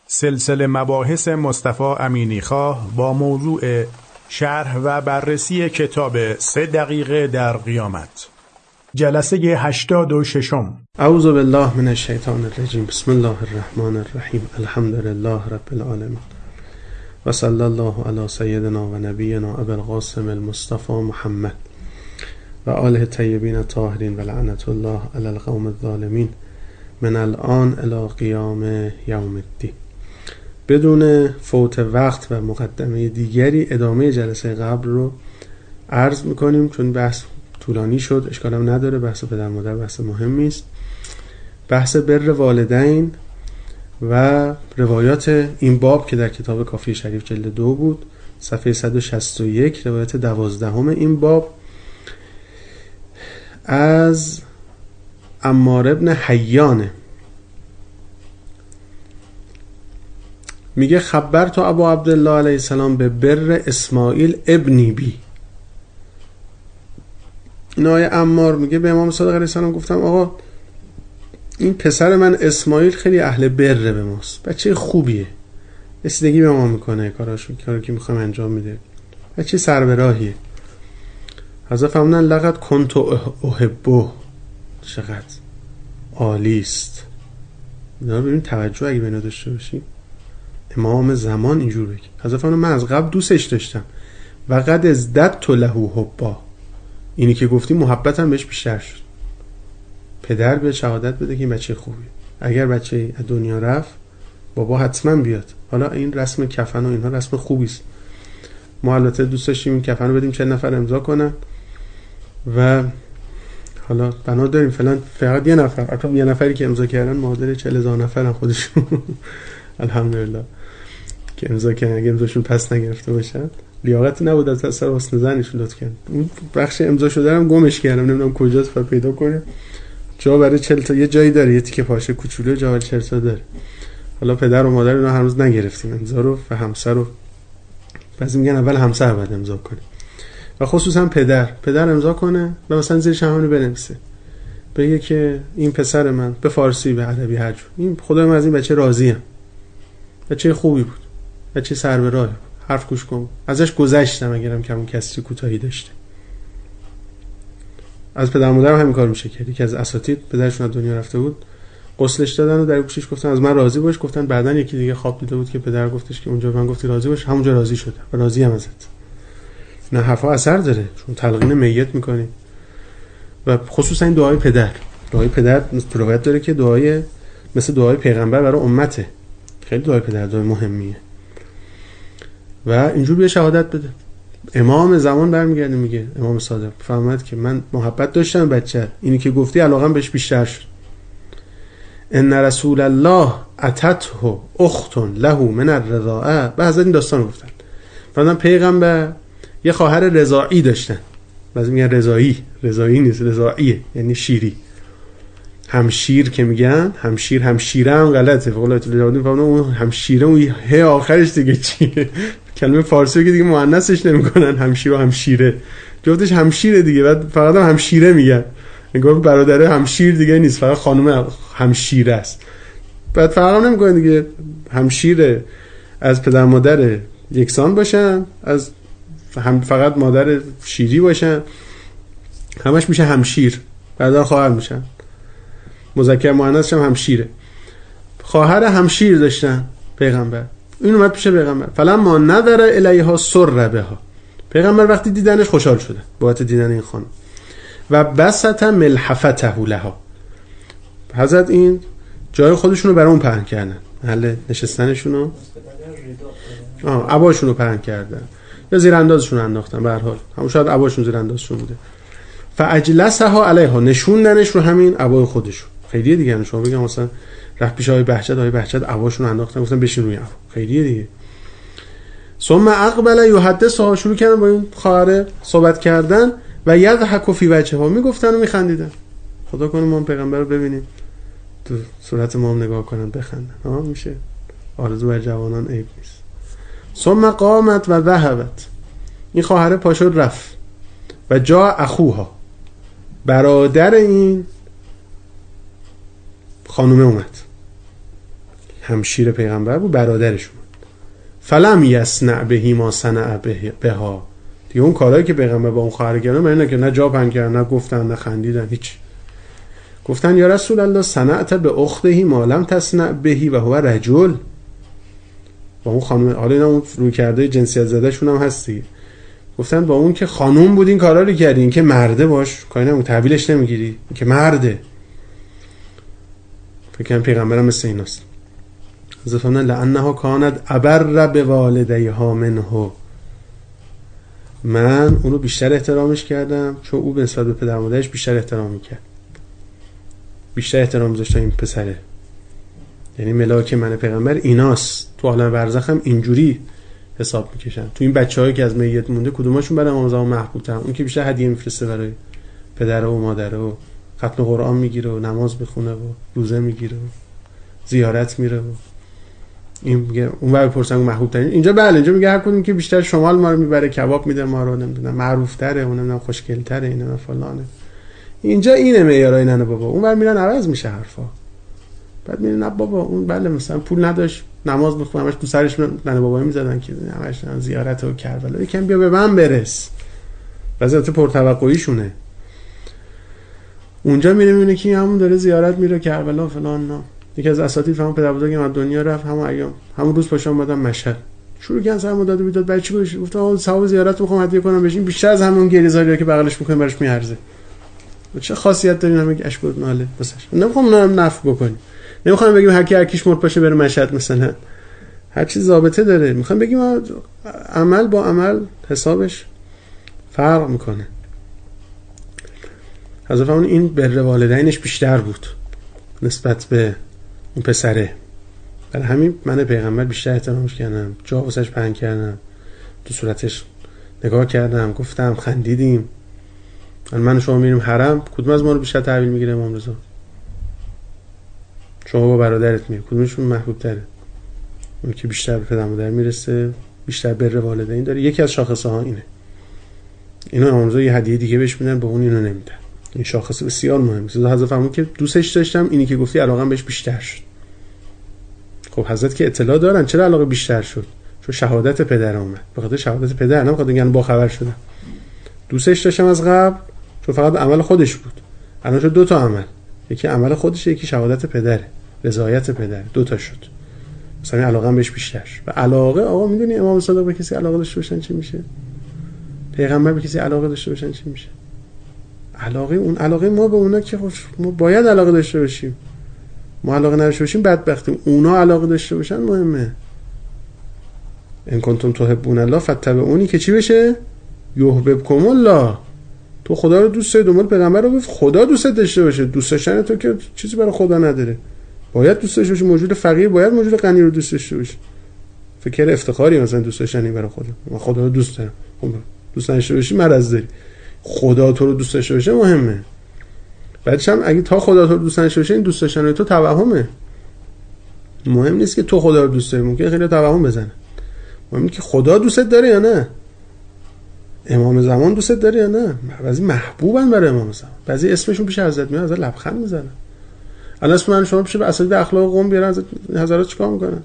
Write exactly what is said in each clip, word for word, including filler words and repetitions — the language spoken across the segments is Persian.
سلسله مباحث مصطفی امینیخواه با موضوع شرح و بررسی کتاب سه دقیقه در قیامت، جلسه هشتاد و ششم. اعوذ بالله من الشیطان الرجیم. بسم الله الرحمن الرحیم. الحمد لله رب العالمین و صلی الله علی سیدنا و نبینا ابی القاسم المصطفى محمد و آله الطیبین الطاهرین و لعنت الله علی القوم الظالمین من الان الی قیام یوم الدین. بدون فوت وقت و مقدمه دیگری ادامه جلسه قبل رو عرض میکنیم، چون بحث طولانی شد. اشکال هم نداره، بحث پدر مادر بحث مهمی است. بحث بر والدین و روایات این باب که در کتاب کافی شریف جلد دو بود، صفحه صد و شصت و یک، روایت دوازدهم این باب از عمار ابن حیانه. میگه خبر تو ابو عبدالله علیه السلام به بر اسماعیل ابنی بی. این آیه عمار میگه به امام صادق علیه السلام گفتم آقا این پسر من اسماعیل خیلی اهل بره به ماست، بچه خوبیه، رسیدگی به ما میکنه، کاراشو کاری که میخوام انجام میده، بچه سر به راهیه. حضرت فرمودن لقد کنت احبه. چقدر عالی است. اینا ببین توجه اگه بنا داشته باشی، امام زمان اینجور بگی. حضرت فرمودن من از قبل دوستش داشتم و قد ازددت له حبا. اینی که گفتی محبتم بهش بیشتر شد. پدر به شهادت بده که این بچه خوبی. اگر بچه از دنیا رفت بابا حتما بیاد. حالا این رسم کفن و اینها رسم خوبی است. ما البته دوست داشتیم این کفن رو بدیم چند نفر امضا کنن و حالا بنا داریم فلان فقط یه نفر، البته یه نفری که امضا کردن معادل چهل هزار نفرن خودشون. الحمدلله که امضا کردن. اگه امضاشون پس نگرفته باشن، لیاقت نبود از اثر حسن زنشون لطف کردن. اون بخش امضا شده رو گمش کردم، نمیدونم کجاست، بعد پیدا کنه. جا برای چهل تا یه جایی داره، یه تیکه پارچه کوچولو جا برای چهل تا داره. حالا پدر و مادر اینا هنوز نگرفتیم امضا رو و همسر رو. بعضی میگن اول همسر بعد امضا کنه و خصوصا پدر پدر امضا کنه و مثلا زیرش همونو بنویسه، بگه که این پسر من، به فارسی به عربی هر جور، این خدای من از این بچه راضیم، بچه خوبی بود، بچه سر به راه، حرف گوش کن، ازش گذشتم اگرم کمون کسی کوتاهی داشته. از پدر مادر هم همین کار میشه کرد. یکی از اساتید پدرشون از دنیا رفته بود، غسلش دادن و در گوشش گفتن از من راضی باش. گفتن بعدن یکی دیگه خواب دیده بود که پدر گفتش که اونجا من گفتی راضی باش، همونجا راضی شدم و راضی ام ازت. نه حرفا اثر داره، چون تلقین میت میکنی. و خصوصا این دعای پدر، دعای پدر روایت داره که دعای مثل دعای پیغمبر برای امته. خیلی دعای پدر دعای مهمیه و اینجور بیا شهادت بده. امام زمان برمیگرده میگه، امام صادق فرمود که من محبت داشتم بچه، اینی که گفتی علاقم بهش بیشتر شد. ان رسول الله اتته اخت له من الرضاعه. بعضی این داستان گفتن فرمودن پیغمبر یه خواهر رضاعی داشتن. بعضی میگن رضایی، رضایی نیست، رضاعیه، یعنی شیری. همشیر که میگن همشیر، همشیره هم غلطه. فقط الله تعالی فرمودن اون همشیره اون ه آخرش دیگه چیه؟ کلمه فارسی که دیگه مؤنثش نمیکنن، همشیر و همشیره، جفتش همشیره دیگه. بعد فقط هم همشیره میگن، انگار برادره همشیر دیگه نیست، فقط خانم همشیره است. بعد فرق نمیکنه دیگه، همشیره از پدر مادر یکسان باشن، از هم فقط مادر شیری باشن، همش میشه همشیر. برادر خواهر میشن، مذکر مؤنثش هم همشیره. خواهر همشیر داشتن پیغمبر. این اومد پیش پیغمبر، فلما نظر الیها سر بها. پیغمبر وقتی دیدنش خوشحال شده بابت دیدن این خانم و بسط ملحفته لها. حضرت این جای خودشونو برای اون پهن کردن، محل نشستنشونو، آه عباشونو پهن کردن یا زیراندازشون انداختن، به هر حال همون شاید عباشون زیراندازشون بوده. فاجلسها علیها، نشوندنش رو همین عبای خودشون. خیلیه دیگه، شما بگم مثلا رفت پیش آقای بهجت، آقای بهجت عباشون انداختن، گفتن بشین روی عبا، خیلیه دیگه. ثم اقبل یحدثها، شروع کردن با این خواهر صحبت کردن و یضحک فی وجهها، میگفتن و میخندیدن. خدا کنه ما پیغمبر رو ببینیم تو صورت ما هم نگاه کنن بخندن، ها میشه. آرزو بر جوانان عیب نیست. ثم قامت و ذهبت، این خواهر پاشد رفت و جا اخوها، برادر این خانومه اومد. همشیر پیغمبر بود، برادرشون. فلم یصنع بهی ما صنع بها. دیگه اون کارهایی که پیغمبر با اون خواهر کردن، من نه که نه جا پهن کردن، نه گفتن، نه خندیدن، هیچ. گفتن یا رسول الله صنعت به اخته ما لم تصنع بهی و هو رجل. با اون خانم، حالا اینا اون روی کرده جنسیت زده شون هم هستی. گفتن با اون که خانوم بود این کارا رو کردی، این که مرده باش کاری نمون، تحویلش نمیگیری، این که مرده. فکر کنم پیغمبرم مثل ایناست. زفرنا لعنها کانت ابر بوالدیها منه. من اونو بیشتر احترامش کردم چون او به نسبت به پدر مادرش بیشتر احترام میکرد، بیشتر احترام گذاشت این پسره. یعنی ملاک من پیغمبر ایناست. تو عالم برزخ هم اینجوری حساب میکشن. تو این بچه‌هایی که از میت مونده کدوماشون برای امام زمان محبوب ترن؟ اون که بیشتر هدیه میفرسته برای پدر و مادر و ختم قرآن میگیره و نماز بخونه و روزه میگیره و زیارت میره و این میگه اون بر پرسن محبوب ترین. اینجا بله، اینجا میگه هر کدوم که بیشتر شمال ما رو میبره، کباب میده ما رو، نمیدونم معروف تره، اون نمیدونم خوشگل تره، اینا فلانه. اینجا اینه معیارای ننه بابا. اون بر میرن عوض میشه حرفا. بعد میرن نه بابا اون بله مثلا پول نداشت نماز بخونه، همش تو سرش ننه بابا میزدن که همش زیارت و کربلا، یکم بیا به من برس. وضعیت پرتوقعیشونه. اونجا میره میبینه که همون داره زیارت میره کربلا فلان. نه یکی از اساتید فهم پدر بزرگم از دنیا رفت، همون ایام همون روز پاشم اومدم مشهد، شروع کردن سر مداد بیداد برای چی گوش گفت آقا ثواب زیارت میخوام هدیه کنم بهش، این بیشتر از همون گریزاریه که بغلش میکنه براش میارزه. چه خاصیت دارین همه اشکود ناله واسش. نمیخوام نام نفع بکنیم، نمیخوام بگیم هر کی هر کیش مرد باشه بره مشهد، مثلا هر چیز ضابطه داره. میخوام بگیم عمل با عمل حسابش فرق میکنه. حضرت اون این بر والدینش بیشتر بود نسبت به اون پسره. برای همین من پیغمبر بیشتر احترامش کردم، جا واسش پهن کردم، تو صورتش نگاه کردم، گفتم، خندیدیم. من و شما میریم حرم، کدوم از ما رو بیشتر تحویل میگیره امام رضا؟ شما با برادرت میری، کدومشون محبوب تره؟ اون که بیشتر به پدر مادر میرسه، بیشتر بر والدین داره. یکی از شاخصه ها اینه. اینا امام رضا یه هدیه دیگه بهش میدن، به اون اینو نمیدن. این شاخص بسیار مهمه. حضرت فرمود که دوستش داشتم، اینی که گفتی علاقم بهش بیشتر شد. خب حضرت که اطلاع دارن چرا علاقه بیشتر شد؟ چون شهادت پدر اومد. به خاطر شهادت پدر، نه به خاطر اینکه با خبر شدم. دوستش داشتم از قبل چون فقط عمل خودش بود. الان شد دو تا عمل، یکی عمل خودش، یکی شهادت پدره، رضایت پدر، دو تا شد. مثلا علاقم بهش بیشتر شد. و علاقه آقا میدونی امام صادق به کسی علاقه داشته باشن چی میشه؟ پیغمبر به کسی علاقه داشته باشن چی میشه؟ علاقه اون علاقه ما به اونا که خوش ما باید علاقه داشته باشیم. ما علاقه نداشته باشیم بدبختیم. اونا علاقه داشته باشن مهمه. ان کنتم تحبون الله فاتبعونی که چی بشه؟ یحببکم الله. تو خدا رو دوست داری، دنبال پیغمبر رو گفت، خدا دوست داشته باشه. دوست داشتن تو که چیزی برای خدا نداره. باید دوست داشته باشی. موجود فقیر باید موجود غنی رو دوست داشته باشه. فکر افتخاری مثلا دوست داشتنی برای خدا. من خدا رو دوست دارم. خب دوست داشته باشی مرض داری. خدا تو رو دوست داشته باشه مهمه. بعدش هم اگه تا خدا تو رو دوست داشته باشه، این دوست داشتن تو توهمه. مهم نیست که تو خدا رو دوست داری، ممکنه خیلی توهم بزنه. مهمه که خدا دوستت داره یا نه، امام زمان دوستت داره یا نه. بعضی محبوبن برای امام زمان، بعضی اسمشون پیش حضرت میاد حضرت لبخند میزنن. الان اسم من شما پیش به اساتید اخلاق قوم بیارن، حضرت چیکار میکنن؟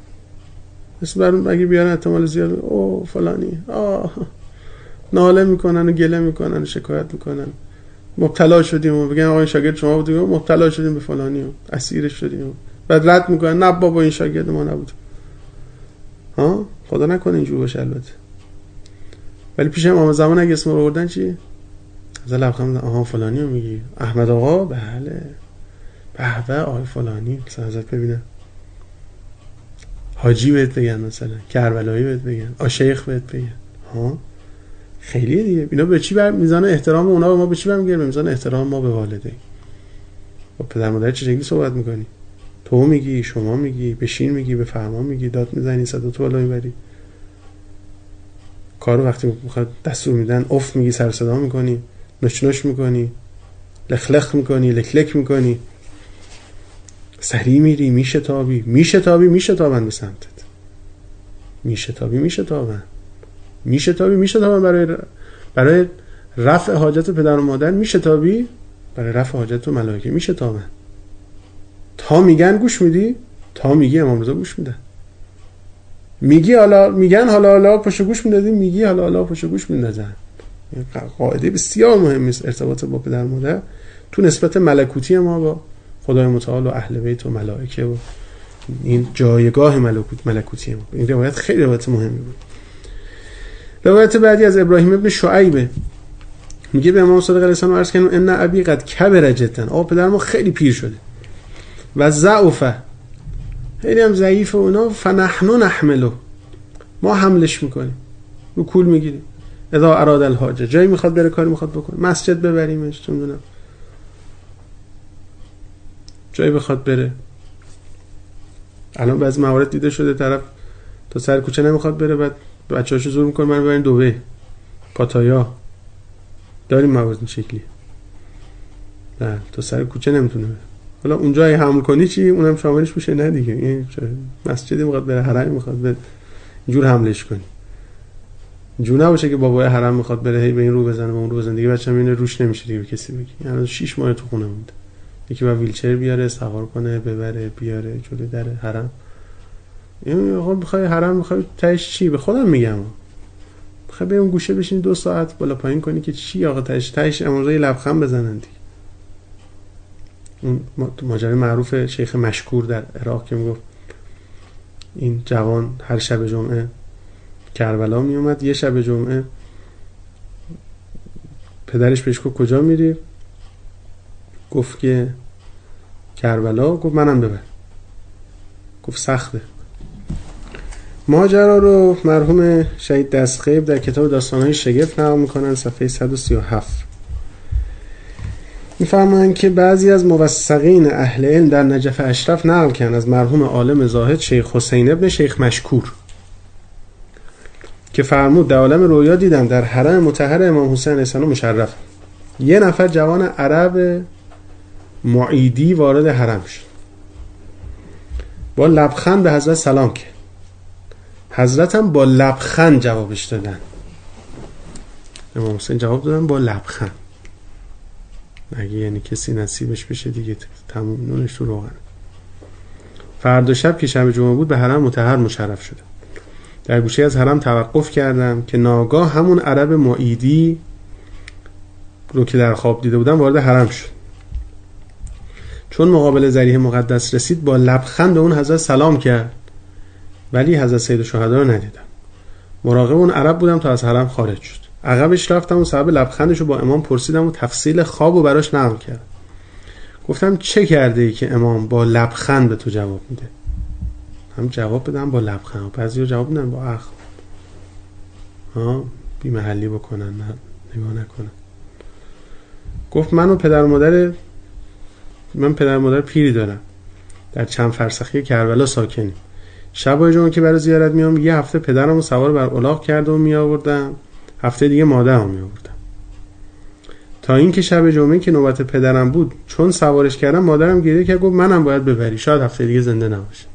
اسم برام اگه بیارن احتمال زیاد او فلانی آه ناله میکنن و گله میکنن و شکایت میکنن. مبتلا شدیم و بگن آقا این شاگرد شما بود، مبتلا شدیم به فلانی و اسیرش شدیم. بعد رد میکنن نه بابا این شاگرد ما نبود. ها خدا نکنه اینجوری باشه البته. ولی پیش امام زمان اگه اسم رو بردن چی؟ از لبخند آها فلانی رو میگی؟ احمد آقا؟ بله. به به آقای فلانی. مثلا حضرت ببینن حاجی بهت بگن، مثلا کربلایی بهت بگن، آ شیخ بهت بگن. ها خیلیه دیگه. اینا به چی بر میزان احترام اونا به ما به چی برمیگره؟ به میزان احترام ما به والدین. با پدر مادر چه شکلی صحبت میکنی؟ تو میگی، شما میگی، بشین میگی، به فرمان میگی، داد میزنی، صدا تو بالا میبری. کارو وقتی میخواد دستور میدن اف میگی، سر صدا میکنی، نش نش میکنی، لخ لخ میکنی، لک لک میکنی، سری میری، میشه تابی میشه تابی میشه تابن به سمتت، میشه تابی میشه تابن میشه تابی میشه تابن برای برای رفع حاجت پدر و مادر، میشه تابی برای رفع حاجت و ملائکه، میشه تابن. تا میگن گوش میدی؟ تا میگی امام رضا گوش میدن. میگی حالا میگن حالا حالا پشت گوش میدادیم، میگی حالا حالا پشت گوش میندازن. قاعده بسیار مهمی است ارتباط با پدر مادر تو نسبت ملکوتی ما با خدای متعال و اهل بیت و ملائکه و این جایگاه ملکوت ملکوتی ما. این روایت خیلی روایت مهمی بود. روایت بعدی از ابراهیم ابن شعیبه، میگه به امام صادق علیه السلام عرض کردم ان ابی قد کبر جدا، آقا پدر ما خیلی پیر شده و ضعف، خیلی هم ضعیفه و اینا، فنحن نحمله، ما حملش میکنیم، رو کول میگیریم، اذا اراد الحاجه، جایی میخواد بره کاری میخواد بکنه، مسجد ببریمش، چه میدونم جایی بخواد بره. الان بعضی موارد دیده شده طرف تا سر کوچه نمیخواد بره، بعد بچه‌هاشو زور میکنه من ببرین دبی، پاتایا، داریم موارد این شکلی، نه تا سر کوچه نمیتونه بره. حالا اونجا اگه حمل کنی چی؟ اونم شاملش میشه؟ نه دیگه، این مسجدی میخواد بره، حرم میخواد بره، اینجور حملش کنی. جو نباشه که بابای حرم میخواد بره هی به این رو بزنه به اون رو بزنه، دیگه بچه‌م اینه روش نمیشه دیگه به کسی بگی. یعنی شش ماه تو خونه مونده، یکی با ویلچر بیاره سوار کنه ببره بیاره جلوی در حرم. این آقا میخوای حرم میخوای تهش چی؟ به خودم میگم میخوای به اون گوشه بشین دو ساعت بالا پایین کنی که چی؟ آقا تهش تهش امروزه لبخند بزنن دیگه. اون ماجرای معروف شیخ مشکور در عراق که میگفت این جوان هر شب جمعه کربلا می اومد، یه شب جمعه پدرش بهش گفت کجا میری؟ گفت که کربلا. گفت منم ببر. گفت سخته. ماجرا رو مرحوم شهید دستخیب در کتاب داستان‌های شگفت نقل میکنن، صفحه صد و سی و هفت. میفرمایند که بعضی از موثقین اهل علم در نجف اشرف نقل کردن از مرحوم عالم زاهد شیخ حسین ابن شیخ مشکور که فرمود در عالم رویا دیدم در حرم مطهر امام حسین علیه السلام مشرف یه نفر جوان عرب معیدی وارد حرم شد، با لبخند به حضرت سلام کرد، حضرت هم با لبخند جوابش دادن. امام حسین جواب دادن با لبخند. مگه یعنی کسی نصیبش بشه دیگه تموم نونش تو روغن. فردا شب که شب جمعه بود به حرم مطهر مشرف شدم. در گوشه از حرم توقف کردم که ناگاه همون عرب معیدی رو که در خواب دیده بودم وارد حرم شد. چون مقابل ضریح مقدس رسید با لبخند به اون حضرت سلام کرد، ولی حضرت سید الشهدا رو ندیدم. مراقب اون عرب بودم تا از حرم خارج شد. عقبش رفتم و سبب لبخندش رو با امام پرسیدم و تفصیل خواب رو براش نقل کردم. گفتم چه کرده ای که امام با لبخند به تو جواب میده؟ هم جواب بدم با لبخند، بعضیا جواب میدن با اخ ها بی محلی بکنن، نه نگاه نکنن. گفت من و پدر و مادر من پدر و مادر پیری دارم، در چند فرسخی کربلا ساکنیم. شبای جمعه که برای زیارت میام یه هفته پدرمو سوار بر الاغ کرده و می آوردم، هفته دیگه مادرمو می آوردم. تا اینکه شب جمعه که نوبت پدرم بود چون سوارش کردم مادرم گریه کرد، گفت منم باید ببری، شاید هفته دیگه زنده نباشه.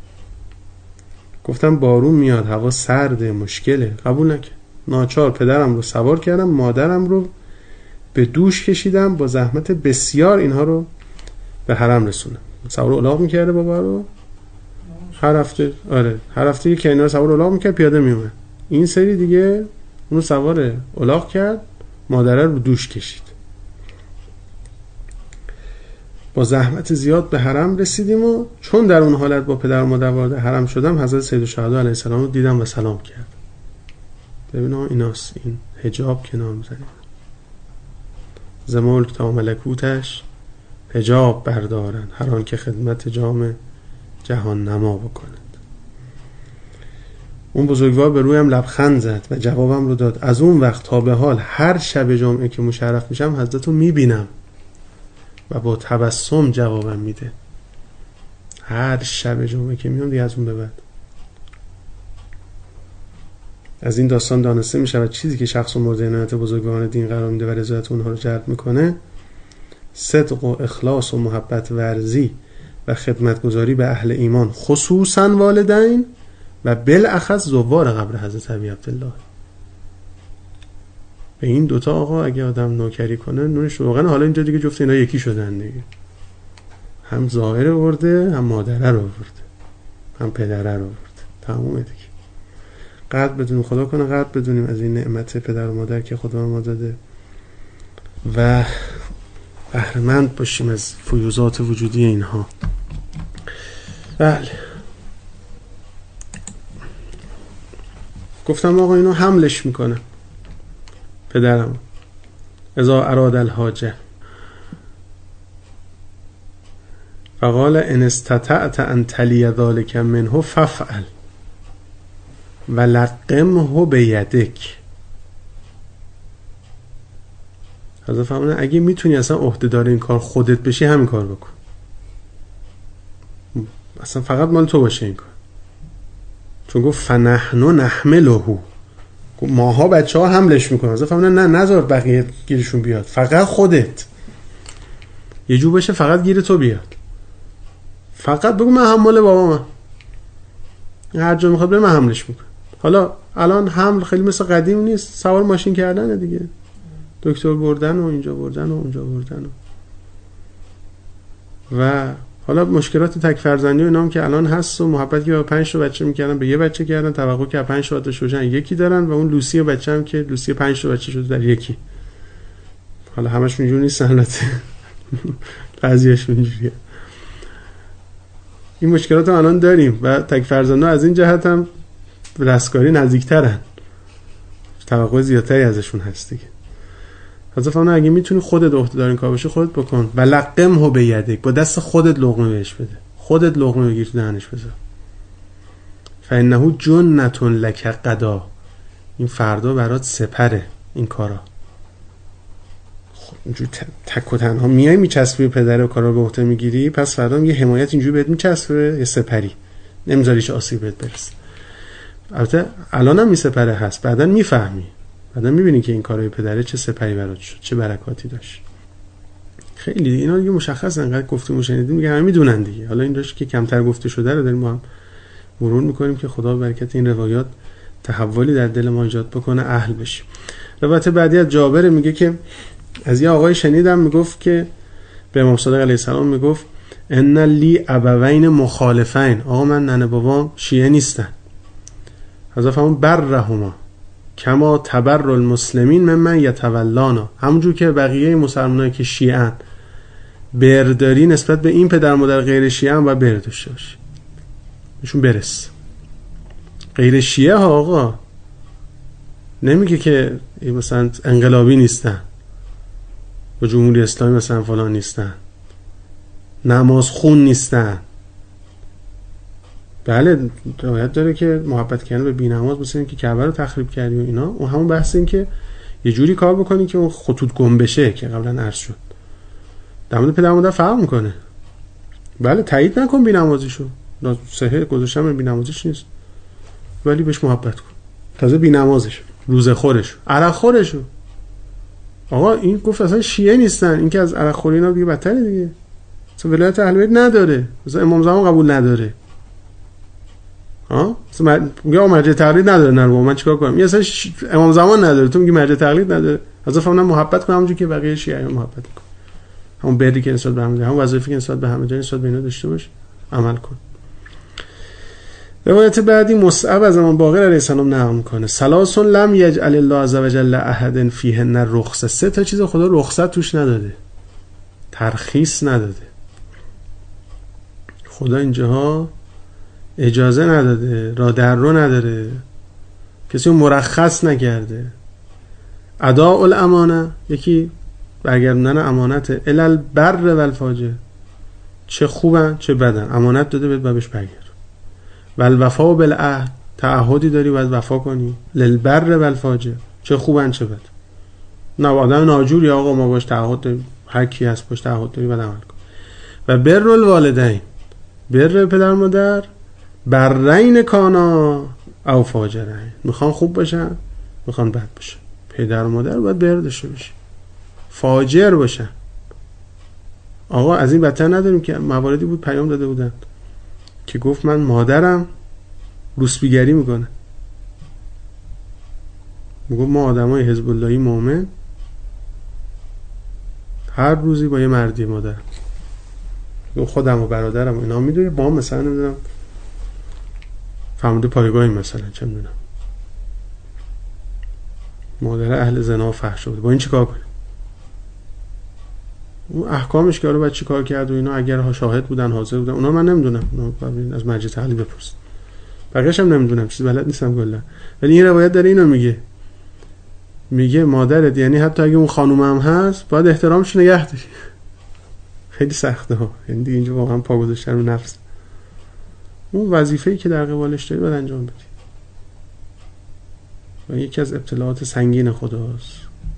گفتم بارون میاد، هوا سرده، مشکله. قبول نکرد. ناچار پدرم رو سوار کردم، مادرم رو به دوش کشیدم، با زحمت بسیار اینها رو به حرم رسوندم. سوار الاغ میکرده بابا رو هر هفته، آره هر هفته یک اینا سوار الاغ میکرد پیاده میومد. این سری دیگه اونو سوار الاغ کرد، مادره رو دوش کشید. با زحمت زیاد به حرم رسیدیم و چون در اون حالت با پدر و مادر وارد حرم شدم، حضرت سید الشهدا علیه السلام رو دیدم و سلام کردم. ببین ایناست، این حجاب کنار می‌زنید. ز ملک تا ملکوتش حجاب بردارن، هر آن که خدمت جام جهان نما بکند. اون بزرگوار به رویم لبخند زد و جوابم رو داد. از اون وقت تا به حال هر شب جمعه که مشرف میشم حضرت رو میبینم و با تبسم جوابم میده. هر شب جمعه که میام دیگه از اون به بعد. از این داستان دانسته میشه و چیزی که شخص و مورد عنایت بزرگواران دین قرار میده و رضایت اونها رو جلب میکنه، صدق و اخلاص و محبت ورزی و خدمتگزاری به اهل ایمان، خصوصا والدین و بالاخص زوار قبر حضرت ابی عبدالله. به این دوتا آقا اگه آدم نوکری کنه نورش روغن. حالا اینجا دیگه جفت اینا یکی شدن دیگه، هم ظاهر آورده هم مادره رو آورده. هم پدره رو آورد. تمومه دیگه. قدر بدونیم خدا کنه، قدر بدونیم از این نعمت پدر و مادر که خدا ما داده و بهره‌مند باشیم از فیوضات وجودی اینها. بله گفتم آقا اینو حملش میکنه پدرم. اذا اراد الحاجه فقال ان استطعت ان تلی ذلك منه فافعل ولقمه بیدک. حضرت فرمودن اگه میتونی اصلا عهده‌دار این کار خودت بشی همین کار بکن، اصلا فقط مال تو باشه این کار. چون گفت فنحن نحمله، ماها بچه ها حملش میکنن. حضرت فرمودن نه نذار بقیه گیرشون بیاد، فقط خودت یه جو بشه فقط گیر تو بیاد. فقط بگو من حمل بابا، من هر جا میخواد بره من حملش میکنم. حالا الان حمل خیلی مثل قدیم نیست، سوار ماشین کردنه دیگه، دکتر بردن و اینجا بردن و اونجا بردن و, و حالا مشکلات تک فرزندی و اینا هم که الان هست و محبت که با پنج تا بچه میکردن به یه بچه کردن، توقع که پنج تا بچه شدن یکی دارن و اون لوسی بچه هم که لوسی پنج تا بچه شده در یکی. حالا همش اینجوری نیست البته قضیهش اینجوریه. این مشکلات هم الان داریم و تک فرزندها از این جهت هم رستگاری نزدیکترن، توقع زیادتری ازشون هست دیگه. حضرت فرمودن اگه میتونی خودت عهده‌دار این کار باشی خودت بکن و لقمه بیدک، با دست خودت لقمه بهش بده، خودت لقمه بگیر تو دهنش بذار. فانه جنة لک غدا، این فردا برات سپره این کارا. خب اینجوری تک و تنها میای میچسبی پدر و کارا به عهده میگیری، پس فردا یه حمایت اینجوری بهت میچسبه، یه سپری، نمیذاریش آسیب بهت برسه. البته الانم میسپره هست، بعدن میفهمی، بعدن میبینی که این کارای پدره چه سپری برات شد، چه برکاتی داشت. خیلی اینا دیگه مشخصه، انقدر گفتیم شنیدیم دیگه همه میدونن دیگه. حالا این داشت که کمتر گفته شده رو داریم با هم مرور میکنیم که خدا برکت این روایات تحولی در دل ما ایجاد بکنه، اهل بشیم. روایت بعدی از جابر میگه که از یه آقای شنیدم میگفت که به امام صادق علیه السلام میگفت ان لی ابوین مخالفین، آقا من ننه بابام شیعه نیستن. حضرت فرمود برهما کما تبر المسلمین ممن یتولانا، همونجور که بقیه مسلمانایی که شیعه‌ان برداری نسبت به این پدر مادر غیر شیعه هم باید بر داشته باشی، بهشون برس. غیر شیعه ها آقا نمیگه که مثلا انقلابی نیستن و جمهوری اسلامی مثلا فلان نیستن، نماز خون نیستن. بله روایت داره که محبت کردن به بی‌نماز مثل این که کعبه رو تخریب کردی و اینا، اون همون بحث این که یه جوری کار بکنی که اون خطوط گم بشه که قبلا عرض شد. در مورد پدر مادر فرق میکنه. بله تایید نکن بی‌نمازیشو، صحیح گذاشتم بی‌نمازیش نیست، ولی بهش محبت کن. تازه بی‌نمازش، روزه خورش، عرق خورش. آقا این گفت اصلا شیعه نیستن، این که از عرق خوری اینا دیگه بدتره دیگه. اصلا ولایت اهل بیت نداره، مثلا امام زمان قبول نداره. ها مثلا میگه مرجع تقلید نداره، نه من چیکار کنم؟ این اصلا ش... امام زمان نداره، تو میگی مرجع تقلید نداره. حضرت فرمودن محبت کن همونجوری که بقیه شیعه محبت کن، همون بردی که نسبت به هم، همون وظیفه‌ای که نسبت به همه جا نسبت به اینا داشته باش، عمل کن. روایت بعدی مصعب از امام باقر علیه السلام نقل میکنه ثلاث لم یجعل الله عز وجل احد فیهن رخصه، سه تا چیز خدا رخصت توش نداده، ترخیص نداده. خدا اینجاها اجازه نداده، را در رو نداره، کسی رو مرخص نکرده. اداء الامانه، یکی برگردوندن امانت، الال بر و الفاجر، چه خوبن چه بدن امانت داده بهت بهش برگرد. والوفا بالعهد، تعهدی داری باید وفا کنی، للبر و الفاجر، چه خوبن چه بد. نه آدم ناجوری آقا ما باش تعهد داریم، هر کی هست باش تعهد داری باید عمل کن. و بر الوالدین، بر پدر مادر، برین کانا او فاجرین، میخوان خوب باشن میخوان بد باشن، پدر و مادر باید بر داشته باشی، فاجر باشن. آقا از این بدتر نداریم که مواردی بود پیام داده بودن که گفت من مادرم روسبیگری میکنه، میگفت ما آدمای حزب اللهی مومن هر روزی با یه مردی مادرم، خودم و برادرم و اینا میدونی با هم مثلا نمیدونم فرموده پایگاهی مثلا چه میدونم مادر اهل زنا و فحش بوده، با این چیکار کنه؟ اون احکامش که آره بعد چیکار کرد و اینا، اگر شاهد بودن حاضر بودن اونا من نمیدونم، اونا از مرجع تحلیل بپرس، بقیه‌ش هم نمیدونم، چیز بلد نیستم کلا. ولی این روایت داره اینو میگه، میگه مادرت، یعنی حتی اگه اون خانوم هم هست باید احترامش نگه داری. خیلی سخته ها، یعنی دیگه اینجا واقعا پا گذاشتن رو نفس. اون وظیفه‌ای که در قبالش داری باید انجام بدی. و یکی از ابتلاعات سنگین خداست.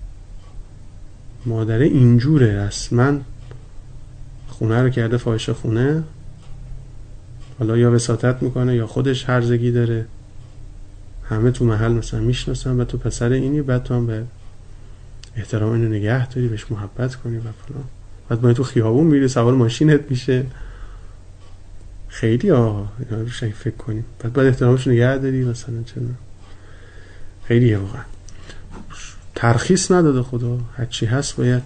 مادره اینجوره، اصلا خونه رو کرده فاحشه خونه، حالا یا وساطت میکنه یا خودش هرزگی داره، همه تو محل مثلا میشناسن و تو پسر اینی، بعد تو هم به احترام اینو نگه داری، بهش محبت کنی و فلان. بعد ما تو خیابون میری سوار ماشینت میشه، خیلی ها اینا رو شاید فکر کنیم، بعد باید احترامش نگه داری مثلا، چرا خیلیه واقعا. ترخیص نداده خدا، هرچی هست باید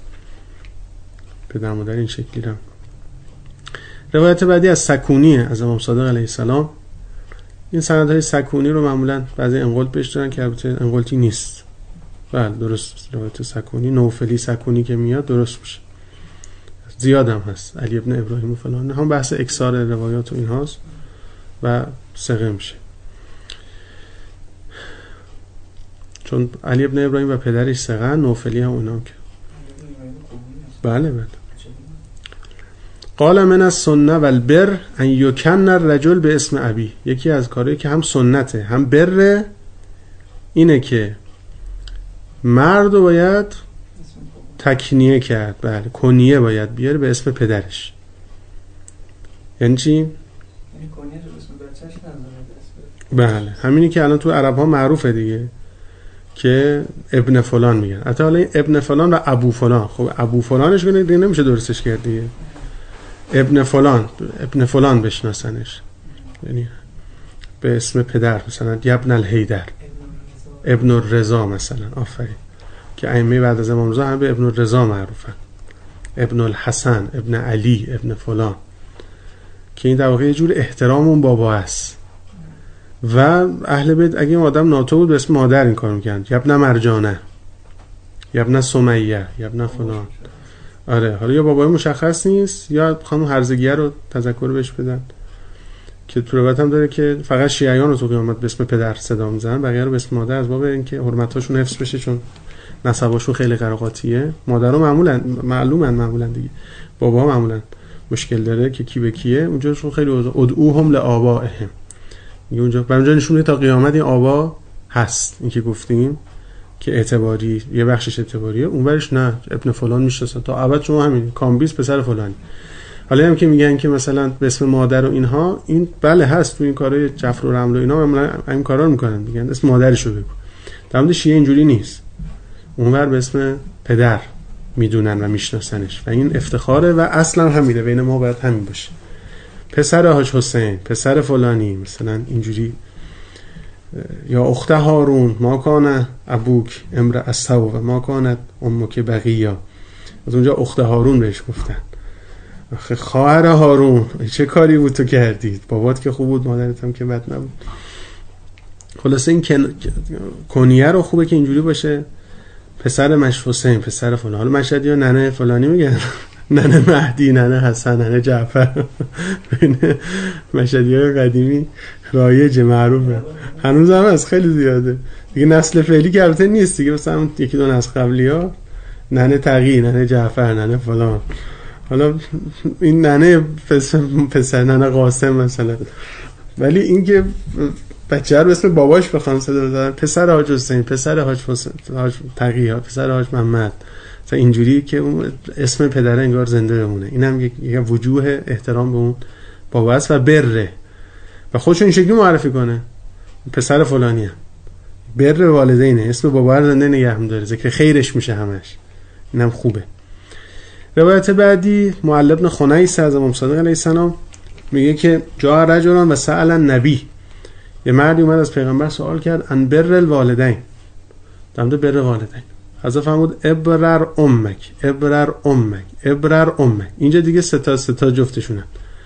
پدر مادر این شکلی رو. روایت بعدی از سکونیه، از امام صادق علیه السلام. این سندهای سکونی رو معمولا بعضی انقلت بهش دارن که البته انقلتی نیست. بله درست، روایت سکونی، نوفلی سکونی که میاد درست میشه، زیاد هم هست، علی ابن ابراهیم و فلان، هم بحث اکثار روایات و این هاست و سقه میشه، چون علی ابن ابراهیم و پدرش سقه، نوفلی هم اونا که بله بله. قال من السنه والبر ان یکن الرجل به اسم ابی. یکی از کارهایی که هم سنته هم بره اینه که مرد رو باید تکنیه کرد، بله کنیه باید بیاره به اسم پدرش. یعنی چی؟ یعنی کنیه رو اسم بچه‌ش نذاره. بله همینی که الان تو عرب ها معروفه دیگه، که ابن فلان میگن. حتی حالا ابن فلان و ابو فلان، خب ابو فلانش کنه دیگه نمیشه درستش کرد دیگه، ابن فلان ابن فلان بشناسنش، یعنی به اسم پدر، مثلا ابن الحیدر، ابن الرضا مثلا، آفرین، که ائمه بعد از امام رضا هم به ابن الرضا معروفن، ابن الحسن، ابن علی، ابن فلان، که این در واقع یه جور احترام اون بابا است. و اهل بیت اگه این آدم ناتو بود به اسم مادر این کار میکنن، ابن مرجانه، ابن سمیه، ابن فلان. آره حالا یا بابای مشخص نیست یا خانم هرزگیه رو تذکر بهش بدن، که تو روایت هم داره که فقط شیعیان رو تو قیامت به اسم پدر صدا میزنن، بقیه رو به اسم مادر، از باب اینکه حرمتاشون حفظ بشه، چون نسباشون خیلی قراقاتیه. مادرها معمولا معلومن معمولا دیگه، بابا معمولا مشکل داره که کی به کیه، اونجاشون خیلی ادعوهم لآبائهم، میگه اونجا برامجا نشون میده تا قیامت این آبا هست. این که گفتیم که اعتباری، یه بخشش اعتباریه، اون ورش نه، ابن فلان میشناسن تا ابد، شما همین کامبیز پسر فلانی. حالا هم که میگن که مثلا به اسم مادر و اینها، این بله هست تو این کارهای جفر و رمل و اینا معمولا این کارا رو میکنن، میگن اسم مادرشو بگو. در مورد شیعه اینجوری نیست، اونور به اسم پدر میدونن و میشناسنش و این افتخاره و اصلا همینه، بین ما باید همین باشه، پسر حاج حسین، پسر فلانی مثلا اینجوری، یا اخت هارون، ما کان ابوک امرأ السوء و ما کانت امک بقیه. از اونجا اخت هارون بهش گفتن، آخه خواهر هارون چه کاری بود تو کردید، بابات که خوب بود مادرت هم که بد نبود. خلاصه این کن... کنیه رو خوبه که اینجوری باشه، پسر مش حسین، پسر فلان. حالا مشهدی ها ننه فلانی میگن، ننه مهدی، ننه حسن، ننه جعفر. مشهدی های قدیمی رایج معروفه، هنوز هم از خیلی زیاده دیگه. نسل فعلی که البته نیست دیگه، مثلا یکی دو نسل قبلی ها ننه تقی، ننه جعفر، ننه فلان. حالا این ننه پسر, پسر ننه قاسم مثلا، ولی این که بچه رو اسم باباش بخوام صدا بزنن، پسر حاج حسین، پسر حاج حاج تقی، پسر حاج محمد، مثلا اینجوری که اون اسم پدر انگار زنده بمونه. اینم یک وجوه احترام به اون بابا است و بره و خودشو این شکلی معرفی کنه، پسر فلانیه، بر والدینه، اسم بابا رو زنده نگه هم داره، ذکر خیرش میشه همش، اینم خوبه. روایت بعدی معل بن خنیس از امام صادق علیه السلام میگه که جاء رجل و سأل النبی، یه مردی اومد از پیغمبر سوال کرد ان بر الوالدین، در مورد بر والدین. حضرت فرمود ابرر امک، ابرر امک، ابرر امک. اینجا دیگه سه تا سه تا جفتشونن،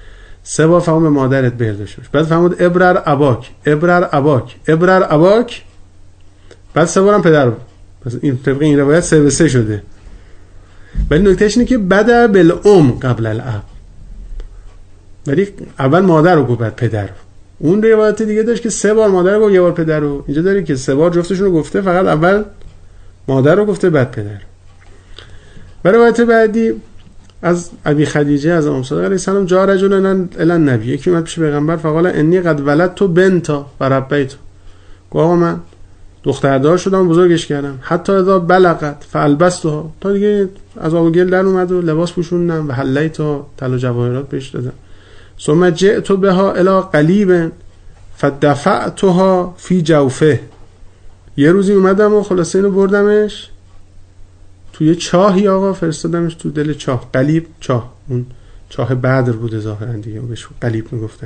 سه بار فهمون به مادرت برداشت باش. بعد فهمود ابرر اباک ابرر اباک ابرر اباک، بعد سه بارم پدر. پس این طبق این روایت سه به سه شده. ولی نکتهش اینه که بدا بالام قبل الاب، ولی اول مادر رو گفت بعد پدر. اون روایت دیگه داشت که سه بار مادر رو گفت یه بار پدر رو. اینجا داری که سه بار جفتشون رو گفته، فقط اول مادر رو گفته بعد پدر. و روایت بعدی از ابی خدیجه از ام صادق علیه السلام جا رجل الی النبی، یکی اومد پیش پیغمبر فقال انی قد ولدت بنتا و ربیت، گفت من دختردار شدم بزرگش کردم، حتی اذا بلغت فالبستها، تا دیگه از آب و گل در اومد و لباس پوشوندم و حلیتها، طلا جواهرات بهش دادم. ثم جئت بها الی قلیب فدفعتها فی جوفه، یه روزی اومدم و خلاصه اینو بردمش توی چاهی، آقا فرستادمش تو دل چاه. قلیب چاه، اون چاه بدر بوده ظاهرا دیگه بهش قلیب میگفتن.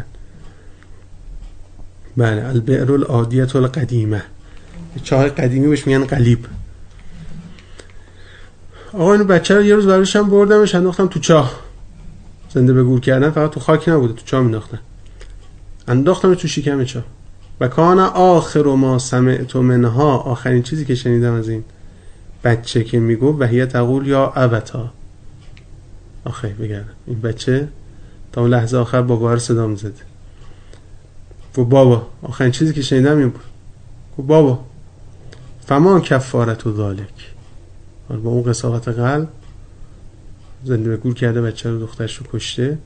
بله، البئر العادیه القدیمه، چاه قدیمی بهش میگن قلیب. آقا اینو بچه رو یه روز براشم بردمش انداختم تو چاه. زنده به گور کردن فقط تو خاک نبوده، تو چاه مینداختن. انداختم تو شکم چاه. و کان آخر ما سمعت منها، آخرین چیزی که شنیدم از این بچه که میگفت و هی تقول یا ابتا، آخه بگردم این بچه تا اون لحظه آخر بابا صدا میزد و بابا، آخرین چیزی که شنیدم این بود و بابا فما کفارت و ذالک، با اون قساوت قلب زنده به گور کرده بچه رو، دخترش رو کشته.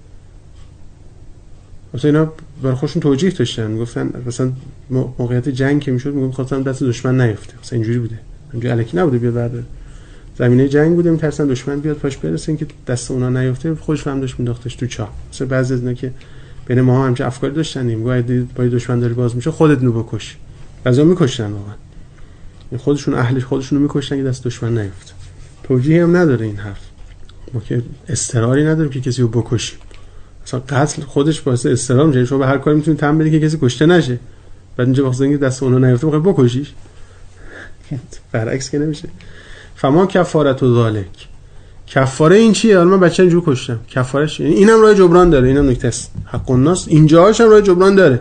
مثلا اینا برای خودشون توجیه داشتن، میگفتن مثلا موقعیت جنگ که میشد میگم خواستم دست دشمن نیفته، مثلا اینجوری بوده، اینجوری الکی نبوده بیاد برده زمینه جنگ بوده، میترسن دشمن بیاد پاش برسه که دست اونا نیفته، خودش هم داشت مینداختش تو چاه. مثلا بعضی از اینا که بین ما هم همچین افکاری داشتن، میگه با دشمن داری باز میشه خودت نو بکش، بعضیا میکشتن واقعا، خودشون اهلش خودشون رو میکشتن که دست دشمن نیفته. توجیهی هم نداره این حرف، ما که اضطراری نداریم که کسی رو بکشیم، مثلا قتل خودش باعث اضطرار میشه، شما به هر کاری میتونید تم بدید که کسی کشته نشه، بعد اینجا واسه اینکه دست اونها نیفته میخوای بکشیش، برعکس که نمیشه. فما کفارت و ذالک، کفاره این چیه؟ حالا من بچه اینجوری کشتم، کفارش چیه؟ اینم راه جبران داره، اینم نکته است، حق الناس اینجاهاش هم راه جبران داره.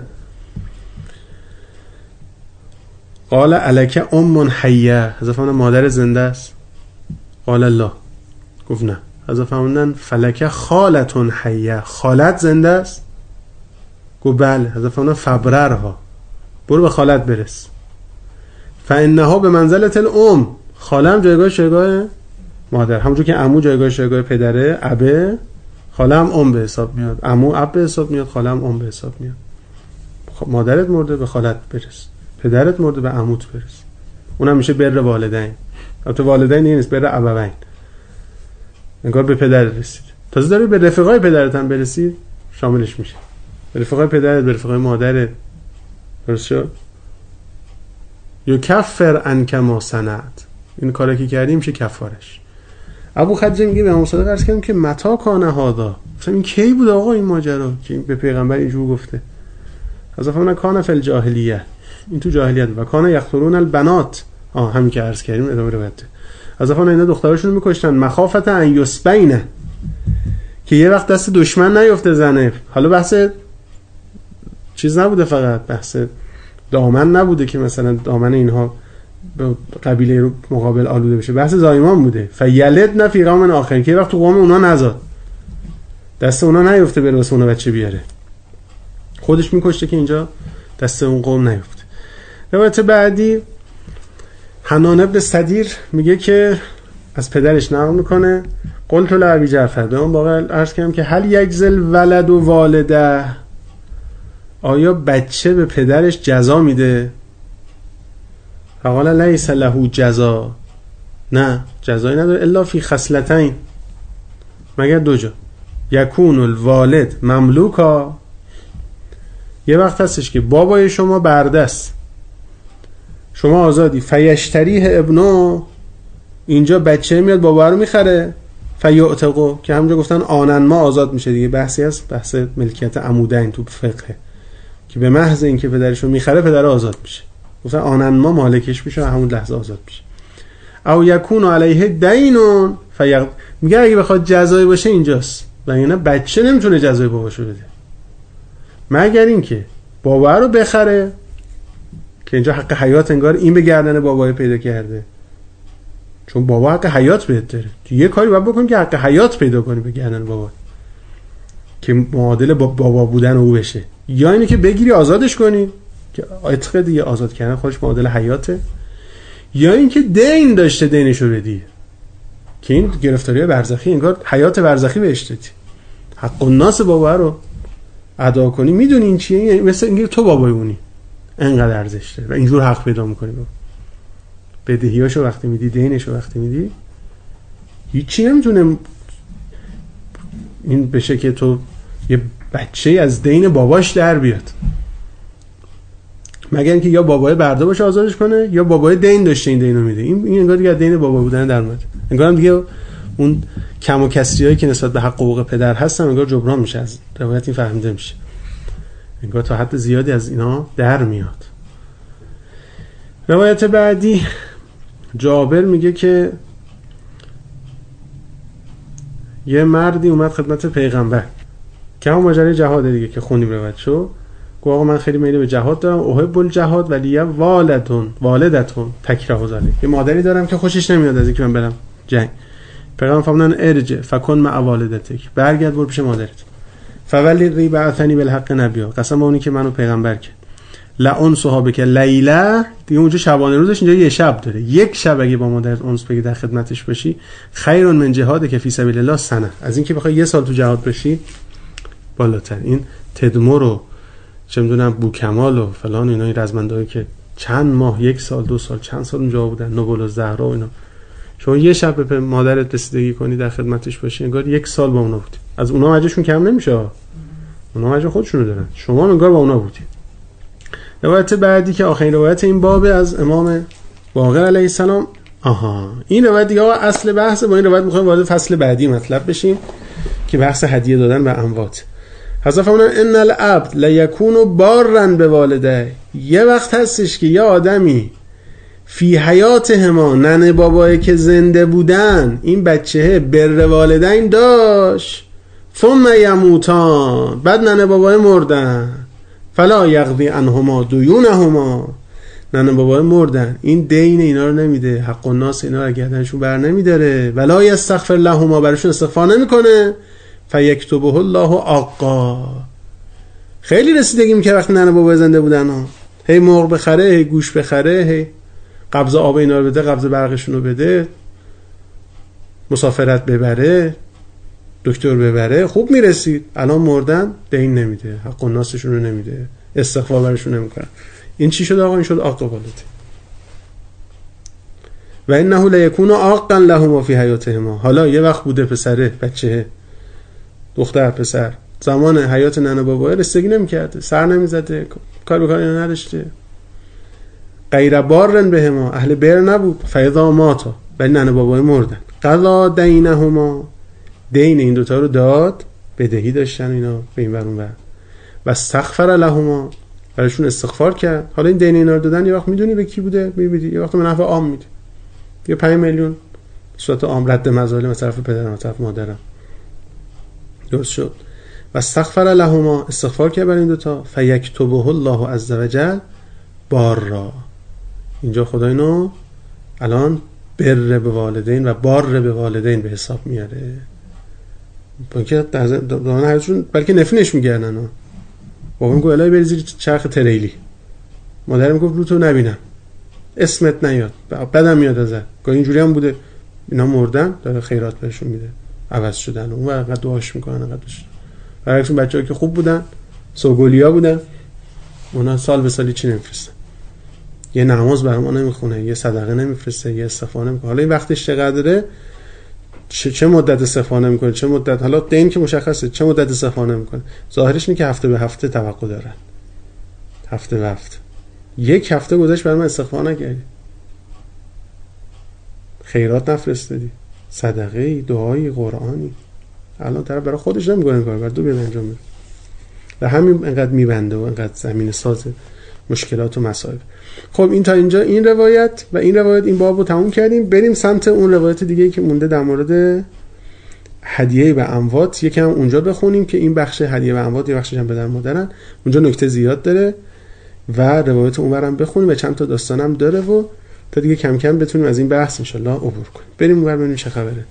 قال الک ام حیه، حذف اون مادر زنده است. قال الله، گفت نه. حذف اونن فلک خالت حیه، خالت زنده است. گفت بله. حذف اون فبررها، برو به خالت برس. فانها به منزلت الام، خاله هم جایگاه جایگاه مادر، همونجور که عمو جایگاه جایگاه پدره، ابه، خاله هم ام به حساب میاد، عمو اب به حساب میاد، خاله هم ام به حساب میاد. مادرت مرده به خالت برس، پدرت مرده به عموت برس. اونم میشه بر والدین. البته والدین نیست، بر ابوین، انگار به پدر رسید. تازه داری به رفقای پدرت هم برسید شاملش میشه، به رفقای پدرت، به رفقای مادرت. درست شد؟ یکفر عنک ما صنعت، این کاری که کردیم میشه کفارش. ابو خدیجه میگه به امام صادق عرض کردم که متا کان هذا، مثلا این کی بود آقا این ماجرا که به پیغمبر اینجور گفته؟ حذف من کان فی الجاهلیه، این تو جاهلیت و کان یقتلون البنات، آه همین که عرض کردیم ادامه رو بده. حذف من اینا دختراشون میکشتن مخافت ان یسبین، که یه وقت دست دشمن نیفته زنه. حالا بحث چیز نبوده، فقط بحث دامن نبوده که مثلا دامن اینها به قبیله رو مقابل آلوده بشه، بحث زایمان بوده. فیلد نفی قوم آخرین، که وقت تو قوم اونا نزاد، دست اونا نیفته بره واسه اونا بچه بیاره، خودش میکشته که اینجا دست اون قوم نیفته. روایت بعدی حنان ابن صدیر میگه که از پدرش نقل میکنه قلت لابی جعفر، به اون واقعا عرض کردم که هل یجزل ولد و والده، آیا بچه به پدرش جزا میده؟ فقال لیس له جزا، نه جزایی نداره، الا فی خصلتین، مگر دو جا. یکون الوالد مملوکا، یه وقت هستش که بابای شما برده است، شما آزادی، فیشتریه ابنو، اینجا بچه میاد بابا رو میخره، فیعتقو، که همونجا گفتن آنن ما آزاد میشه دیگه، بحثی هست، بحث ملکیت عمودین تو فقه، که به محض اینکه پدرشو میخره پدر آزاد میشه، گفتن آنن ما مالکش میشه و همون لحظه آزاد میشه. او یکون علیه دینون فیق، میگه اگه بخواد جزایی باشه اینجاست، و یعنی بچه نمیتونه جزای باباشو بده، مگر اینکه بابا رو بخره که اینجا حق حیات انگار این به گردن بابا پیدا کرده، چون بابا حق حیات بهت داره، تو یه کاری باید بکنی که حق حیات پیدا کنی به گردن بابا که معادل با بابا بودن او بشه، یا اینه که بگیری آزادش کنی که عتق دیگه، آزاد کردن خودش معادل حیاته، یا اینکه دین داشته دینشو بدی که این گرفتاری برزخی انگار حیات برزخی بهش دادی، حق الناس بابا رو ادا کنی. میدونی این چیه؟ مثل اینکه تو بابای اونی، انقدر ارزش داره و اینجور حق پیدا میکنی بابا. بدهیاشو وقتی میدی، دینشو وقتی میدی، هیچی نمیتونه این بشه که تو یه بچه از دین باباش در بیاد، مگر اینکه یا بابای برده باشه آزادش کنه، یا بابای دین داشته این دینو میده. این این انگار دیگه دین بابا بودن در اومد، انگار هم دیگه اون کم و کسریایی که نسبت به حق حقوق پدر هستن انگار جبران میشه، از روایت این فهمیده میشه، انگار تا حد زیادی از اینا در میاد. روایت بعدی جابر میگه که یه مردی اومد خدمت پیغمبر که همون ماجرای جهاد دیگه که خونیم روایت شو، گفت آقا من خیلی میل به جهاد دارم، احب الجهاد ولی والدتون والدتون تکره ذلک، یه مادری دارم که خوشش نمیاد از اینکه من برم جنگ. پیغمبر فرمودن ارجع فکن مع والدتک، برگرد برو پیش مادرت. فولی ری بعثنی بالحق نبیا، قسم به اونی که منو پیغمبر کرد، لئن صحابک لیله، دیگه اونجا شبانه روزش، اینجا یه شب داره، یک شب اگه با مادرت اونس بگی در خدمتش باشی، خیر من جهاد که فی سبیل الله سنه، از اینکه بخوای یه سال تو جهاد باشی بالاتر. این تدمر و چه میدونم بوکمال و فلان اینا، این رزمندایی که چند ماه، یک سال، دو سال، چند سال اونجا بودن، نوبل و زهرا و اینا، شما یه شب به مادرت رسیدگی کنی در خدمتش باشی، انگار یک سال با اونا بودی. از اونا وجهشون کم نمیشه، اونا وجه خودشونو دارن، شما انگار با اونا بودی. روایت بعدی که آخرین روایت این باب از امام باقر علیه السلام. آها این روایت دیگه اصل بحثه، با این روایت میخوایم وارد فصل بعدی مطلب بشیم که بحث هدیه دادن به اموات. حضرت فرمودن ان العبد لیکون بارا بوالديه، یه وقت هستش که یه آدمی فی حیاتهما، ننه بابایی که زنده بودن این بچه بر والدین داشت، ثم یموتان، بعد ننه بابای مردن، فلا یقضی عنهما دیونهما، ننه بابای مردن این دین اینا رو نمیده، حق الناس اینا رو گردنشون بر نمیداره، ولا یستغفر لهما، براشون استغفار نمیکنه، فیکتبه الله آقا. خیلی رسیدگی میکنه وقتی ننه بابای زنده بودن ها، هی مرغ بخره، هی گوش بخره، هی قبض آب اینا رو بده، قبض برقشون رو بده، مسافرت ببره، دکتر ببره، خوب میرسید. الان مردن دین نمیده، حق الناسشون رو نمیده، استغفار برشون نمیکنن. این چی شد آقا؟ این شد آقا بالده. و انه لیکون عاقا لهما فی حیاتهما، حالا یه وقت بوده پسره، بچه، دختر، پسر، زمان حیات ننه بابا رسیدگی نمیکرده، سر نمیزده، کار به کاری نداشته، غیر بارن بهما، اهل بر نبود، فاذا ماتا، ولی ننه بابای مردن، قضا دینهما، دین این دوتا رو داد، بدهی داشتن اینا به این ور اون ور، و استغفر لهما، براشون استغفار کرد. حالا این دین اینا رو دادن، یه وقت میدونی به کی بوده؟ میبینی یه وقت به نفع عام میده، یه پنج میلیون صورت عام رد مظالم از طرف پدرم، از طرف مادرم، درست شد. و استغفر لهما، استغفار کرد برای این دوتا، فیکتبه الله عز وجل بارا. اینجا خدا اینو الان بر به والدین و بار به والدین به حساب میاره، بلکه در دوران حیاتشون بلکه نفینش میگردن ها. بابا میگه الهی بری زیر چرخ تریلی، مادرم گفت رو تو نبینم، اسمت نیاد، بدم میاد ازت. گاه اینجوری هم بوده، اینا مردن داره خیرات بهشون میده، عوض شدن، اون وقت دعاش میکنن، قدش برایشون بچه‌ها که خوب بودن، سوگلیا بودن، اونا سال به سالی چی نمیفرستن، یه نماز برام نمیخونه، یه صدقه نمیفرسته، یه استغفار نمیکنه. حالا این وقتش چقدره، چه چه مدت استغفار نمیکنه، چه مدت، حالا دین که مشخصه، چه مدت استغفار نمیکنه. ظاهرش اینه که هفته به هفته توقع دارن، هفته به هفته. یک هفته گذشت برام استغفار نکردی، خیرات نفرستادی، صدقه، دعایی، قرآنی، الان طرف برای خودش نمیکنه این کار، برای تو بیاد انجام بده. و همین انقدر میبنده و انقدر زمین ساز مشکلات و مسائل. خب این تا اینجا این روایت و این روایت این بابو تموم کردیم. بریم سمت اون روایت دیگه که مونده در مورد هدیه به اموات یکم اونجا بخونیم که این بخش هدیه به اموات یه بخشش هم پدر مادرن، اونجا نکته زیاد داره و روایت اونورم بخونیم و چند تا داستانم داره و تا دیگه کم کم بتونیم از این بحث انشالله عبور کنیم. بریم اونور ببینیم چه خبره.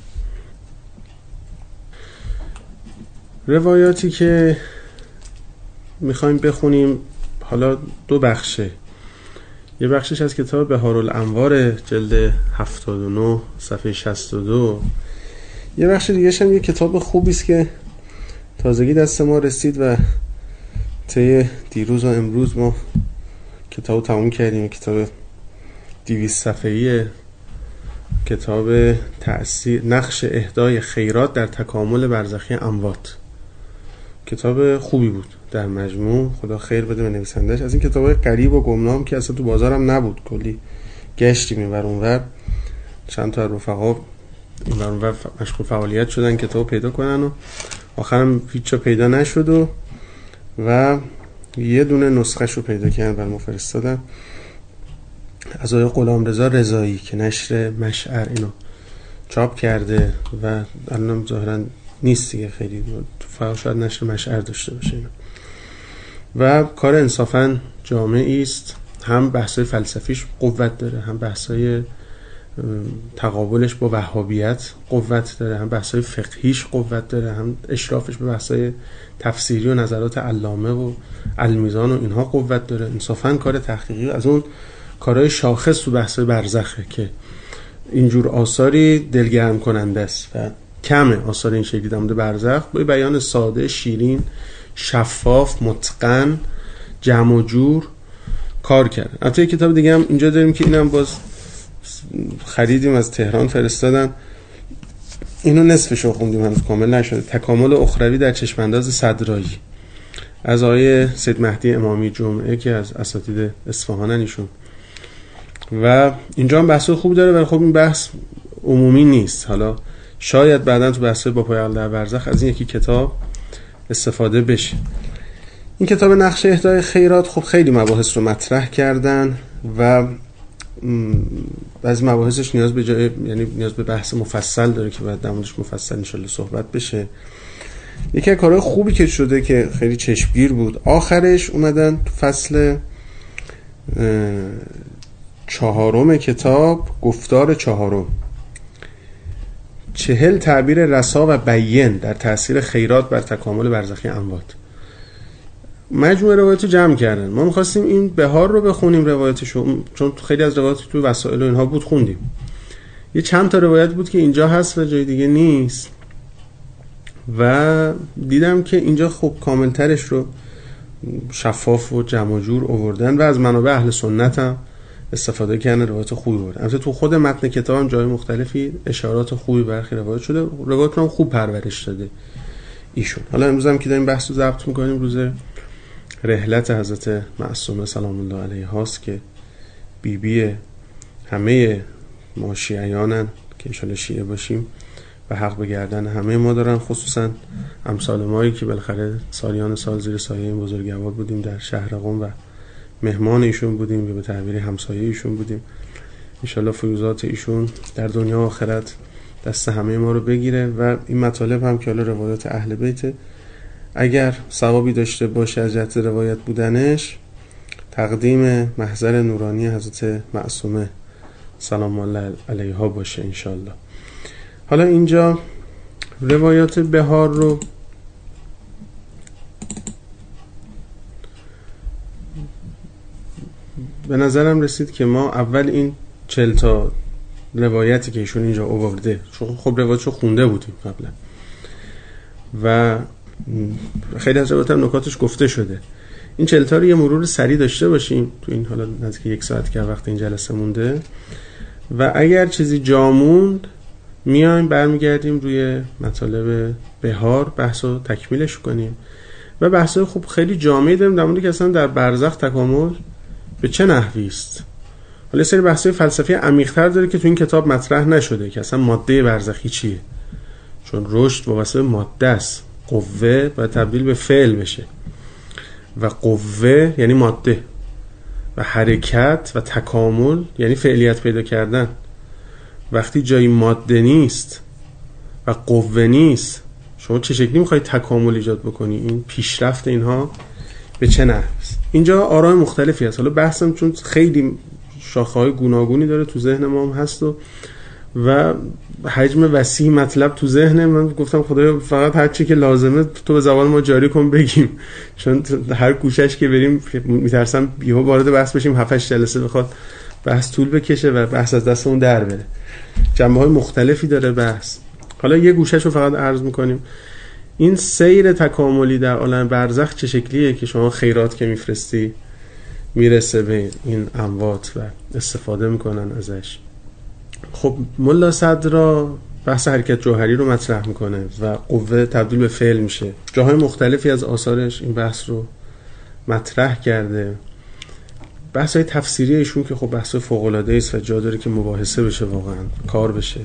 روایاتی که میخوایم بخونیم حالا دو بخشه. یه بخشش از کتاب بهارالانوار جلد هفتاد و نه صفحه شصت و دو. یه بخش دیگه‌ش هم یه کتاب خوبی است که تازگی دست ما رسید و طی دیروز و امروز ما کتابو تموم کردیم. کتاب دویست صفحه‌ای، کتاب تأثیر نقش اهدای خیرات در تکامل برزخی اموات. کتاب خوبی بود در مجموع، خدا خیر بده به نویسنده‌اش. از این کتابای غریب و گمنام که اصلا تو بازارم نبود، کلی گشتیم اینور اونور، چند تا رفقا اینور اونور مشغول فعالیت شدن کتاب پیدا کنن و آخرم هیچ جا پیدا نشد و و یه دونه نسخه‌ش رو پیدا کردن برام فرستادن از آقای غلامرضا رضایی که نشر مشعر اینو چاپ کرده و الان ظاهرا نیست دیگه، خیلی فقط شاید نشر مشعر داشته باشه اینو. و کار انصافا جامعی است، هم بحثای فلسفیش قوت داره، هم بحثای تقابلش با وهابیت قوت داره، هم بحثای فقهیش قوت داره، هم اشرافش به بحثای تفسیری و نظرات علامه و المیزان و اینها قوت داره. انصافا کار تحقیقی از اون کارهای شاخص تو بحثای برزخه که اینجور آثاری دلگرم کننده است و کمه آثار این شکلی در مورد برزخ با بیان ساده، شیرین، شفاف، متقن، جمع و جور کار کرد. البته کتاب دیگه هم اینجا داریم که اینم باز خریدیم از تهران فرستادن، اینو نصفشو خوندیم هنوز کامل نشده، تکامل اخروی در چشمانداز صدرایی از آقای سید مهدی امامی جمعه که از اساتید اصفهانن ایشون. و اینجا هم بحث خوب داره ولی خب این بحث عمومی نیست، حالا شاید بعداً تو بحث با پای در برزخ از این یکی کتاب استفاده بشه. این کتاب نقش اهدای خیرات خب خیلی مباحث رو مطرح کردن و بعضی مباحثش نیاز به جای یعنی نیاز به بحث مفصل داره که بعد در موردش مفصل ان شاءالله صحبت بشه. یکی از کارهای خوبی که شده که خیلی چشمگیر بود، آخرش اومدن تو فصل چهارم کتاب گفتار چهارم چهل تعبیر رسا و بیان در تأثیر خیرات بر تکامل برزخی اموات. مجموعه روایت رو جمع کردن. ما می‌خواستیم این بهار رو بخونیم روایتشو، چون خیلی از روایت تو وسائل و اینها بود خوندیم. یه چند تا روایت بود که اینجا هست و جای دیگه نیست و دیدم که اینجا خب کاملترش رو شفاف و جمع و جور آوردن و از منابع اهل سنت هم استفاده کردن، روایت خوبی بردن. البته تو خود متن کتاب هم جای مختلفی اشارات خوبی برخی روایت شده، روایت رو هم خوب پرورش داده ایشون. حالا امروز هم که داریم بحث رو ضبط می‌کنیم روز رحلت حضرت معصومه سلام الله علیها هاست که بی بی همه ما شیعیانن که انشالله شیعه باشیم و حق به گردن همه ما دارن، خصوصا امثال مایی که بالاخره سالیان سال زیر سایه این بزرگوار بودیم در شهر قم و مهمان ایشون بودیم و به تعبیر همسایه ایشون بودیم. انشالله فیوزات ایشون در دنیا و آخرت دست همه ما رو بگیره و این مطالب هم که حالا روایات اهل بیت اگر ثوابی داشته باشه از جهت روایت بودنش تقدیم محضر نورانی حضرت معصومه سلام الله علیها باشه انشالله. حالا اینجا روایات بهار رو به نظرم رسید که ما اول این چهل تا روایتی که ایشون اینجا آورده، چون خب روایتشو خونده بودیم قبلا و خیلی از روایت هم نکاتش گفته شده، این چهل تا رو یه مرور سریع داشته باشیم تو این حالا نزدیک یک ساعت که وقت این جلسه مونده و اگر چیزی جا موند میایم برمیگردیم روی مطالب بهار بحث رو تکمیلش کنیم و بحثای خوب خیلی جامعی داریم در مورد که اصلا در برزخ تکامل به چه نحوی است. حالا سری بحثای فلسفی عمیق‌تر داره که تو این کتاب مطرح نشده که اصلا ماده برزخی چیه، چون رشد وابسته به ماده است، قوه باید تبدیل به فعل بشه و قوه یعنی ماده و حرکت و تکامل یعنی فعلیت پیدا کردن. وقتی جایی ماده نیست و قوه نیست، شما چه شکلی میخواید تکامل ایجاد بکنی؟ این پیشرفت اینها به چه نحوی است؟ اینجا آراء مختلفی هست. حالا بحثم چون خیلی شاخه‌های گوناگونی داره تو ذهن ما هم هست و و حجم وسیع مطلب تو ذهن من، گفتم خدایا فقط هر چی که لازمه تو به زبان ما جاری کن بگیم، چون هر کوشش که بریم میترسم یهو وارد بحث بشیم هفت هشت جلسه بخواد بحث طول بکشه و بحث از دستمون در بره. جنبه‌های مختلفی داره بحث. حالا یه گوشه‌شو رو فقط عرض می‌کنیم. این سیر تکاملی در عالم برزخ چه شکلیه که شما خیرات که میفرستی میرسه به این اموات و استفاده میکنن ازش. خب ملا صدرا بحث حرکت جوهری رو مطرح میکنه و قوه تبدیل به فعل میشه. جاهای مختلفی از آثارش این بحث رو مطرح کرده. بحث های تفسیری ایشون که خب بحث فوق‌العاده است و جا داره که مباحثه بشه، واقعا کار بشه.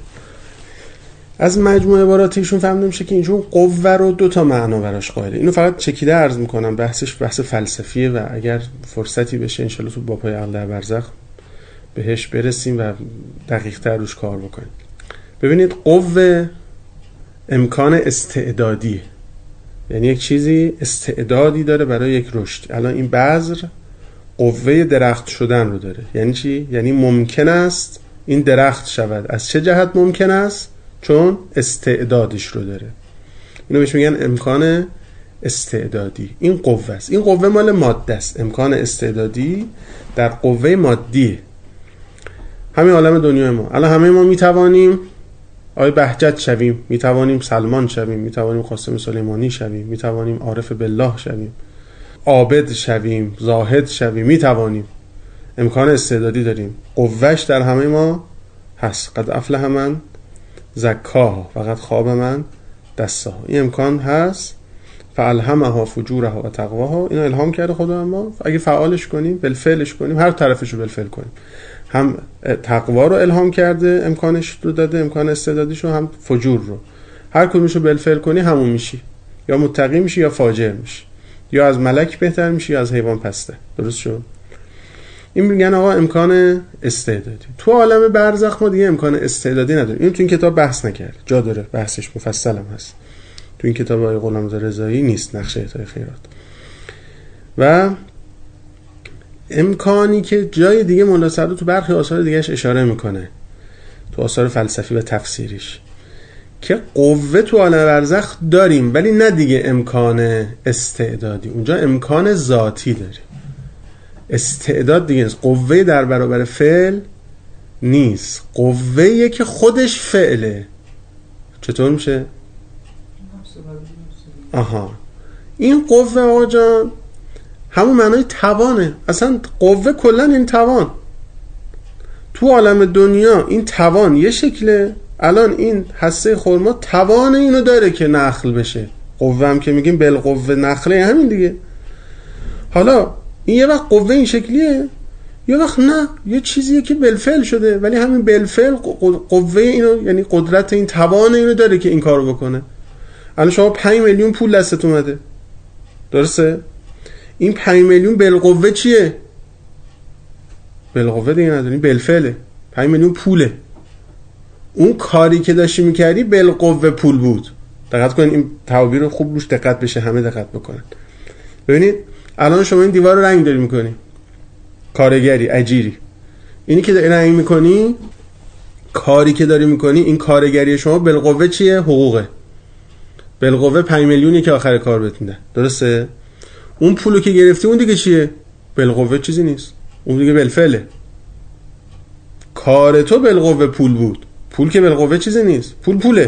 از مجموعه عبارات ایشون فهمیده میشه که اینجور قوه رو دو تا معنا براش قائله. اینو فقط چکیده عرض میکنم، بحثش بحث فلسفیه و اگر فرصتی بشه انشالله تو بابای عقل در برزخ بهش برسیم و دقیق تر روش کار بکنیم. ببینید قوه امکان استعدادی، یعنی یک چیزی استعدادی داره برای یک رشد. الان این بذر قوه درخت شدن رو داره. یعنی چی؟ یعنی ممکن است این درخت شود. از چه جهت ممکن است؟ چون استعدادش رو داره. اینو بهش میگن امکان استعدادی. این قوه است. این قوه مال ماده است. امکان استعدادی در قوه مادی. همین عالم دنیای ما. الان همه ما میتوانیم آقای بهجت شویم، میتوانیم سلمان شویم، میتوانیم قاسم سلیمانی شویم، میتوانیم عارف بالله شویم، عابد شویم، زاهد شویم، میتوانیم. امکان استعدادی داریم. قوهش در همه ما هست. قد افلح من زکاها و قد خاب من دساها. این امکان هست. فالهمها فجورها و تقواها. اینو الهام کرده خدا. ما اگه فعالش کنیم، بالفعلش کنیم، هر طرفشو بالفعل کنیم، هم تقوا رو الهام کرده، امکانش رو داده، امکان استعدادیشو، هم فجور رو. هر کدومشو بالفعل کنی همون میشی، یا متقی میشی یا فاجر میشی، یا از ملک بهتر میشی یا از حیوان پسته. درست شد؟ این میگن آقا امکان استعدادی. تو عالم برزخ ما دیگه امکان استعدادی نداریم. این تو این کتاب بحث نکرد، جا داره، بحثش مفصل هم هست. تو این کتاب آقای غلامرضا رضایی نیست، نقشه احیای خیرات. و امکانی که جای دیگه ملا صدرا تو برخی آثار دیگهش اشاره میکنه، تو آثار فلسفی و تفسیریش، که قوه تو عالم برزخ داریم ولی نه دیگه امکان استعدادی. اونجا امکان ذاتی داریم. استعداد دیگه نیست. قوه در برابر فعل نیست. قوه که خودش فعله. چطور میشه؟ آها، این قوه آقا جان همون معنای توانه. اصلا قوه کلن این توان. تو عالم دنیا این توان یه شکله. الان این هسته خرما توان اینو داره که نخل بشه. قوه هم که میگیم بالقوه نخله، همین دیگه. حالا این یه وقت قوه این شکلیه، یه وقت نه، یه چیزیه که بالفعل شده، ولی همین بالفعل قوه اینو، یعنی قدرت این توان اینو داره که این کارو بکنه. الان شما پنج میلیون پول دستت اومده، درسته؟ این پنج میلیون بالقوه چیه؟ بالقوه دیگه نداری، بالفعله. پنج میلیون پوله. اون کاری که داشتی میکردی بالقوه پول بود. دقت کنید، این تعابیر رو خوب روش دقت بشه، همه دقت بکنن. ببینید الان شما این دیوار رو رنگ داری میکنی، کارگری، اجیری. اینی که داری رنگ میکنی، کاری که داری میکنی، این کارگری شما بالقوه چیه؟ حقوقه. بالقوه پنج میلیونی که آخر کار بهت میدن، درسته؟ اون پولو که گرفتی اون دیگه چیه؟ بالقوه چیزی نیست، اون دیگه بالفعله. کار تو بالقوه پول بود. پول که بالقوه چیزی نیست، پول پوله.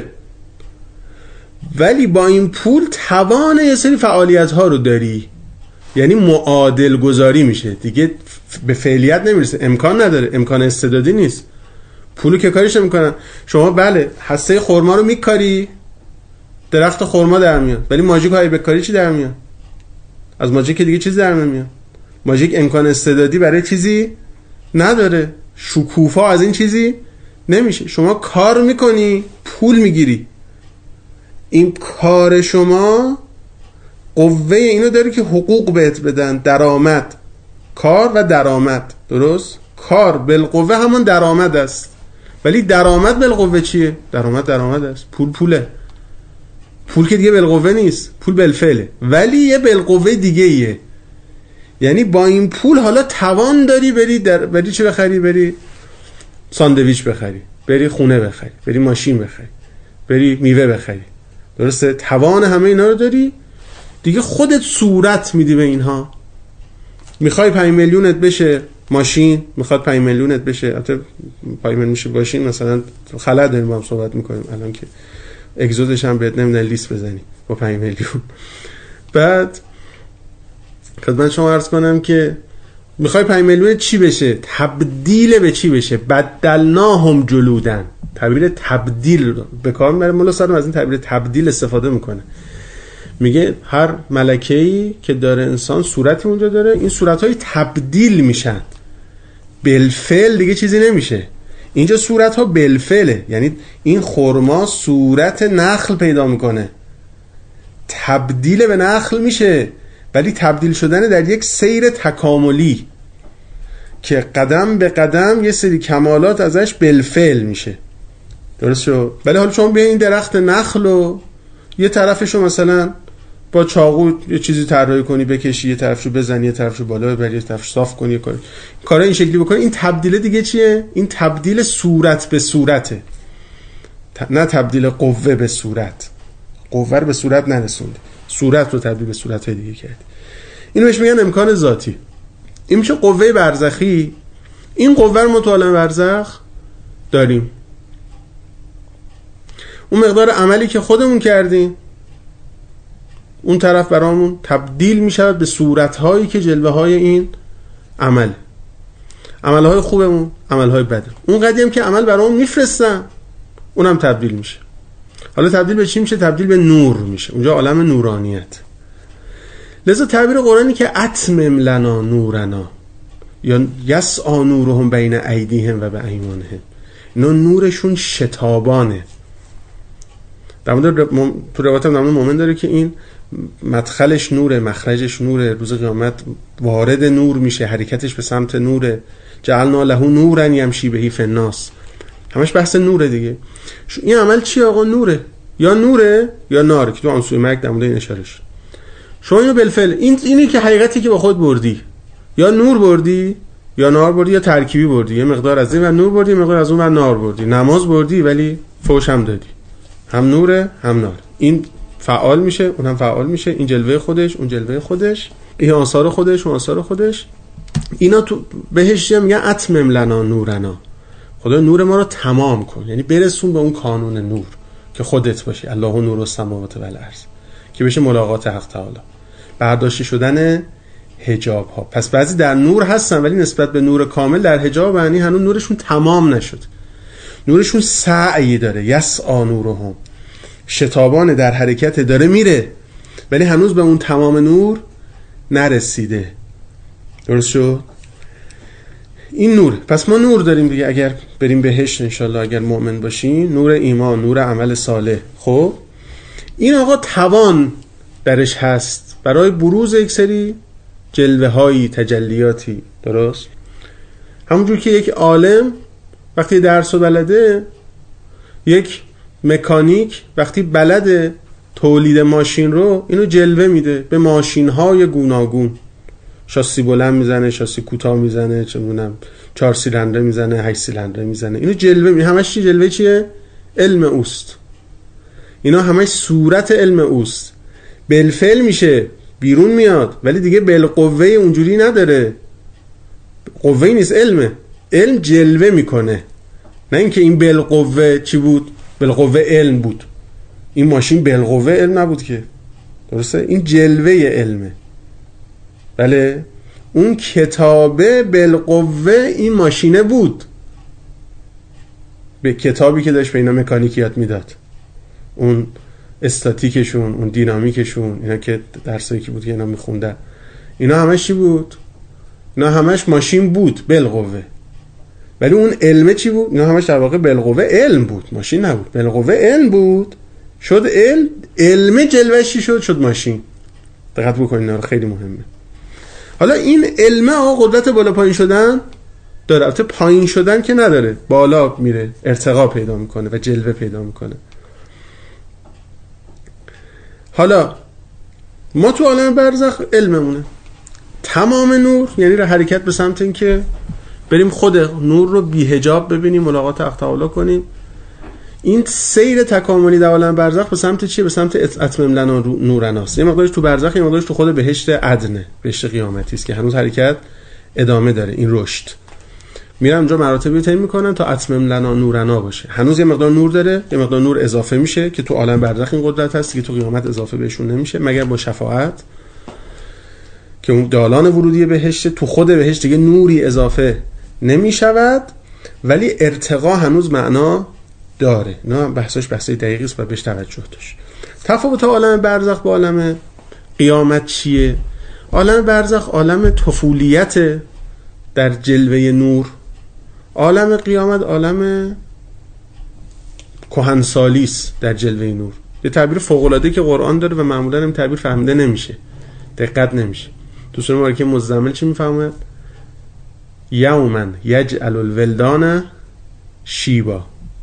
ولی با این پول توان یه سری فعالیت ها رو داری، یعنی معادل گذاری میشه دیگه، به فعلیت نمیرسه، امکان نداره، امکان استعدادی نیست. پولو که کاریش نمیکنن. شما بله هسته خرما رو میکاری، درخت خرما در میاد، ولی ماژیک های بکاری چی در میاد؟ از ماژیک دیگه چیز در نمیاد. ماژیک امکان استعدادی برای چیزی نداره، شکوفا از این چیزی نمیشه. شما کار میکنی، پول میگیری. این کار شما قوه اینو داره که حقوق بهت بدن، درآمد. کار و درآمد، درست؟ کار بالقوه همون درآمد است. ولی درآمد بالقوه چیه؟ درآمد درآمد است، پول پوله. پول که دیگه بالقوه نیست، پول بالفعله، ولی یه بالقوه دیگه ایه. یعنی با این پول حالا توان داری بری در بری چی بخری؟ بری ساندویچ بخری، بری خونه بخری، بری ماشین بخری، بری میوه بخری. درسته؟ توان همه اینا رو داری دیگه، خودت صورت میدی به اینها. میخوای پنج میلیونت بشه ماشین، میخواد پنج میلیونت بشه، البته پنج میلیون میشه ماشین، مثلا خلأ داریم با هم صحبت میکنیم الان که اگزودش هم بهت نمیدن لیست بزنی با پنج میلیون. بعد خدمت شما عرض کنم که میخوای پنج میلیون چی بشه؟ تبدیل به چی بشه؟ بدلناهم جلودن. تعبیر تبدیل به کار میبره. مولا صادق از این تعبیر تبدیل استفاده میکنه. میگه هر ملکه‌ای که داره انسان صورتی اونجا داره، این صورت‌های تبدیل میشن، بالفعل دیگه چیزی نمیشه. اینجا صورت‌ها بالفعله، یعنی این خرما صورت نخل پیدا میکنه، تبدیل به نخل میشه، ولی تبدیل شدن در یک سیر تکاملی که قدم به قدم یه سری کمالات ازش بالفعل میشه. درست شد؟ ولی حالا شما بیا این درخت نخل و یه طرفشو مثلا با چاقو یه چیزی طراحی کنی، بکشی، یه طرفشو بزنی، یه طرفشو بالا ببری، یه طرفشو صاف کنی، کار کارا این شکلی بکنی، این تبدیل دیگه چیه؟ این تبدیل صورت به صورته، نه تبدیل قوه به صورت. قوه رو به صورت نرسوندی، صورت رو تبدیل به صورت‌های دیگه کردی. اینو بهش میگن امکان ذاتی. این میشه قوه برزخی. این قوه رو ما تو عالم برزخ داریم. اون مقدار عملی که خودمون کردیم، اون طرف برامون تبدیل میشود به صورت‌هایی که جلوه‌های این عمل، عمل‌های خوبمون، عمل‌های بده. اون قدیم که عمل برامون میفرستن، اونم تبدیل میشه. حالا تبدیل به چی میشه؟ تبدیل به نور میشه. اونجا عالم نورانیت. لذا تعبیر قرآنی که اتمم لنا نورنا یا یسعی نورهم بین ایدیهم و بایمانهم، اینا نورشون شتابانه. در مورد مم... تو روایت هم مومن داره که این مدخلش نوره، مخرجش نوره، روز قیامت وارد نور میشه، حرکتش به سمت نوره. جعلنا له نورا یمشی بهی فی الناس. همش بحث نوره دیگه. این عمل چی آقا؟ نوره، یا نوره یا ناره که تو انسوی مرگ در مورد این اشاره شد. شما اینو بالفعل این اینی که حقیقتی که با خود بردی، یا نور بردی یا نار بردی، یا ترکیبی بردی، یه مقدار از این و نور بردی، یه مقدار از اون و نار بردی. نماز بردی ولی فوش هم دادی، هم نوره هم نار. این فعال میشه، اون هم فعال میشه، این جلوه خودش، اون جلوه خودش، این آثار خودش، اون آثار خودش. اینا تو بهش میگن اتمم لنا نورنا. خدا نور ما رو تمام کن، یعنی برسون به اون کانون نور که خودت باشی. الله نور السماوات و الارض، که بشه ملاقات حق تعالی، برداشته شدن حجاب ها. پس بعضی در نور هستن ولی نسبت به نور کامل در حجاب، یعنی هنوز نورشون تمام نشد، نورشون سعی داره. یسعی نورهم، شتابان در حرکت، داره میره ولی هنوز به اون تمام نور نرسیده. درست شد؟ این نور. پس ما نور داریم دیگه، اگر بریم بهشت انشالله، اگر مؤمن باشیم، نور ایمان، نور عمل صالح. خب این آقا توان درش هست برای بروز یک سری جلوه هایی، تجلیاتی. درست؟ همونجور که یک عالم وقتی درس و بلده، یک مکانیک وقتی بلده تولید ماشین رو، اینو جلوه میده به ماشین های گوناگون. شاسی بلند میزنه، شاسی کوتاه میزنه، چه میدونم چهار سیلندر میزنه، هشت سیلندر میزنه. اینو جلوه می همش چی جلوه چیه؟ علم اوست. اینا همش صورت علم اوست. بالفعل میشه، بیرون میاد، ولی دیگه بالقوه اونجوری نداره. قوه نیست، علمه. علم جلوه میکنه، نه اینکه این بالقوه چی بود؟ بالقوه علم بود. این ماشین بالقوه علم نبود که. درسته؟ این جلوه علمه. بله، اون کتابه بالقوه این ماشینه بود، به کتابی که داشت به اینا مکانیک یاد میداد، اون استاتیکشون، اون دینامیکشون، اینا که درسایی که بود که اینا میخونده، اینا همش چی بود؟ اینا همش ماشین بود بالقوه. ولی اون علمه چی بود؟ اینا همش در واقع بالقوه علم بود، ماشین نبود. بالقوه علم بود، شد علم. علمه جلوشی شد شد ماشین. دقت بکنین، اینا خیلی مهمه. حالا این علمه آقا قدرت بالا پایین شدن داره. البته پایین شدن که نداره، بالا میره، ارتقا پیدا میکنه و جلوه پیدا میکنه. حالا ما تو عالم برزخ علممونه تمام نور، یعنی را حرکت به سمت این که بریم خود نور رو بی حجاب ببینیم، ملاقات حق تعالی کنیم. این سیر تکاملی در عالم برزخ به سمت چیه؟ به سمت اتمم لنا نورناست. یه مقدارش تو برزخ، یه مقدارش تو خود بهشت عدنه، بهشت قیامتی است که هنوز حرکت ادامه داره. این رشد میرم اونجا مراتبی تعیین میکنن تا اتمم لنا نورنا باشه. هنوز یه مقدار نور داره، یه مقدار نور اضافه میشه که تو عالم برزخ این قدرت هست که تو قیامت اضافه بهشون نمیشه مگر با شفاعت که اون دالان ورودی بهشت. تو خود بهشت دیگه نوری اضافه نمیشود، ولی ارتقا هنوز معنا داره. نه بحثش بحثی دقیقی است و بهش توجه داشت. تفاوت عالم برزخ با عالم قیامت چیه؟ عالم برزخ عالم طفولیت در جلوه نور، عالم قیامت عالم کهنسالی است در جلوه نور. یه تعبیر فوق العاده که قرآن داره و معمولا این تعبیر فهمیده نمیشه، دقت نمیشه. تو سوره مبارکه مزمل چی میفهمه؟ یوما یجعل الولدان شیبا،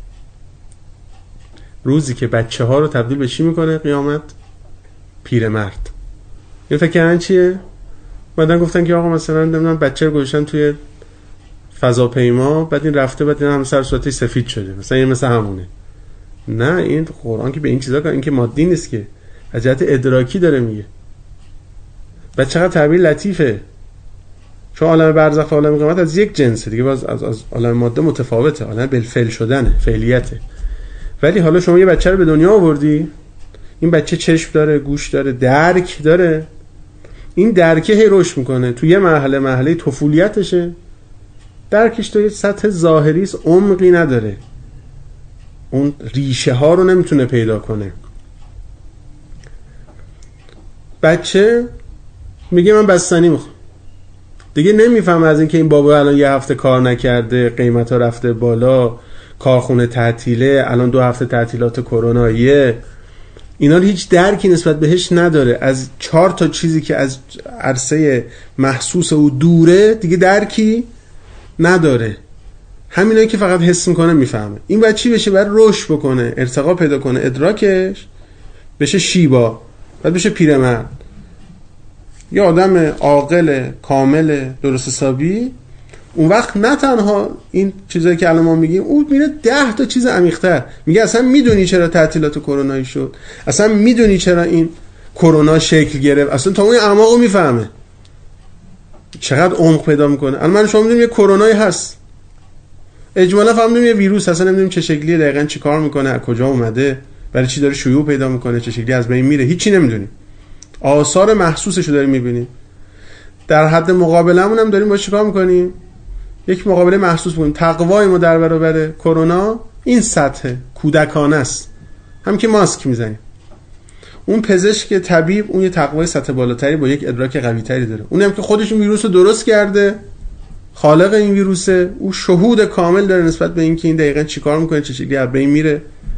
روزی که بچه ها رو تبدیل به چی میکنه قیامت؟ پیرمرد. این فکر کردن چیه؟ بعدن گفتن که آقا مثلا نمیدونم بچه رو گذاشتن توی فضاپیما، بعد این رفته، بعد این هم سر صورتش سفید شده، مثلا این مثل همونه. نه، این قرآن که به این چیزا، این که مادی نیست، که از جهت ادراکی داره میگه. بعد چقدر تعبیر لطیفه، چون عالم برزخ و عالم قیامت از یک جنسه دیگه، باز از از عالم ماده متفاوته، عالم بالفعل شدنه، فعلیته. ولی حالا شما یه بچه رو به دنیا آوردی، این بچه چشم داره، گوش داره، درک داره، این درکه هی رشد میکنه. تو یه مرحله مرحله طفولیتشه، درکش تو یه سطح ظاهری است، عمقی نداره، اون ریشه ها رو نمیتونه پیدا کنه. بچه میگه من بستنی میخوام، دیگه نمیفهم از اینکه این بابا الان یه هفته کار نکرده، قیمت ها رفته بالا، کارخونه تعطیله، الان دو هفته تعطیلات کروناییه، اینا هیچ درکی نسبت بهش نداره. از چهار تا چیزی که از عرصه محسوس او دوره دیگه درکی نداره. همینایی که فقط حس میکنه میفهمه. این باید چی بشه؟ باید رشد بکنه، ارتقا پیدا کنه، ادراکش بشه شیبا، باید بشه پیرمرد، یه آدم عاقل کامل درست حسابی. اون وقت نه تنها این چیزایی که الان ما میگیم، اون میره ده تا چیز عمیق‌تر. میگه اصلا میدونی چرا تعطیلات کرونایی شد؟ اصلا میدونی چرا این کرونا شکل گرفت؟ اصلا تا اون اعماقو میفهمه. چقدر عمق پیدا میکنه. الان من شما میدونیم یه کرونایی هست، اجمالا فهمیدیم یه ویروس، اصلا نمیدونیم چه شکلیه، دقیقاً چی کار میکنه، از کجا اومده، برای چی داره شیوع پیدا میکنه، چه شکلی از بین میره، هیچی نمیدونیم. آثار محسوسش رو داریم میبینیم. در حد مقابلمون هم داریم باش چیکار میکنیم؟ یک مقابله محسوس بکنیم. تقوای ما در برابر کرونا این سطح کودکانه است، هم که ماسک میزنیم. اون پزشک طبیب اون یه تقوای سطح بالاتری با یک ادراک قوی تری داره. اونم که خودش اون ویروس رو درست کرده، خالق این ویروسه، او شهود کامل داره نسبت به اینکه این دقیقاً چیکار میکنه، چه شکلی از بین میره،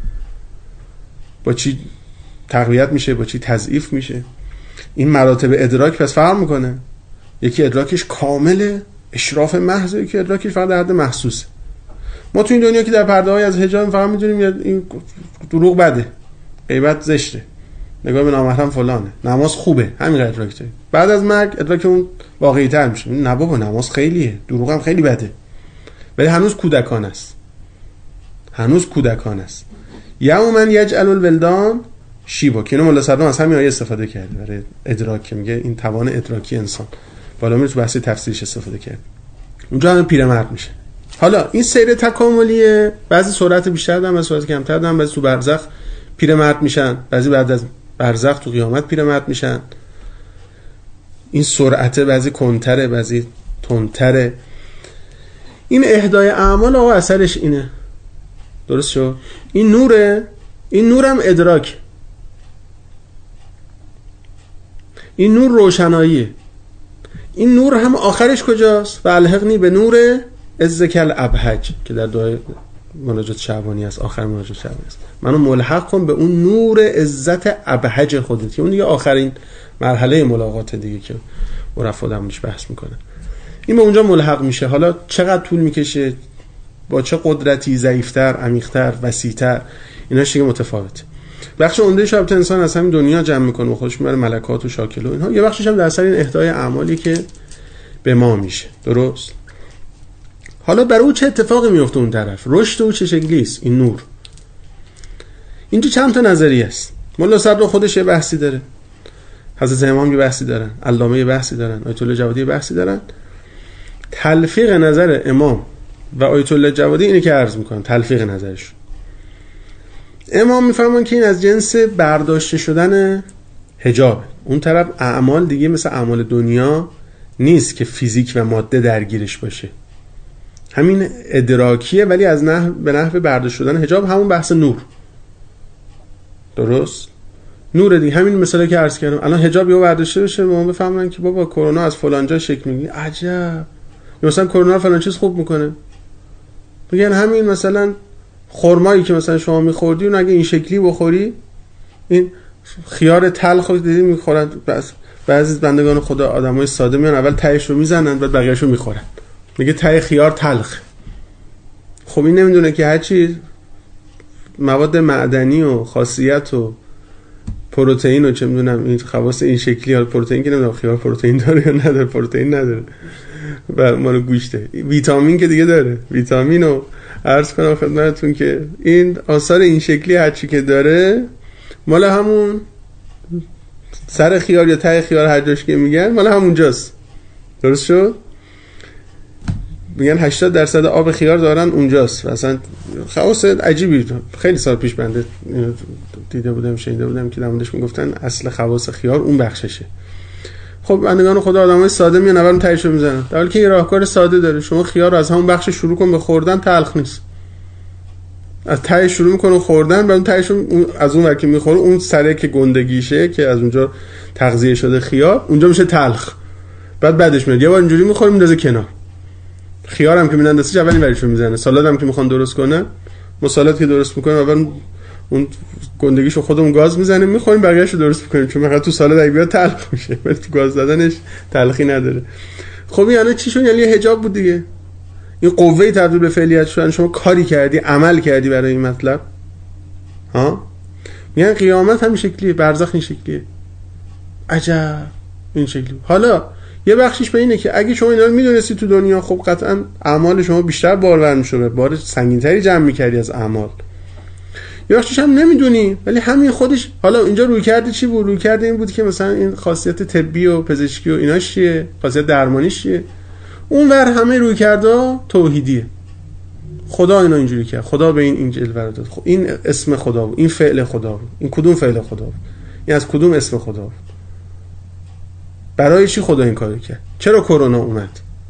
با چی تقویت میشه، با چی تضعیف میشه. این مراتب ادراک پس فرق میکنه. یکی ادراکش کامله، اشراف محض، یکی ادراکش فقط در حد محسوسه. ما تو این دنیا که در پرده‌های از حجاب فقط میدونیم این دروغ بده، غیبت زشته، نگاه به نامحرم فلانه، نماز خوبه، همین ادراک داریم. بعد از مرگ ادراک اون واقعی تر میشه. نه بابا نماز خیلیه، دروغ هم خیلی بده. ولی هنوز کودکانه است، هنوز کودکانه است. یوما یجعل الولدان شیبا، که اینو مولا صدام از همین آیه استفاده کرده برای ادراک، که میگه این توان ادراکی انسان. بالا میره تو بحث تفسیرش استفاده کرد. اونجا هم پیرمرد میشه. حالا این سیر تکاملیه، بعضی سرعت بیشتر دارن، بعضی سرعت کمتر دارن. بعضی تو برزخ پیرمرد میشن، بعضی بعد از برزخ تو قیامت پیرمرد میشن. این سرعته بعضی کنتره، بعضی تندتره. این اهدای اعمال آقا اثرش اینه، درست شد؟ این نوره، این نورم ادراک، این نور روشناییه. این نور هم آخرش کجاست؟ و الحقنی به نور ازکل ابهج که در دعای مناجات شعبانی است، آخر مناجات شعبانی است. منو ملحق کن به اون نور عزت ابهج خودت، که اون دیگه آخرین مرحله ملاقات دیگه که عرفا درمونش بحث میکنه. این به اونجا ملحق میشه. حالا چقدر طول میکشه، با چه قدرتی، ضعیفتر، عمیق‌تر، وسیع‌تر، اینا دیگه متفاوته. بخش عمده شبت انسان از همین دنیا جمع میکنه و خودش میبره ملکات و شاکل و اینها. یه بخشش هم در اثر این اهدای اعمالی که به ما میشه. درست؟ حالا برای او چه اتفاقی میفته اون طرف؟ رشد او چه شکلی است؟ این نور. اینجا چند تا نظریه است. ملا صدر خودش یه بحثی داره، حضرت امام یه بحثی دارن، علامه یه بحثی دارن، آیت الله جوادی یه بحثی دارن. تلفیق نظر امام و آیت الله جوادی اینه که عرض میکنن، تلفیق نظرش. امام میفهمن که این از جنس برداشته شدن حجاب. اون طرف اعمال دیگه مثل اعمال دنیا نیست که فیزیک و ماده درگیرش باشه، همین ادراکیه، ولی از نحو به نحو برداشته شدن حجاب، همون بحث نور. درست؟ نور دیگه. همین مثالی که عرض کردم، الان حجاب یهو برداشته بشه، ما بفهمن که بابا کرونا از فلان جا شکل میگیره، عجب، مثلا کرونا فلان چیز خوب میکنه. میگن همین مثلا خرمایی که مثلا شما میخوردی اون اگه این شکلی بخوری، این خیار تلخ رو دیدی میخورن، بس بعضی بندگان خدا آدمای ساده میان اول تهش رو میزنن بعد بقیه‌اش رو میخورن، میگه ته خیار تلخ. خب این نمیدونه که هرچی مواد معدنی و خاصیت و پروتئین و چه میدونم این خواص این شکلی، ها پروتئین که نمیدونم خیار پروتئین داره یا نداره، پروتئین نداره و مال گوشته. ویتامین که دیگه داره، ویتامین رو عرض کنم خدمتتون که این آثار این شکلی هرچی که داره مال همون سر خیار یا ته خیار هر جاش که میگن مال همونجاست. درست شد؟ میگن هشتاد درصد آب خیار دارن اونجاست. اصلا خواص عجیبی خیلی سال پیش بنده دیده بودم شنیده بودم که دموندش میگفتن اصل خواص خیار اون بخششه. خب بندگان خدا آدمای ساده میان اول تهش رو میزنن، در حالی که این راهکار ساده داره. شما خیار رو از همون بخش شروع کن به خوردن، تلخ نیست. از ته شروع میکنه خوردن، بعد اون تهش از اون ور که میخوره اون سره که گندگیشه که از اونجا تغذیه شده خیار اونجا میشه تلخ. بعد بعدش میاد یه بار اینجوری میخوره میندازه کنار. خیار هم که میندازه اول این وریشو میزنه. سالاد هم که میخوان درست کنن، مسالات که درست میکنن اول اون گندگیشو خودمون گاز میزنیم میخوریم، بقیه‌اشو درست میکنیم، چون فقط تو سالاد اگه بیاد تلخ میشه ولی تو گاز دادنش تلخی نداره. خب یعنی چی شد؟ یعنی حجاب بود دیگه. این قوه تبدیل به فعلیت شدن، شما کاری کردی، عمل کردی برای این مطلب. ها میگن قیامت هم شکلیه، برزخ این شکلیه. عجب این شکلی. حالا یه بخشش به اینه که اگه شما اینا رو میدونستی تو دنیا، خب قطعا اعمال شما بیشتر بارور میشد، بار سنگین‌تری جمع می‌کردی از اعمال. یه بخشش هم نمیدونی، ولی همین خودش. حالا اینجا روی کرده چی بود؟ روی کرده این بود که مثلا این خاصیت طبی و پزشکی و ایناش چیه، خاصیت درمانیش چیه. اونور همه روی کرده توحیدیه. خدا اینا اینجوری کرد، خدا به این این جلوه داد، خب این اسم خدا بود، این فعل خدا بود، این کدوم فعل خدا بود، این از کدوم اسم خدا بود، برای چی خدا این کارو کرد، چرا کرونا اومد،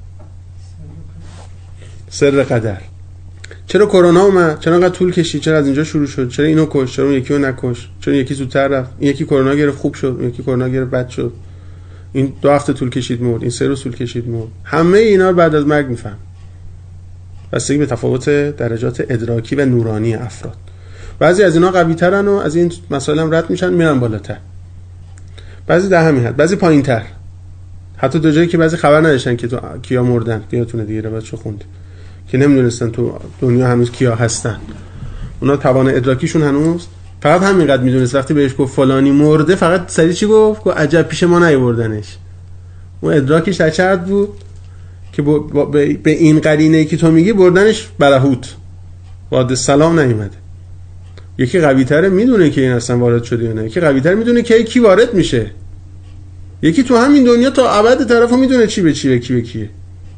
سر قدر. چرا کرونا اومد، چرا انقدر طول کشید، چرا از اینجا شروع شد، چرا اینو کش، چرا اون یکی رو نکش، چرا یکی زودتر رفت، این یکی کرونا گرفت خوب شد، اون یکی کرونا گرفت بد شد، این دو هفته طول کشید مرد، این سه روز طول کشید مرد. همه اینا رو بعد از مرگ میفهم. بستگی به تفاوت درجات ادراکی و نورانی افراد. بعضی از اینا قوی ترن و از این مسائل هم رد میشن میرن بالاتر، بعضی در همین حد، بعضی پایین تر. حتی دو جایی که بعضی خبر نداشتن که تو کیا مردن، یادتونه دیگه رو چه خوند که نمیدونستن تو دنیا هنوز کیا هستن. اونا توان ادراکیشون هنوز فقط همینقدر میدونست. وقتی بهش گفت فلانی مرده، فقط سری چی گفت؟ گفت عجب پیش ما نیوردنش. اون ادراکش در چه حد بود که به این قرینه‌ای که تو میگی بردنش برهوت، وارد سلام نیومده. یکی قوی‌تره میدونه که این اصلا وارد شده یا نه، یکی قوی‌تر میدونه که کی وارد میشه، یکی تو همین دنیا تا ابد طرفو میدونه چی به چی به کی به کیه.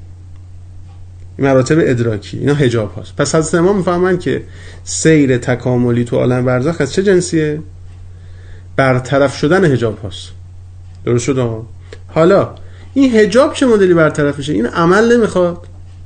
مراتب ادراکی اینا حجاب هاست. پس حضرت امام میفهمن که سیر تکاملی تو عالم برزخ از چه جنسیه؟ برطرف شدن حجاب هاست. درست شد؟ حالا این حجاب چه مدلی برطرف میشه؟ این عمل نمیخواد.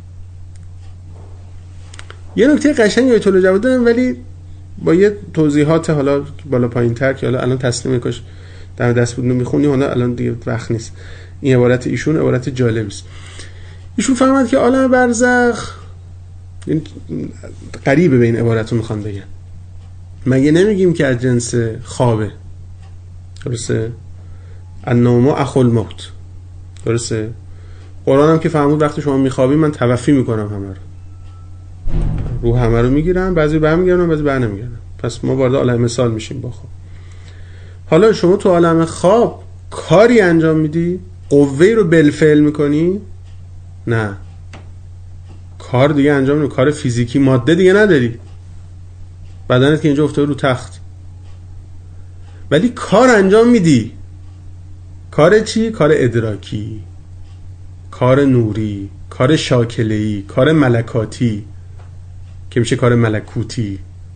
یه نکته قشنگی آیت الله جواد دارم، ولی با یه توضیحات حالا بالا پایین تر که حالا الان تسلیم کاش در دست بود میخونی، حالا الان دیگه وقت نیست. این عبارت ایشون عبارت جالبی است. ایشون فهمد که عالم برزخ، این قریبه به این عبارت رو میخوان بگن، مگه نمیگیم که از جنس خوابه؟ درسته؟ النوم اخو الموت. درسته؟ قرآن هم که فرمود وقتی شما میخوابی من توفی میکنم همه رو، روح همه رو میگیرم، بعضی برمیگردن بعضی برنمیگردن. پس ما وارد عالم مثال میشیم با خواب. حالا شما تو عالم خواب کاری انجام میدی؟ قوه‌ای رو بالفعل میکنی؟ نه، کار دیگه انجام نمیدی، کار فیزیکی ماده دیگه نداری، بدنت که اینجا افتاده رو تخت، ولی کار انجام میدی. کار چی؟ کار ادراکی، کار نوری، کار شاکله‌ای، کار ملکاتی که میشه کار ملکوتی.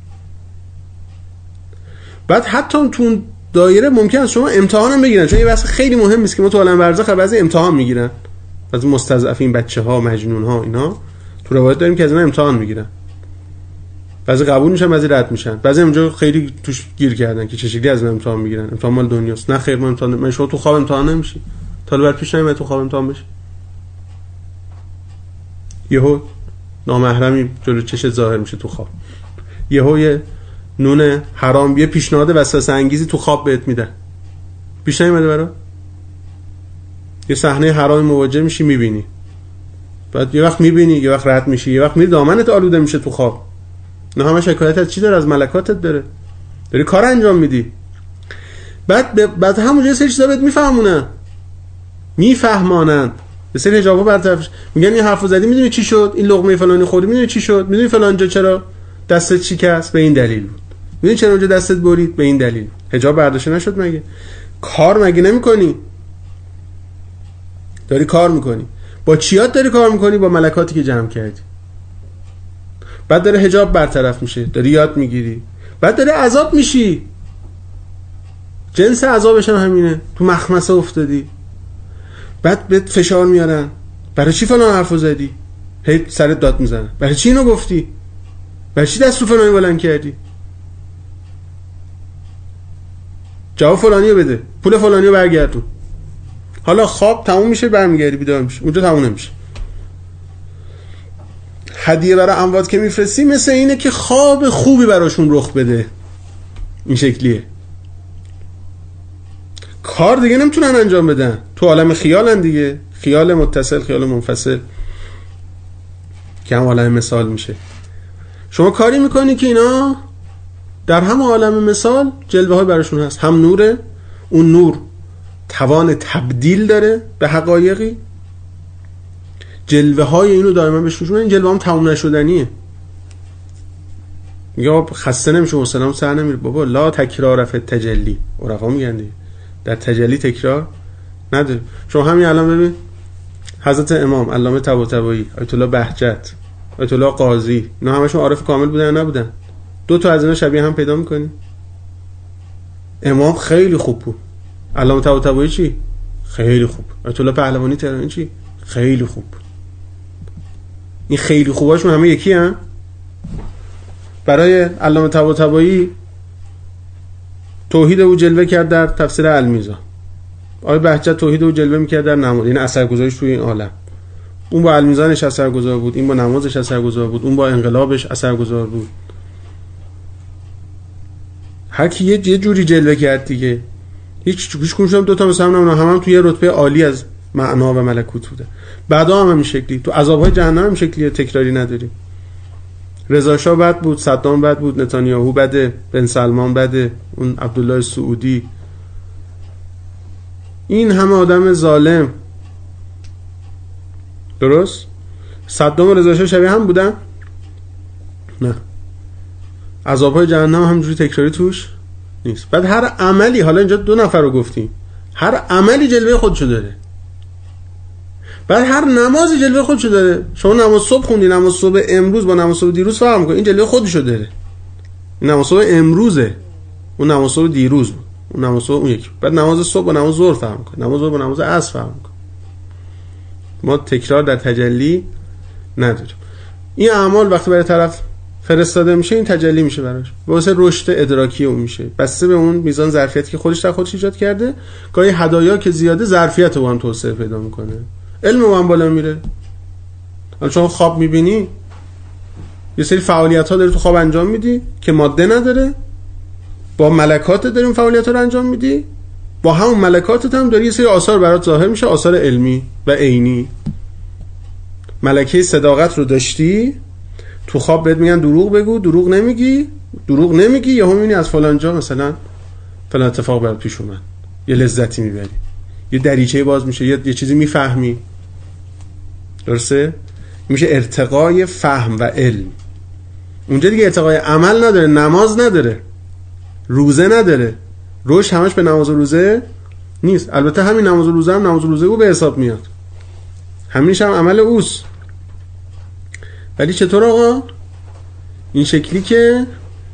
بعد حتی تو دایره ممکن است شما امتحان هم بگیرن، چون یه بحث خیلی مهم است که ما تو عالم برزخ بعضی امتحان میگیرن، بعضی مستضعفین، بچه‌ها، مجنون‌ها، اینا تو روایت داریم که از اینا امتحان میگیرن، بعضی قبول میشن بعضی رد میشن، بعضی اونجا خیلی توش گیر کردن که چه شکلی از اینا امتحان میگیرن. امتحان مال دنیاست. نه خیر، ما امتحان من شما تو خواب امتحان نمیشی، تا بعد پیش نمیاد تو خواب امتحان بشی. یهو نامحرمی جلو چشت ظاهر میشه تو خواب، یهو یه نون حرام، یه پیشنهاد وسوسه انگیزی تو خواب بهت میدن، پیش نمیاد برات؟ یه صحنه حرام مواجه میشی میبینی، بعد یه وقت میبینی، یه وقت رد میشی، یه وقت میری دامنت آلوده میشه تو خواب. نه همه شکایت از چی داره؟ از ملکاتت داره، داری کار انجام میدی. بعد بعد همونجا سری چیزا بهت میفهمونن، میفهمانن، یه سری حجابا برطرف میگن این حرفو زدی میدونی چی شد، این لقمه فلانی خوردی میدونی چی شد، میدونی فلان جا چرا دستت شکست، به این دلیل بود، میدونی چرا اونجا دستت برید، به این دلیل. حجاب برداشته نشد مگه؟ کار مگه نمی‌کنی؟ داری کار میکنی. با چیات داری کار میکنی؟ با ملکاتی که جمع کردی. بعد داره حجاب برطرف میشه، داری یاد میگیری، بعد داره عذاب میشی. جنس عذابش هم همینه، تو مخمسه افتادی، بعد بهت فشار میارن، برای چی فلان حرفو زدی؟ هی سرت داد میزنن، برای چی اینو گفتی؟ برای چی دست رو فلانی بلند کردی؟ جواب فلانیو بده، پول فلانیو برگردون. حالا خواب تموم میشه، برمیگردی بیدار میشه، اونجا تموم نمیشه. هدیه برای اموات که میفرستی مثل اینه که خواب خوبی براشون رخ بده، این شکلیه. کار دیگه نمیتونن انجام بدن، تو عالم خیالن دیگه، خیال متصل، خیال منفصل که هم عالم مثال میشه. شما کاری میکنی که اینا در هم عالم مثال جلوه های براشون هست، هم نوره، اون نور توان تبدیل داره به حقایقی، جلوه های اینو دائما بهش روشون، این جلوه هم تموم نشدنیه. یا خسته نمیشه و سلام سر نمیره. بابا لا تکرار فی تجلی، عرفا میگن دیگه در تجلی تکرار نداره. شما همین الان ببین حضرت امام علامه طباطبایی، آیت الله بهجت، آیت الله قاضی، اینا همشون عارف کامل بودن یا نبودن؟ دو تا از اینا شبیه هم پیدا میکنی؟ امام خیلی خوب بود، علامه طباطبایی چی؟ خیلی خوب. آیت الله پهلوانی تهرانی چی؟ خیلی خوب. این خیلی خوباشون همه یکی هن؟ برای علامه طباطبایی توحید او جلوه کرد در تفسیر المیزان، آقای بهجت توحید او جلوه میکرد در نماز، یعنی اثرگذاریش توی این عالم. اون با المیزانش اثرگذار بود، این با نمازش اثرگذار بود، اون با انقلابش اثرگذار بود. هر کی یه جوری جلوه کرد دیگه. هیچ هیچ کنشم دو تا مثلا هم هم تو یه رتبه عالی از معنا و ملکوت بوده. بعدا هم همین شکلی تو عذاب‌های جهنم هم شکلی تکراری نداریم. رضا شاه بد بود، صدام بد بود، نتانیاهو بده، بن سلمان بده، اون عبدالله سعودی، این همه آدم ظالم. درست؟ صدام و رضا شاه شبیه هم بودن؟ نه. عذاب‌های جهنم همجوری تکراری توش نیست. بعد هر عملی، حالا اینجا دو نفر رو گفتیم، هر عملی جلوه خودشو داره. بعد هر نمازی جلوه خودشو داره. شما نماز صبح خوندی، نماز صبح امروز با نماز صبح دیروز فرق می‌کنه، این جلوه خودشو داره. این نماز صبح امروزه، اون نماز صبح دیروز بود، اون نماز صبح اون یکی. بعد نماز صبح با نماز ظهر فرق می‌کنه، نماز ظهر با نماز عصر فرق می‌کنه. ما تکرار در تجلی نداریم. این اعمال وقتی برای طرف فرستاده میشه، این تجلی میشه براش، واسه رشد ادراکی اون میشه، بسته به اون میزان ظرفیتی که خودش در خودش ایجاد کرده. گاهی هدایا که زیاده ظرفیت رو هم توسعه پیدا میکنه، علم رو هم بالا میره. الان شما خواب میبینی، یه سری فعالیت ها داری تو خواب انجام میدی که ماده نداره، با ملکات داریم فعالیت ها رو انجام میدی، با همون ملکاتت هم داری یه سری آثار برات ظاهر میشه، آثار علمی و عینی. ملکه صداقت رو داشتی، تو خواب بهت میگن دروغ بگو، دروغ نمیگی، دروغ نمیگی، یهو میبینی از فلان جا مثلا فلان اتفاق برات پیش اومد، یه لذتی میبری، یه دریچه باز میشه، یه, یه چیزی میفهمی. درسته؟ میشه ارتقای فهم و علم. اونجا دیگه ارتقای عمل نداره، نماز نداره، روزه نداره، روش همش به نماز و روزه نیست. البته همین نماز و روزه هم نماز و روزه او به حساب میاد، همینش هم عمل اوست. ولی چطور آقا؟ این شکلی که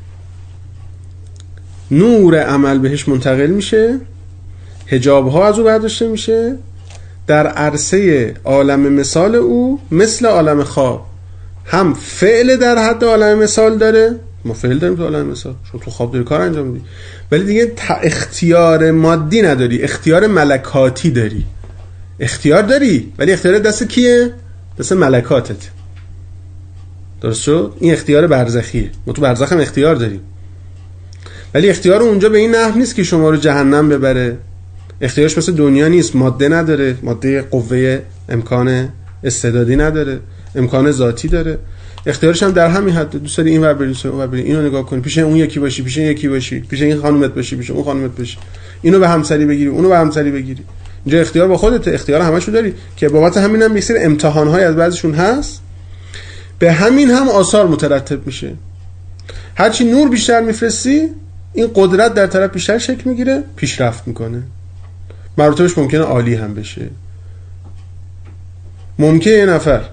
نور عمل بهش منتقل میشه، حجاب ها از او برداشته میشه، در عرصه عالم مثال او مثل عالم خواب هم فعل در حد عالم مثال داره، ما فعل داریم تو عالم مثال، شما تو خواب داری کار انجام میدی، ولی دیگه اختیار مادی نداری، اختیار ملکاتی داری. اختیار داری ولی اختیار دست کیه؟ دست ملکاتت. درست شد؟ این اختیار برزخیه. ما تو برزخ هم اختیار داریم، ولی اختیار اونجا به این نحو نیست که شما رو جهنم ببره. اختیارش مثل دنیا نیست، ماده نداره، ماده قوه امکان استعدادی نداره، امکان ذاتی داره. اختیارش هم در همین حد، دوست داری این ور بری، دوست داری اون ور بری، اینو نگاه کنی، پیش اون یکی باشی، پیش این یکی باشی، پیش این خانومت باشی، پیش اون خانومت باشی، اینو به همسری بگیری، اونو به همسری بگیری. اینجا اختیار با خودت، اختیار همشو داری که بابت همین هم میسر امتحان‌های از بعضشون هست. به همین هم آثار مترتب میشه. هرچی نور بیشتر میفرستی، این قدرت در طرف بیشتر شکل میگیره، پیشرفت میکنه. مراتبش ممکنه عالی هم بشه. ممکنه یه نفر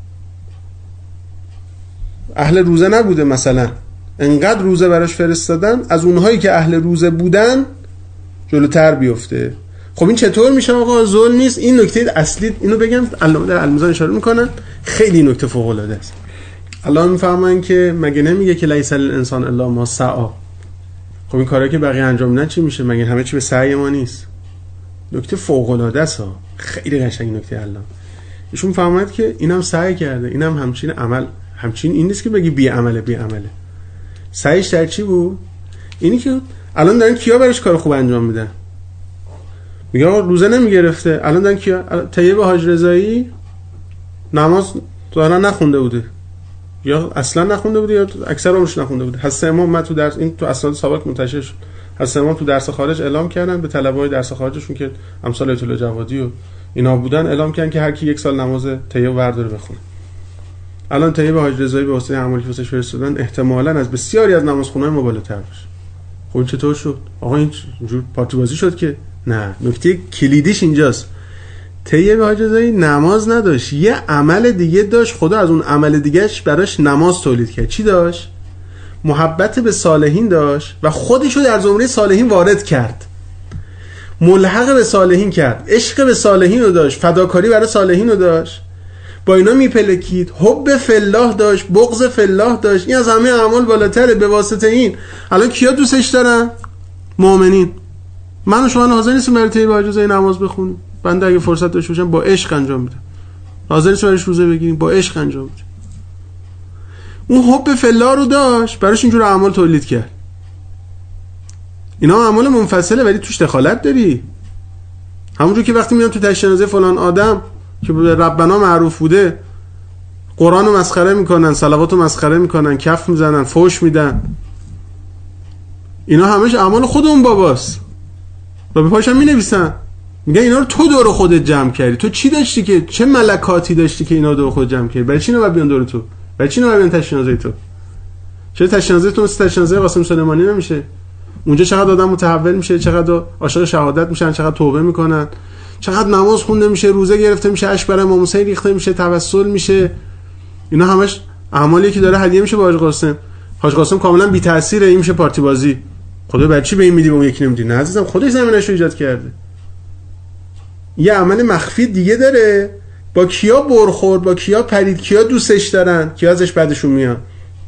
اهل روزه نبوده مثلا، انقدر روزه براش فرستادن، از اونهایی که اهل روزه بودن جلوتر بیفته. خب این چطور میشه آقا؟ ظلم نیست. این نکته اصلی، اینو بگم علامه در المیزان اشاره میکنن، خیلی نکته فوق العاده است. الله میفهمن که مگه نمیگه که لیس الانسان الا ما سعی؟ خب این کارا که بقیه انجام میدن چی میشه؟ مگه همه چی به سعی ما نیست؟ نکته فوق العاده است، خیلی قشنگ نکته. الله ایشون فهمید که اینم سعی کرده، اینم همچین عمل، همچین این نیست که بگی بی عمله بی عمله. سعیش در چی بود؟ اینی که الان دارن کیا براش کار خوب انجام میدن. میگه آقا روزه نمیگرفته، الان دارن کیا؟ طیب حاج رضایی نماز دارن نخونده بوده، یا اصلا نخونده بوده، یا اکثر عمرش نخونده بوده. حضرت امام من تو درس، این تو اسناد سابق منتشر شد، حضرت امام تو درس خارج اعلام کردن به طلبه‌های درس خارجشون که امثال ایت الله جوادی و اینا بودن، اعلام کردن که هر کی یک سال نماز طیب ورداره بخونه. الان طیب حاج رضایی به واسطه عملی که واسش فرستادن احتمالاً از بسیاری از نمازخونه‌های ما بالاتر باشه. خب این چطور شد؟ آقا این جور پارتی بازی شد که نه. نکته کلیدیش اینجاست. طیب حاج رضایی نماز نداشت، یه عمل دیگه داشت. خدا از اون عمل دیگهش براش نماز تولید کرد. چی داشت؟ محبت به صالحین داشت و خودشو در زمره صالحین وارد کرد، ملحق به صالحین کرد، عشق به صالحین رو داشت، فداکاری برای صالحین رو داشت، با اینا میپلکید، حب فی الله داشت، بغض فی الله داشت. این از همه اعمال بالاتره. به واسطه این الان کیا دوستش دارن؟ مؤمنین. من و شما حاضر نیستیم برای طیب حاج رضایی نماز بخونیم. بنده اگه فرصت داشته باشم با عشق انجام میدم. حاضر نیستیم برایش روزه بگیریم، با عشق انجام میدم. اون حب فی الله رو داشت، براش اینجور اعمال تولید کرد. اینا اعمال منفصله ولی توش دخالت داری. همونجور که وقتی میان تو تشنازه فلان آدم که به ربنا معروف بوده، قرآن رو مسخره میکنن، صلوات رو مسخره میکنن، کف میزنن، فوش میدن، اینا همش اعمال خود اون باباست و به پاشم مینویسن، میگن اینا رو تو دور خودت جمع کردی. تو چی داشتی که، چه ملکاتی داشتی که اینا دور خودت جمع کردی؟ برای چی اینا بیان دور تو؟ برای چی اینا بیان تشنازه تو؟ چرا تشنازه تو مثل تشنازه قاسم سلیمانی نمیشه؟ اونجا چقدر آدم متحول میشه، چقدر عاشق شهادت میشن، چقدر توبه میکنن، چقدر نماز خونده میشه، روزه گرفته میشه، اشک برای امام حسین ریخته میشه، توسل میشه. اینا همش اعمالیه که داره هدیه میشه به حاج قاسم. حاج قاسم کاملا بی تاثیره، این میشه پارتی بازی. خدا برای چی به این میدی به اون یکی نمیدی؟ نه عزیزم، خودش زمینه‌شو ایجاد کرده. یه عمل مخفی دیگه داره، با کیا برخورد، با کیا پرید، کیا دوستش دارن، کیا ازش بعدشون میاد.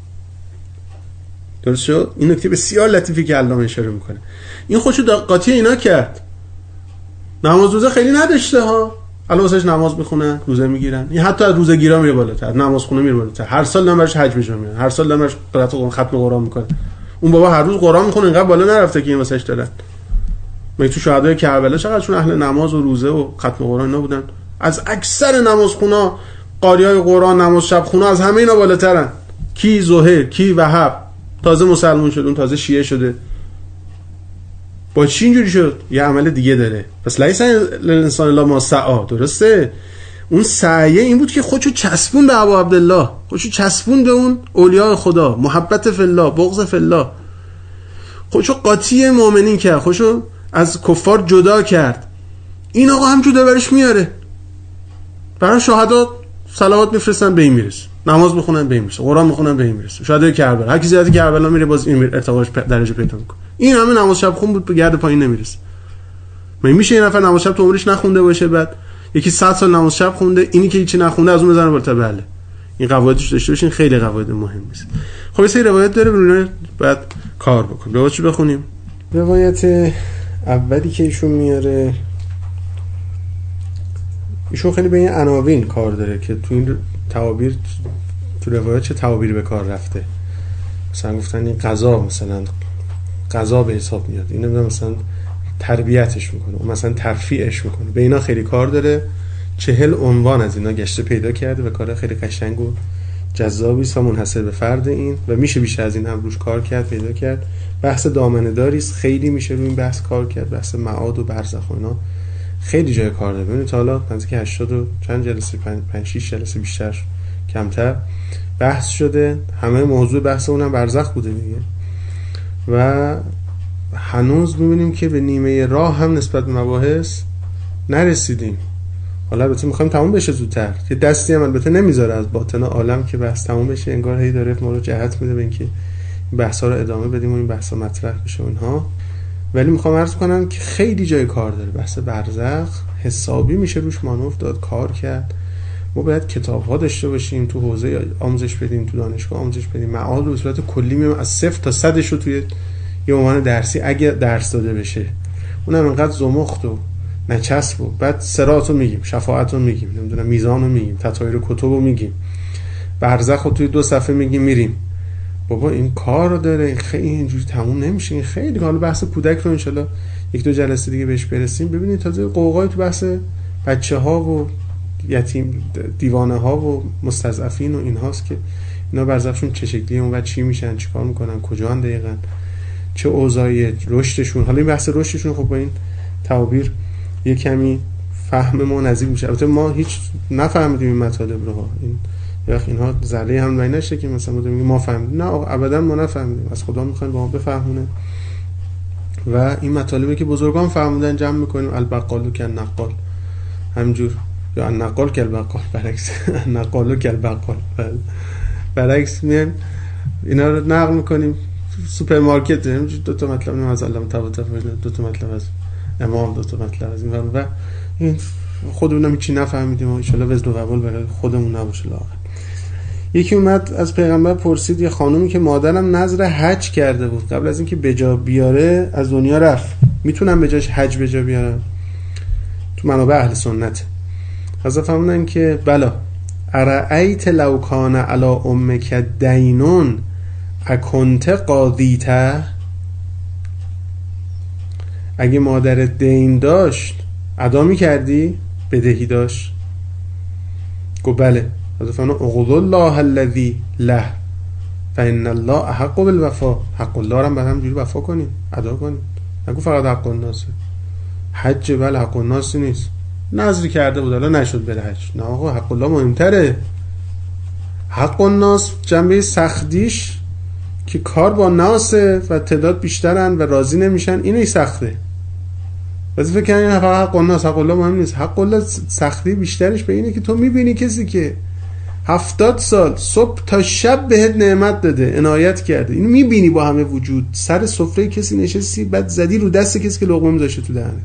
درست شد؟ این نکته بسیار لطیفی که علامه اشاره میکنه. این خودشو قاطی اینا کرد. نماز روزه خیلی نداشته ها، الان واسش نماز میخونن، روزه میگیرن. این حتی از روزه گیرا میره بالاتر، نماز خونه میره بالاتر. هر سال دارن براش حج میجا میرن، هر سال دارن براش قرائت ختم قرآن میکنن. اون بابا هر روز قرآن میخونه، اینقدر بالا نرفته که این واسش دارن. مگه تو شهدای کربلا چقدرشون اهل نماز و روزه و ختم قرآن اینا بودن؟ از اکثر نمازخونا، قاریای قرآن، نماز شب خونا، از همه اینا بالاترن. کی زهیر، کی وهب، تازه مسلمان شد، اون تازه شیعه شده. با چی اینجوری شد؟ یه عمل دیگه داره. پس لیس الانسان الا ما سعی. درسته؟ اون سعیه این بود که خودشو چسبون به ابو عبدالله، خودشو چسبون به اون اولیاء خدا، محبت فی الله، بغض فی الله، خودشو قاطی مؤمنین کرد، خودشو از کفار جدا کرد. این آقا هم جدا برش میاره. برای شهدا صلوات میفرستن به این میرسه، نماز بخونن به این میرسه، قرآن بخونن به این میرسه. شهدای کربلا، هر کی زیارت کربلا میره باز این ارتقاش درجه پیدا میکنه. این همه نماز شب خون بود به گرد پایین نمیرسه. من میشه یه نفر نماز شب تو عمرش نخونده باشه، بعد یکی صد سال نماز شب خونده، اینی که هیچی نخونده از اون بزنه بالاتر؟ بله. این قواعدش داشته باشین، خیلی قواعد مهمی است. خب یه سری روایت داره برونه بعد کار بکنیم. روایت چی بخونیم؟ روایت اولی که ایشون میاره، ایشون خیلی به این عناوین کار داره که تو این تعابیر، تو روایت چه تعابیری به کار رفته. مثلا گفتن این قضا، مثلا قضا به حساب میاد، اینو مثلا تربیتش میکنه، اون مثلا ترفیعش میکنه. به اینا خیلی کار داره. چهل عنوان از اینا گشته پیدا کرده و کار خیلی قشنگ و جذابی است و منحصر به فرد این و میشه بیشتر از این هم روش کار کرد، پیدا کرد. بحث دامنه داری است، خیلی میشه روی این بحث کار کرد. بحث معاد و برزخ و اینا خیلی جای کار داره. ببینید تا حالا نزدیک هشتاد و چند جلسه، پنج شش جلسه بیشتر کمتر بحث شده. همه موضوع بحث اونم برزخ بوده دیگه. و هنوز میبینیم که به نیمه راه هم نسبت به مباحث نرسیدیم. حالا البته میخوایم تموم بشه زودتر. یه دستی هم البته نمیذاره از باطن عالم که بحث تموم بشه، انگار هی داره ما رو جهت میده به اینکه این بحثا رو ادامه بدیم و این بحثا مطرح بشه و اینها. ولی میخوام عرض کنم که خیلی جای کار داره. بحث برزخ حسابی میشه روش مانور داد، کار کرد. ما باید کتاب‌ها داشته باشیم، تو حوزه آموزش بدیم، تو دانشگاه آموزش بدیم. معاد رو به صورت کلی میام از صفر تا صدش رو توی یه عنوان درسی اگه درس داده بشه، اونم انقدر زمخت و نچسب و بعد صراط رو میگیم، شفاعت رو میگیم، نمیدونم میزان رو میگیم، تطایر کتب رو میگیم، برزخ رو توی دو صفحه میگیم میریم. بابا این کار رو داره، این خیلی اینجوری تموم نمیشه. این خیلی حالا بحث کودک رو انشالله یک دو جلسه دیگه بهش برسیم. ببینید تازه قوقای تو بحث بچه ها و یتیم دیوانه ها و مستضعفین و این هاست که اینا برزخشون چه شکلیه، اون وقت چی میشن، چیکار میکنن، کجا ان دقیقاً، چه اوضاعی رشدشون. حالا این بحث رشدشون خب با این تعابیر یه کمی فهم ما نزدیک میشه. البته ما هیچ نفهمیدیم این مطالب رو ها. این یا اینها زله هم نشه که مثلا میگیم ما فهمیدیم. نه ابدا ما نفهمیدیم. از خدا میخوایم با ما بفهمونه و این مطالبی که بزرگان فهمیدن جمع میکنیم. البقال کن نقال، همجور، یا النقال کل بقال، برعکس النقال کل بقال، برعکس میایم اینا رو نقل میکنیم. سوپرمارکت همینجور دو تا مطلب از علامه طباطبایی، دو تا مطلب از امام، دو تا مطلب از این و این خودمون هیچی نفهمیدیم و ان شاء الله وزن و وبال برای خودمون نباشه لااقل. یکی اومد از پیغمبر پرسید، یه خانومی که مادرم نذر حج کرده بود، قبل از اینکه بجا بیاره از دنیا رفت، میتونم به جاش حج بجا بیارم؟ تو منابع اهل سنت حضرت فرمودن که بلا، ارأیت لو کان علی امک دینون اکنت قاضیته، اگه مادرت دین داشت ادا میکردی؟ بدهی داشت؟ گفت بله. حضرت فرمودن اقض الله الذی له فان الله احق بالوفا، حق الله رو هم جوری وفا کنیم، ادا کنیم. نگو فقط حق الناس. حج بله حق الناس نیست، نذری کرده بود الان نشد بره حج. نه آقا، حق الله مهمتره. حق الناس جنبه سختیش که کار با ناسه و تعداد بیشترن و راضی نمیشن، اینوی سخته. واسه فکر کنین فقط حق الناس، حق الله مهم نیست. حق الله سختی بیشترش به اینه که تو میبینی کسی که هفتاد سال صبح تا شب بهت نعمت داده، عنایت کرده، اینو میبینی با همه وجود، سر سفره کسی نشستی بعد زدی رو دست کسی که لقمه میذاشه تو دهنت.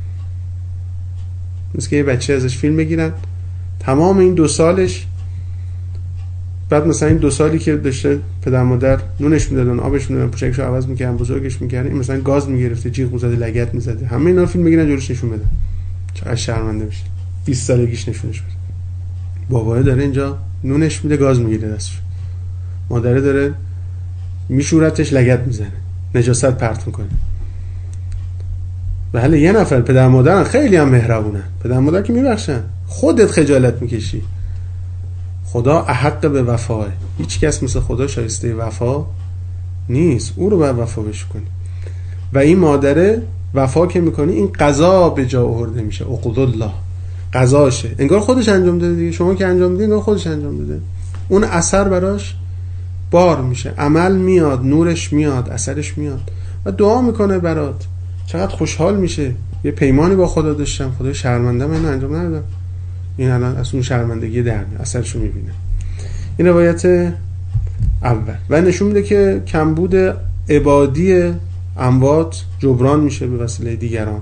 مثل که یه بچه ازش فیلم بگیرن تمام این دو سالش، بعد مثلا این دو سالی که داشته پدر مادر نونش میدادن، آبش میدادن، پوشکشو عوض میکردن، بزرگش میکردن، این مثلا گاز میگرفته، جیغ میزده، لگد میزده، همه اینا رو فیلم بگیرن جلوش نشون بدن. چقدر شرمنده میشه. بیست سالگیش نشونش بده. بابا داره اینجا نونش میده، گاز میگیره دستش، مادره داره میشورتش، لگد میزنه، نجاست پرت میکنه. بله یه نفر پدر مادرن خیلی هم مهربونن، پدر مادر که میبخشن، خودت خجالت میکشی. خدا احق به وفاه، هیچ کس مثل خدا شایسته وفا نیست، او رو باید وفا بش کنی. و این مادره وفا که میکنی این قضا به جا آورده میشه، عقد الله قضاشه، انگار خودش انجام داده دیگه. شما که انجام میدی انگار خودش انجام داده، اون اثر براش بار میشه، عمل میاد، نورش میاد، اثرش میاد و دعا میکنه برات. چقدر خوشحال میشه. یه پیمانی با خدا داشتم، خدا شرمنده من انجام ندادم، این الان از اون شرمندگی در میاد، اثرشو میبینه. این روایت اول و نشون میده که کمبود عبادی اموات جبران میشه به وسیله دیگران.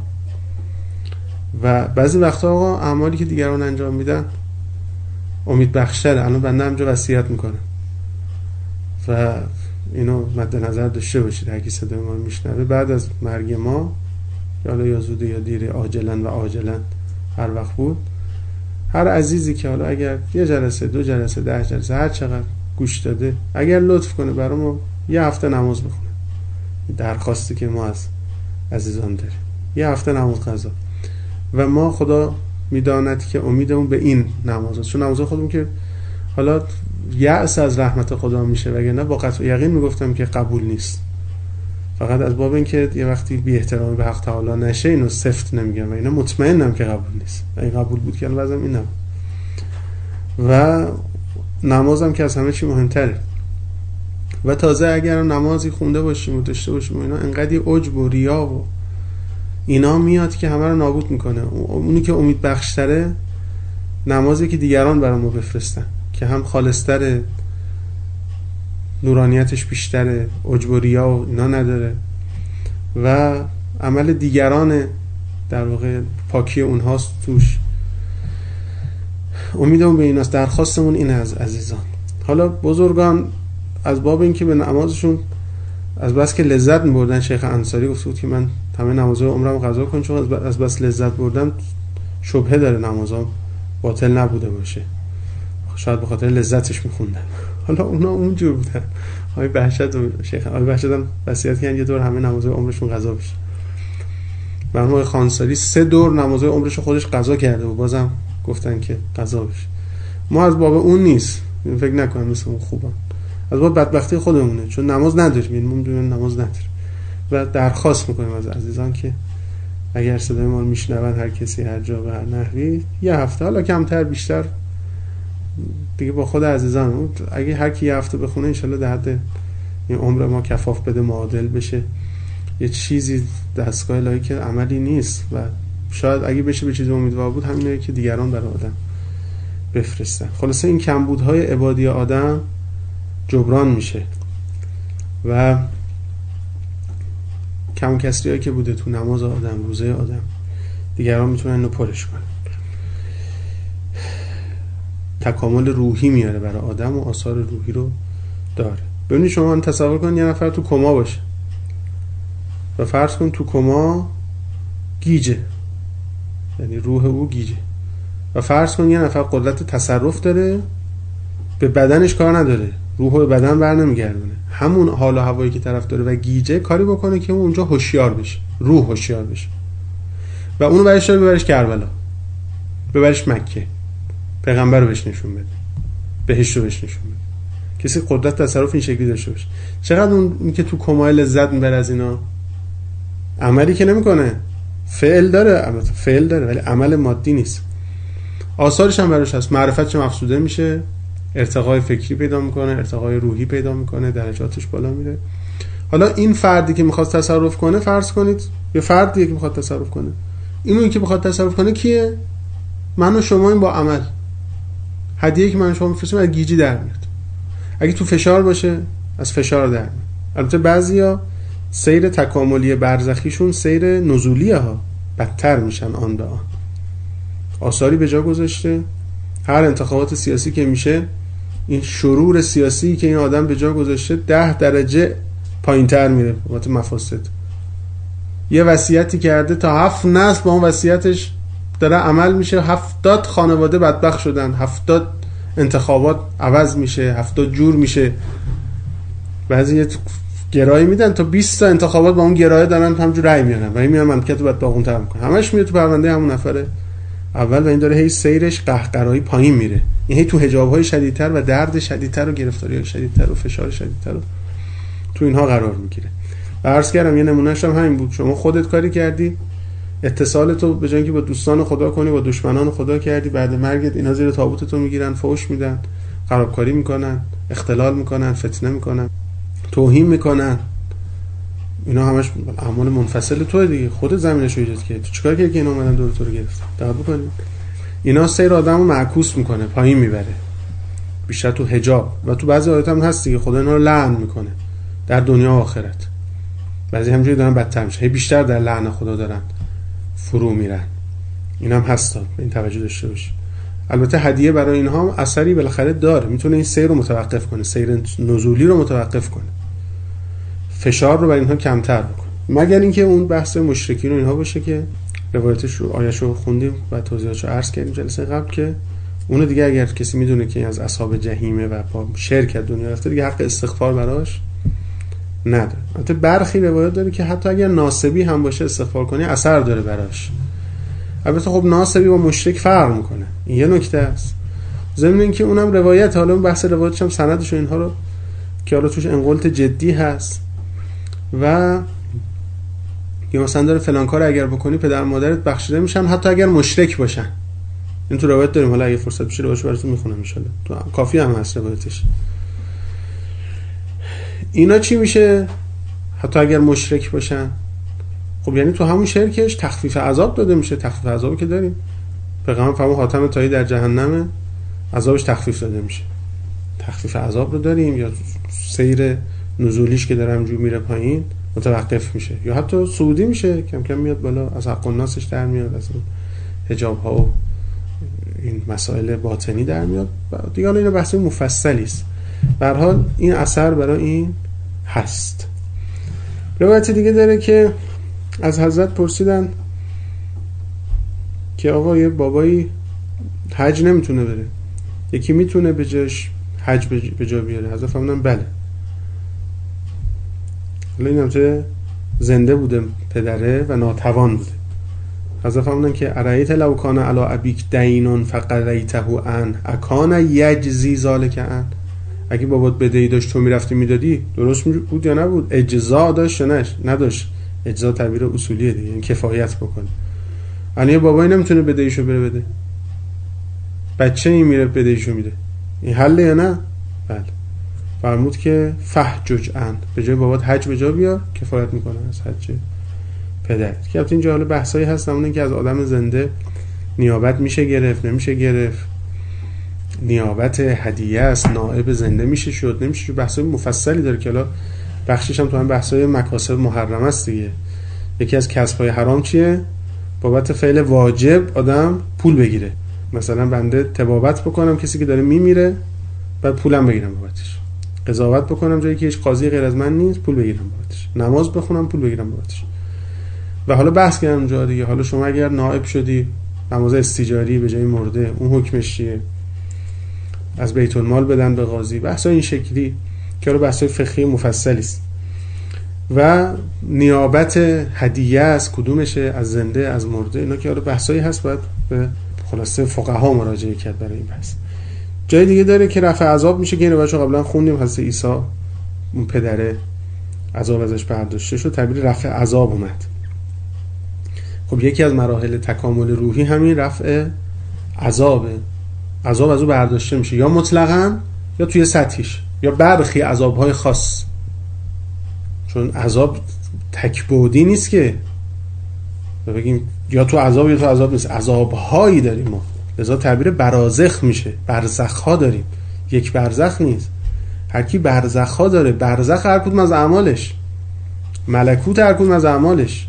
و بعضی وقتا آقا اعمالی که دیگران انجام میدن امید بخشتره. الان بنده همجا وصیت میکنم و اینو مد نظر داشته باشید، هر کی صدای ما رو میشنوه بعد از مرگ ما، حالا یا زوده یا دیر، عاجلا و عاجلا هر وقت بود، هر عزیزی که حالا اگر یه جلسه، دو جلسه، ده جلسه، هر چقدر گوش داده، اگر لطف کنه برای ما یه هفته نماز بخونه، درخواستی که ما از عزیزان داریم، یه هفته نماز قضا. و ما خدا میداند که امیدمون به این نماز است، چون نماز خودمون که حالا یأس از رحمت خدا میشه، وگرنه با قطع یقین میگفتم که قبول نیست. فقط از باب این که یه وقتی بی احترامی به حق تعالی نشه اینو سفت نمیگم، و اینا مطمئنم که قبول نیست. اگه قبول بود که البته این نم. و نمازم که از همه چی مهمتره. و تازه اگر نمازی خونده باشیم و داشته باشیم و اینا، انقدر عجب و ریا و اینا میاد که همه رو نابود میکنه. اونی که امید بخشتره نمازی که دیگران برای ما بفرستن، که هم خالصتره، نورانیتش بیشتره، عجب و ریا و اینا نداره و عمل دیگران در واقع پاکی اونهاست توش. امیدمون به ایناست، درخواستمون اینه از عزیزان. حالا بزرگان از باب این که به نمازشون از بس که لذت می‌بردن، شیخ انصاری گفت بود که من همه نمازهای عمرم قضا کنم، چون از بس لذت بردم شبهه داره نمازام باطل نبوده باشه، شاید به خاطر لذتش می‌خوندن. حالا اونا اونجور بودن. آقای بهشت و شیخ آقای بهشت هم وصیت کردن یه دور همه نمازهای عمرشون قضا بشه. مرحوم آقای خانساری سه دور نمازهای عمرش خودش قضا کرده و بازم گفتن که قضا بشه. ما از باب اون نیست، فکر نکنم مثل اون خوبه، از باب بدبختی خودمونه، چون نماز نداریم، ما میدونیم نماز نداریم. و درخواست میکنیم از عزیزان که اگر صدای ما رو میشنون، هر کسی هر جا و هر نحوی، یه هفته، حالا کمتر بیشتر دیگه با خود عزیزان، اگه هر کی یه هفته بخونه انشالله در حد این عمر ما کفاف بده، معادل بشه. یه چیزی دستگاه الهی که عملی نیست و شاید اگه بشه به چیزی امیدوار بود، همینه که دیگران برای آدم بفرستن. خلاصه این کمبودهای عبادی آدم جبران میشه و کم کسری هایی که بوده تو نماز آدم، روزه آدم، دیگران میتونن اینو پرش کنن. تکامل روحی میاره برای آدم و آثار روحی رو داره. ببینید شما تصور کن یه نفر تو کما باشه و فرض کن تو کما گیجه، یعنی روح او گیجه، و فرض کن یه نفر قدرت تصرف داره، به بدنش کار نداره، روح به بدن بر نمیگردونه، همون حال و هوایی که طرف داره و گیجه کاری بکنه که اونجا هوشیار بشه، روح هوشیار بشه و اونو برش داره ببرش کربلا، ببرش مکه، پیغمبر رو بهش نشون بده، بهشت رو بهش نشون بده. کسی قدرت تصرف این شکلی داشته باشه، چقدر اون که تو کمای لذت میبره از اینا، عملی که نمیکنه، فعل داره، البته فعل داره ولی عمل مادی نیست. آثارش هم براش هست، معرفتش افزوده میشه، ارتقای فکری پیدا میکنه، ارتقای روحی پیدا میکنه، درجاتش بالا میره. حالا این فردی که میخواد تصرف کنه، فرض کنید یه فردیه که میخواد تصرف کنه، اینو که میخواد تصرف کنه کیه؟ من و شما. این با عمل هدیه‌ای که من و شما میفرستیم از گیجی در میاد. اگه تو فشار باشه از فشار در میاد. البته بعضیا سیر تکاملی برزخیشون سیر نزولیه ها، بدتر میشن آن به آن. آثاری به جا گذاشته، هر انتخابات سیاسی که میشه، این شرور سیاسی که این آدم به جا گذاشته ده درجه پایین‌تر میره بابت مفاسد. یه وصیتی کرده تا هفت نسل با اون وصیتش داره عمل میشه، هفتاد خانواده بدبخت شدن، هفتاد انتخابات عوض میشه، هفتاد جور میشه. بعضی گرایی میدن تا بیست تا انتخابات با اون گرایی دارن همونجور رأی میارن و این میان مملکت رو بعد داغون‌تر میکنه. همش میاد تو پرونده همون نفر اول و این داره هی سیرش قهقرایی پایین میره. این هی تو حجاب‌های شدیدتر و درد شدیدتر و گرفتاری‌های شدیدتر و فشار شدیدتر تو اینها قرار میگیره. و عرض کردم یه نمونهش هم همین بود. شما خودت کاری کردی، اتصال تو به جای اینکه با دوستان خدا کنی با دشمنان خدا کردی، بعد مرگت اینا زیر تابوت تو میگیرن، فحش میدن، خرابکاری میکنن، اختلال میکنن، فتنه میکنن، توهین میکنن. اینا همش اعمال منفصل توئه دیگه. خودت زمینش رو ایجاد کردی. تو چیکار کردی که اینا اومدن دور تو رو گرفتن؟ دقت بکنید. اینا سیر آدمو معکوس میکنه، پایین میبره. بیشتر تو حجاب و تو بعضی آیات هم هست دیگه خدا اینا رو لعن میکنه در دنیا و آخرت. بعضی همونجوری دارن بدتر میشه، هی بیشتر در لعن خدا دارن فرو میرن. اینم هست، به این توجه داشته باشید. البته هدیه برای اینها هم اثری بالاخره داره، میتونه این سیر رو متوقف کنه، سیر نزولی رو متوقف کنه، فشار رو بر اینها کمتر بکنه. مگر اینکه اون بحث مشرکین و اینها باشه که روایتش رو آیه‌اش رو خوندیم و توضیحاتش رو عرض کردیم جلسه قبل که اونو دیگه اگر کسی میدونه که از اصحاب جهیمه و با شرک دنیا رفته دیگه حق استغفار براش نداره. البته برخی روایات داره که حتی اگر ناسبی هم باشه استغفار کنی اثر داره براش. البته خب ناسبی با مشرک فرق میکنه، این یه نکته است. ضمن اینکه اونم روایت، حالا اون بحث روایتش هم سندش و اینها رو که حالا توش انقلت جدی هست و یا مثلا داره فلان کار اگر بکنی پدر مادرت بخشیده میشن حتی اگر مشرک باشن. این تو روایت داریم، حالا اگه فرصت بشه روایتش براتون میخونم ان شاء الله. تو کافی هم هست روایتش. اینا چی میشه؟ حتی اگر مشرک باشن، خب یعنی تو همون شرکش تخفیف عذاب داده میشه. تخفیف عذابی که داریم، پیغمبر فرمود حاتم طایی در جهنم عذابش تخفیف داده میشه. تخفیف عذاب رو داریم، یا سیر نزولیش که داره همجور میره پایین متوقف میشه، یا حتی صعودی میشه، کم کم میاد بالا، از حق الناسش در میاد، از اون حجاب ها و این مسائل باطنی در میاد دیگه. حالا اینا بحث مفصلی است. به هر حال این اثر برای این هست. روایت دیگه داره که از حضرت پرسیدن که آقا یه بابایی حج نمیتونه بره، یکی میتونه به جاش حج به جا بیاره؟ حضرت فرمودن بله. حالا این همچه زنده بوده پدره و ناتوان بوده. حضرت فرمودن که ارایت لو کان علی ابیک دینون فقریته ان اکان یجزی ذالک ان، اگه بابات بدهی داشت تو میرفتی میدادی درست بود یا نبود؟ اجزا داشت یا نه نداشت؟ اجزا تعبیر اصولیه دیگه، این کفایت بکنه. الان بابایی نمیتونه بدهیشو بره بده، بچه این میره بدهیشو میده، این حله یا نه؟ بله. فرمود که فحجج ان، به جای بابات حج به جا بیار، کفایت میکنه از حج پدرت. که البته اینجا حالا بحثایی هست، همون که از آدم زنده نیابت میشه گرفت نمیشه گرفت، نیابت هدیه است، نائب زنده میشه شد نمیشه شد، بحثای مفصلی داره که حالا بخشش هم تو هم بحثای مکاسب محرم است دیگه. یکی از کسب‌های حرام چیه؟ بابت فعل واجب آدم پول بگیره. مثلا بنده تبابت بکنم کسی که داره میمیره بعد پولم بگیرم بابتش، قضاوت بکنم جایی که هیچ قاضی غیر از من نیست پول بگیرم بابتش، نماز بخونم پول بگیرم بابتش. و حالا بحث کردم اونجا دیگه، حالا شما اگر نائب شدی نماز استیجاری به جای مرده، اون حکمش چیه؟ از بیت المال بدن به قاضی، بحث این شکلی که حالا بحث فقهی مفصلی است. و نیابت هدیه است کدومشه، از زنده از مرده، اینا که حالا بحثایی هست، باید به خلاصه فقها مراجعه کرد برای این بحث. جای دیگه داره که رفع عذاب میشه که اینو بچا قبلا خوندیم، حضرت عیسی اون پدره عذاب ازش برداشته شد، تعبیر رفع عذاب اومد. خب یکی از مراحل تکامل روحی همین رفع عذابه. عذاب از او برداشته میشه، یا مطلقاً یا توی سطحیش، یا برخی عذابهای خاص. چون عذاب تکبودی نیست که بگیم یا تو عذاب یا تو عذاب نیست، عذابهایی داریم ما، لذا تعبیر برازخ میشه. برزخها داریم، یک برزخ نیست، هر کی برزخها داره. برزخ هر کدوم از اعمالش، ملکوت هر کدوم از اعمالش.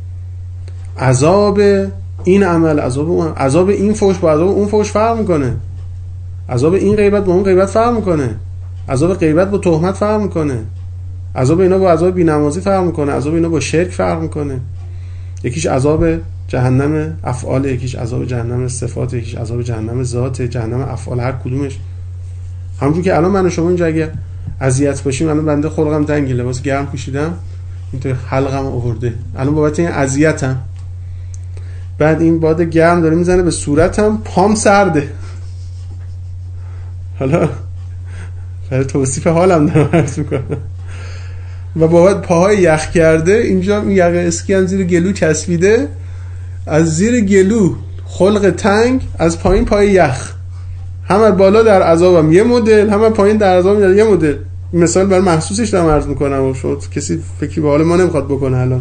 عذاب این عمل، عذاب اون، عذاب این فوش با عذاب اون فوش فرق میکنه، عذاب این غیبت با اون غیبت فرق میکنه، عذاب غیبت با تهمت فرق میکنه، عذاب اینا با عذاب بی‌نمازی فرق میکنه، عذاب اینا با شرک فرق میکنه. یکیش عذاب جهنم افعال، یکیش عذاب جهنم صفات، یکیش عذاب جهنم ذات، جهنم افعال، هر کدومش. همونجور که الان من و شما اینجا اگه اذیت باشیم. الان بنده خلقم تنگ، لباس گرم پوشیدم اینطور حلقم آورده، الان بابت این اذیتم، بعد این باد گرم داره میزنه به صورتم، پام سرده. حالا برای توصیف حالم دارم عرض میکنم و بابت پاهای یخ کرده، اینجا این یقه اسکی هم زیر گلو چسبیده، از زیر گلو خلق تنگ، از پایین پای یخ، هم بالا در عذابم یه مدل، هم پایین در عذابم یه مدل. مثال برای محسوسش دارم عرض میکنم و شد کسی فکری به حال ما نمیخواد بکنه. الان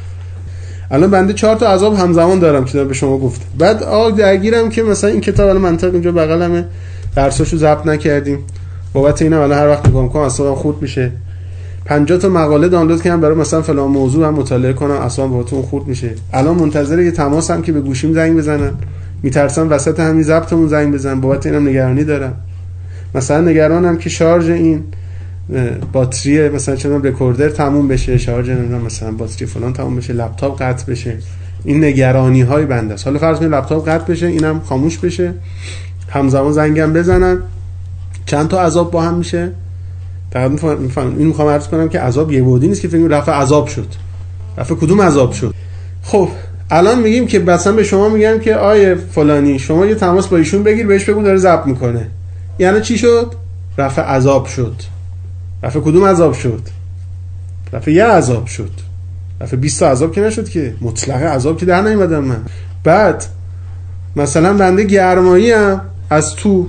الان بنده چهار تا عذاب همزمان دارم که دارم به شما گفتم. بعد آ درگیرم که مثلا این کتاب الان منطق اینجا بغلمه، درساشو ضبط نکردیم، بابت اینم الان هر وقت نگاه میکنم اعصابم خورد میشه. پنجاه تا مقاله دانلود کردم برای مثلا فلان موضوع هم مطالعه کنم، اعصابم باهاتون خورد میشه. الان منتظر یه تماسم که به گوشیم زنگ بزنن، میترسم وسط همین ضبطمون زنگ بزنن، بابت اینم نگرانی دارم. مثلا نگرانم که شارژ این باتری مثلا چون رکوردر تموم بشه، شارژ نمیدونم مثلا باتری فلان تموم بشه، لپتاپ قطع بشه. این نگرانی های بنده است. حالا فرض کنید لپتاپ قطع بشه، اینم خاموش بشه، همزمان زنگم بزنن، چند تا عذاب با هم میشه. تقریبا میفهمم این میخوام عرض کنم که عذاب یه بودی نیست که فکر رفع عذاب شد. رفع کدوم عذاب شد؟ خب الان میگیم که مثلا به شما میگم که آیه فلانی شما یه تماس با ایشون بگیر، بهش بگو داره ضبط میکنه. یعنی چی شد؟ رفع عذاب شد. رفع کدوم عذاب شد؟ رفع یه عذاب شد. رفع بیست تا عذاب که نشد که، مطلق عذاب که در نیومدم من. بعد مثلا بنده گرمایی ام از تو،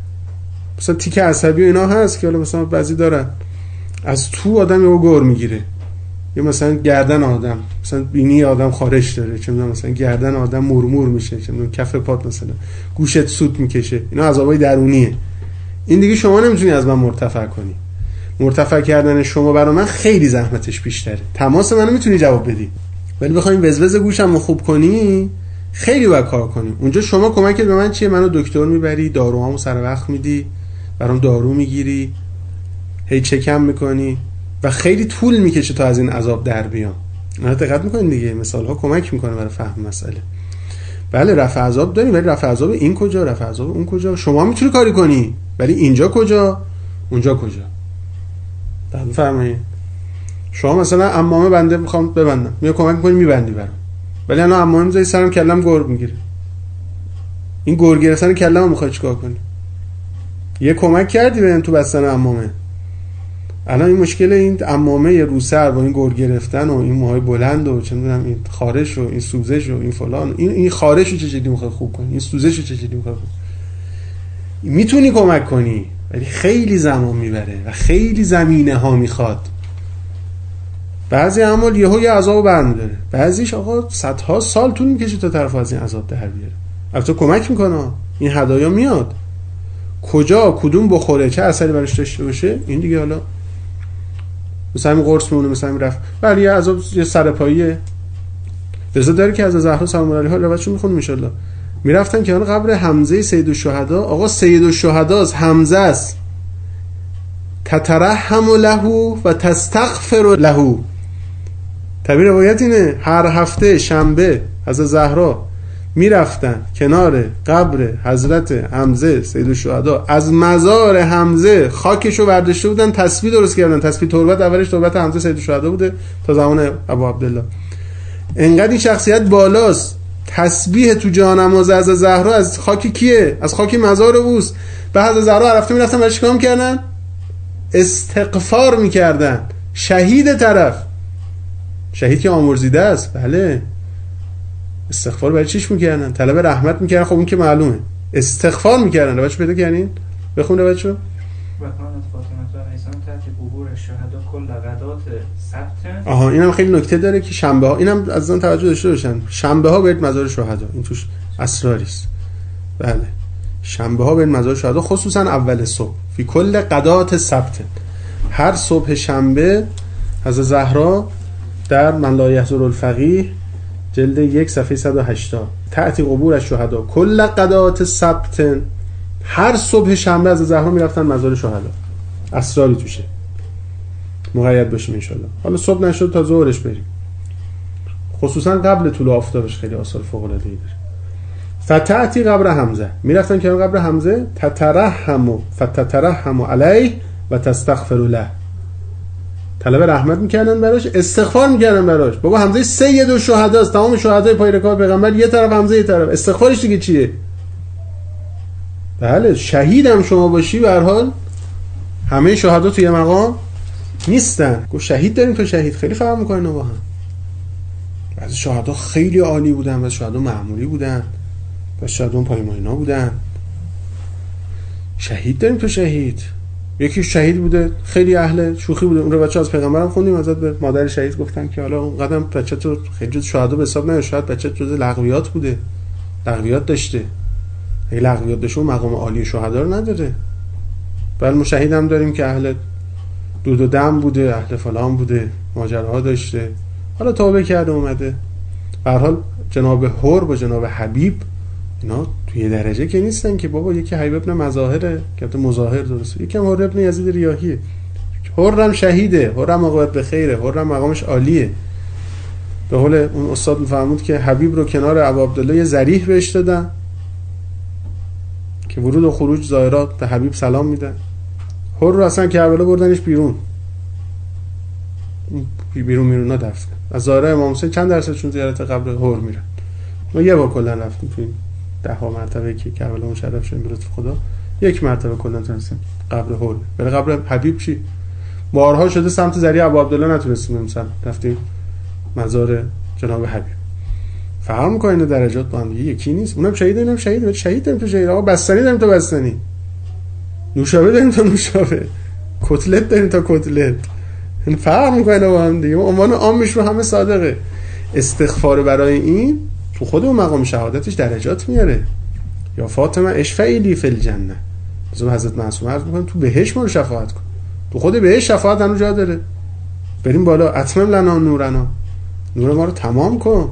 مثلا تیک عصبی و اینا هست که حالا مثلا بعضی دارن، از تو آدم یهو گور میگیره، یا مثلا گردن آدم، مثلا بینی آدم خارش داره، چه میدونم مثلا گردن آدم مرمور میشه، چه میدونم کف پات مثلا گوشت سوت میکشه. اینا عذابای درونیه. این دیگه شما نمیتونی از من مرتفع کنی. مرتفع کردن شما برای من خیلی زحمتش بیشتره. تماس منو میتونی جواب بدی، ولی بخوایم وزوز گوشمو خوب کنی خیلی باید کار کنیم. اونجا شما کمکت به من چیه؟ منو دکتر میبری، داروهامو سر وقت میدی، برام دارو میگیری، هی چکم میکنی و خیلی طول میکشه تا از این عذاب در بیام. نه دقت میکنین دیگه، مثال ها کمک میکنه برای فهم مسئله. بله رفع عذاب داریم، ولی رفع عذاب این کجا، رفع عذاب اون کجا؟ شما میتونی کاری کنی، ولی اینجا کجا، اونجا کجا؟ درست فهمیدین؟ شما مثلا عمامه بنده میخوام ببندم، میاد کمک میکنی میبندی برام، ولی انا عمامه میذاری سرم کلم گرگ میگیره. این گرگ گرفتن کلمو میخوای چیکار کنی؟ یه کمک کردی بهم تو بستن عمامه. الان این مشکل این عمامه رو سر با این گرگ گرفتن و این موهای بلند و چه میدونم این خارش و این سوزش و این فلان، این این خارشو چه شکلی میخوای خوب کنی، این سوزشو چه شکلی میخوای خوب کنی؟ میتونی کمک کنی ولی خیلی زمان میبره و خیلی زمینه ها میخواد. بعضی اعمال یهو یه عذاب برمی‌داره، بعضیش آقا صدها سال طول میکشه تا طرف از این عذاب در بیاره. البته کمک میکنه، این هدایا میاد، کجا کدوم بخوره چه اثری براش داشته باشه این دیگه. حالا مثلا همین قرص مونه، مثلا همین رفت ولی یه عذاب یه سرپاییه. رضا داره که از زهرا سلام علیها روایتشو میخونیم ان شاء الله. میرفتن که قبر حمزه سید الشهدا. آقا سید الشهدا از حمزه است. تترحم له و تستغفر له. تعبیر روایت اینه، هر هفته شنبه از زهرا میرفتن کنار قبر حضرت حمزه سید الشهدا، از مزار حمزه خاکشو برداشته بودن، تسبیح درست کردن. تسبیح تربت اولش تربت حمزه سید الشهدا بوده تا زمان ابو عبدالله. انقدر این شخصیت بالاست، تسبیح تو جانماز از زهرا از خاک کیه؟ از خاک مزار اوست. بعد از زهرا رفتن میرفتن برای چیکار میکردن؟ استغفار میکردن. شهید طرف، شهید که آمرزیده است، بله استغفار برای چیش میکردن؟ طلب رحمت میکردن. خب اون که معلومه استغفار میکردن. روایتش پیدا کردین؟ بخون روایتشو. و کانت فاطمه علیها تحت قبور الشهدا کل غدات سبت. آها اینم خیلی نکته داره که شنبه ها، اینم از اون توجه داشته باشن، شنبه ها برید مزار شهدا، این توش اسراری است. بله شنبه ها برید مزار شهدا، خصوصا اول صبح، فی کل غدات سبت، هر صبح شنبه. از زهرا در من لا یحضر الفقیه جلد یک صفحه صد و هشتاد، تأتی قبور الشهدا کل غدات سبت، هر صبح شنبه از زهرا میرفتن مزار شهدا. اسراری توشه، مقید باشیم ان شاء الله. حالا صبح نشد تا ظهرش بریم، خصوصا قبل طلوع آفتابش خیلی آثار فوق العاده ای داره. فتأتی قبر حمزه، میرفتن که قبر حمزه، تترحم فتترحم علیه و تستغفر له، طلب رحمت میکردن براش، استغفار میکردن براش. بابا حمزه سید الشهداست، تمام شهدای پای رکاب پیغمبر یه طرف، حمزه یه طرف، استغفارش دیگه چیه؟ بله شهیدم شما باشی به هر حال همه شهدا توی مقام نیستن. گفت شهید داریم تو شهید، خیلی فرق میکنه با هم. بعضی شهدا خیلی عالی بودن، بعضی شهدا معمولی بودن، بعضی شهدا پایماینا بودن. شهید داریم تو شهید. یکی شهید بوده خیلی اهل شوخی بوده، اون رو بچه از پیغمبرم خوندیم، ازت به مادر شهید گفتن که حالا اون قدم بچه تو خیلی جز شهدا به حساب نمیاد، شاید بچه جز لغویات بوده، لغویات داشته. اگه لغویات داشته اون مقام عالی شهدا رو نداره. بل ما شهید هم داریم که اهل دود و دم بوده، اهل فلان بوده، ماجراها داشته، حالا توبه کرده اومده. به هر حال جناب حر با جناب حبیب اینا توی درجه که نیستن که بابا یکی حبیب ابن مظاهره که البته مظاهر درسته، یکی هم حر ابن یزید ریاحیه. حرم شهیده، حرم عاقبت به خیره، حرم مقامش عالیه. به قول اون استاد میفهمود که حبیب رو کنار ابو عبدالله یه ذریح بهش دادن که ورود و خروج زائرات به حبیب سلام میدن. حر رو اصلا کربلا بردنش بیرون، بیرون میرون دفن. از زائره امام حسین چند درصدشون زیارت قبر حر میرن؟ ما یه بار کلا رفتیم توی ده ها مرتبه که کربلا مشرف شدیم به لطف خدا، یک مرتبه کلا تونستیم قبر حر. برای قبر حبیب چی؟ بارها شده سمت ذریح ابو عبدالله نتونستیم مثلا رفتیم مزار جناب حبیب. فهم می‌کنین درجات با هم یکی نیست. اونم شهید، اینم شهید، شهید داریم تو شهید، آقا بستنی داریم تو بستنی، نوشابه داریم تا نوشابه، کتلت داریم تا کتلت. این فرق میکنه با هم دیگه. عنوان عامش رو همه صادقه. استغفار برای این تو خود اون مقام شهادتش درجات میاره. یا فاطمه اشفعی لی فی الجنه، از حضرت معصومه عرض میکنم تو بهشت ما رو شفاعت کن. تو خود بهشت شفاعت هنوز جا داره. بریم بالا، اتمم لنا نورنا، نور ما رو تمام کن.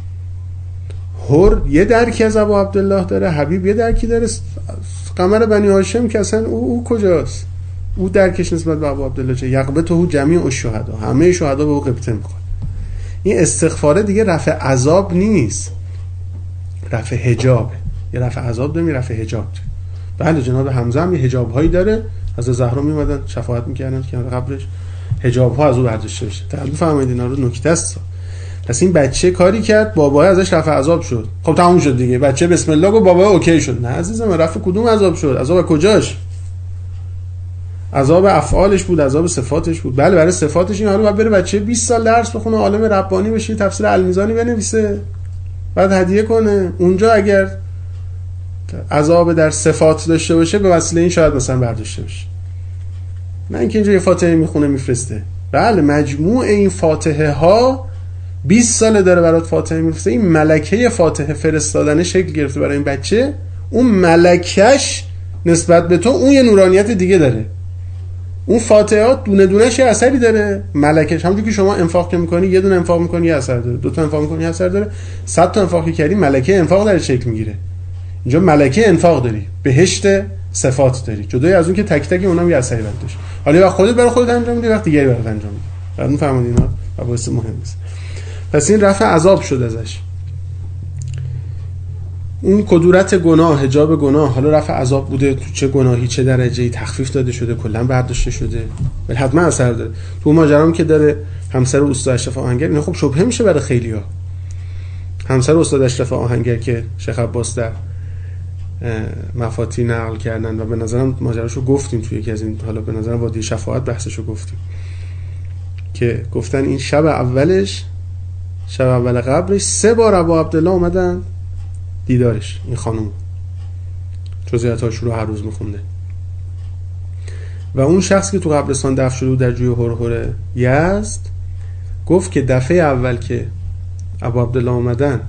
حر یه درکی از ابو عبدالله داره، حبیب یه درکی داره، قمر بنی هاشم که اصلا او, او کجاست؟ او درکش نسبت به ابو عبدالله چه؟ یقبته جمیع الشهدا، همه شهدا به او قبطه میکنه. این استغفاره دیگه رفع عذاب نیست، رفع حجابه. یه رفع عذاب داریم، یه رفع حجاب داریم. بله جناب حمزه هم یه حجاب هایی داره، از زهرا میومدن شفاعت میکردن که قبرش حجاب ها از او برداشته بشه. تعلق فهمید اینا رو، نکته است. پس این بچه کاری کرد، بابا ازش رفع عذاب شد. خب تموم شد دیگه. بچه بسم الله گفت، بابا اوکی شد. نه عزیزم، رفع کدوم عذاب شد؟ عذاب کجاش؟ عذاب افعالش بود، عذاب صفاتش بود. بله برای صفاتش این حالا بعد بره بچه بیست سال درس بخونه، عالم ربانی بشه، تفسیر المیزانی بنویسه، بعد هدیه کنه. اونجا اگر عذاب در صفات داشته باشه به وسیله این شاید مثلا برداشته بشه. نه اینکه اینجا یه فاتحه میخونه میفرسته. بله مجموع این فاتحه ها بیست ساله داره برات فاتحه میفرسته. این ملکه فاتحه فرستادن شکل گرفته برای این بچه. اون ملکش نسبت به تو اون یه نورانیت دیگه داره. اون فاتحات دونه دونهش یه اثری داره. ملکش همونجوری که شما انفاق که میکنی یه دونه انفاق میکنی یه اثر داره، دو تا انفاق میکنی یه اثر داره، صد تا انفاق کردی ملکه انفاق داره شکل میگیره. اینجا ملکه انفاق داری، بهشت صفات داری، جدای از اون که تک تک اونام یه اثری برات داشت. حالا وقت خودت برای خودت انجام میدی، وقت دیگری برات انجام میدی. بعد میفهمید اینا مباحث مهم است. پس این رفع عذاب شد ازش. اون کدورت گناه، حجاب گناه، حالا رفع عذاب بوده، تو چه گناهی چه درجه‌ای تخفیف داده شده، کلا برداشته شده، ولی حتما اثر داره. تو ماجرام که داره همسر استاد اشرف آهنگر، اینا خب شبهه میشه برای خیلیا. همسر استاد اشرف آهنگر که شیخ عباس در مفاتی نقل کردن و به نظرم ماجراشو گفتیم توی یکی از این، حالا به نظرم وادی شفاعت بحثشو گفتیم، که گفتن این شب اولش، شب اول قبرش سه بار ابو عبدالله اومدن دیدارش، این خانم جزئیاتش رو هر روز میخونده. و اون شخص که تو قبرستان دفن شده در جوی هرهره یزد گفت که دفعه اول که ابو عبدالله اومدن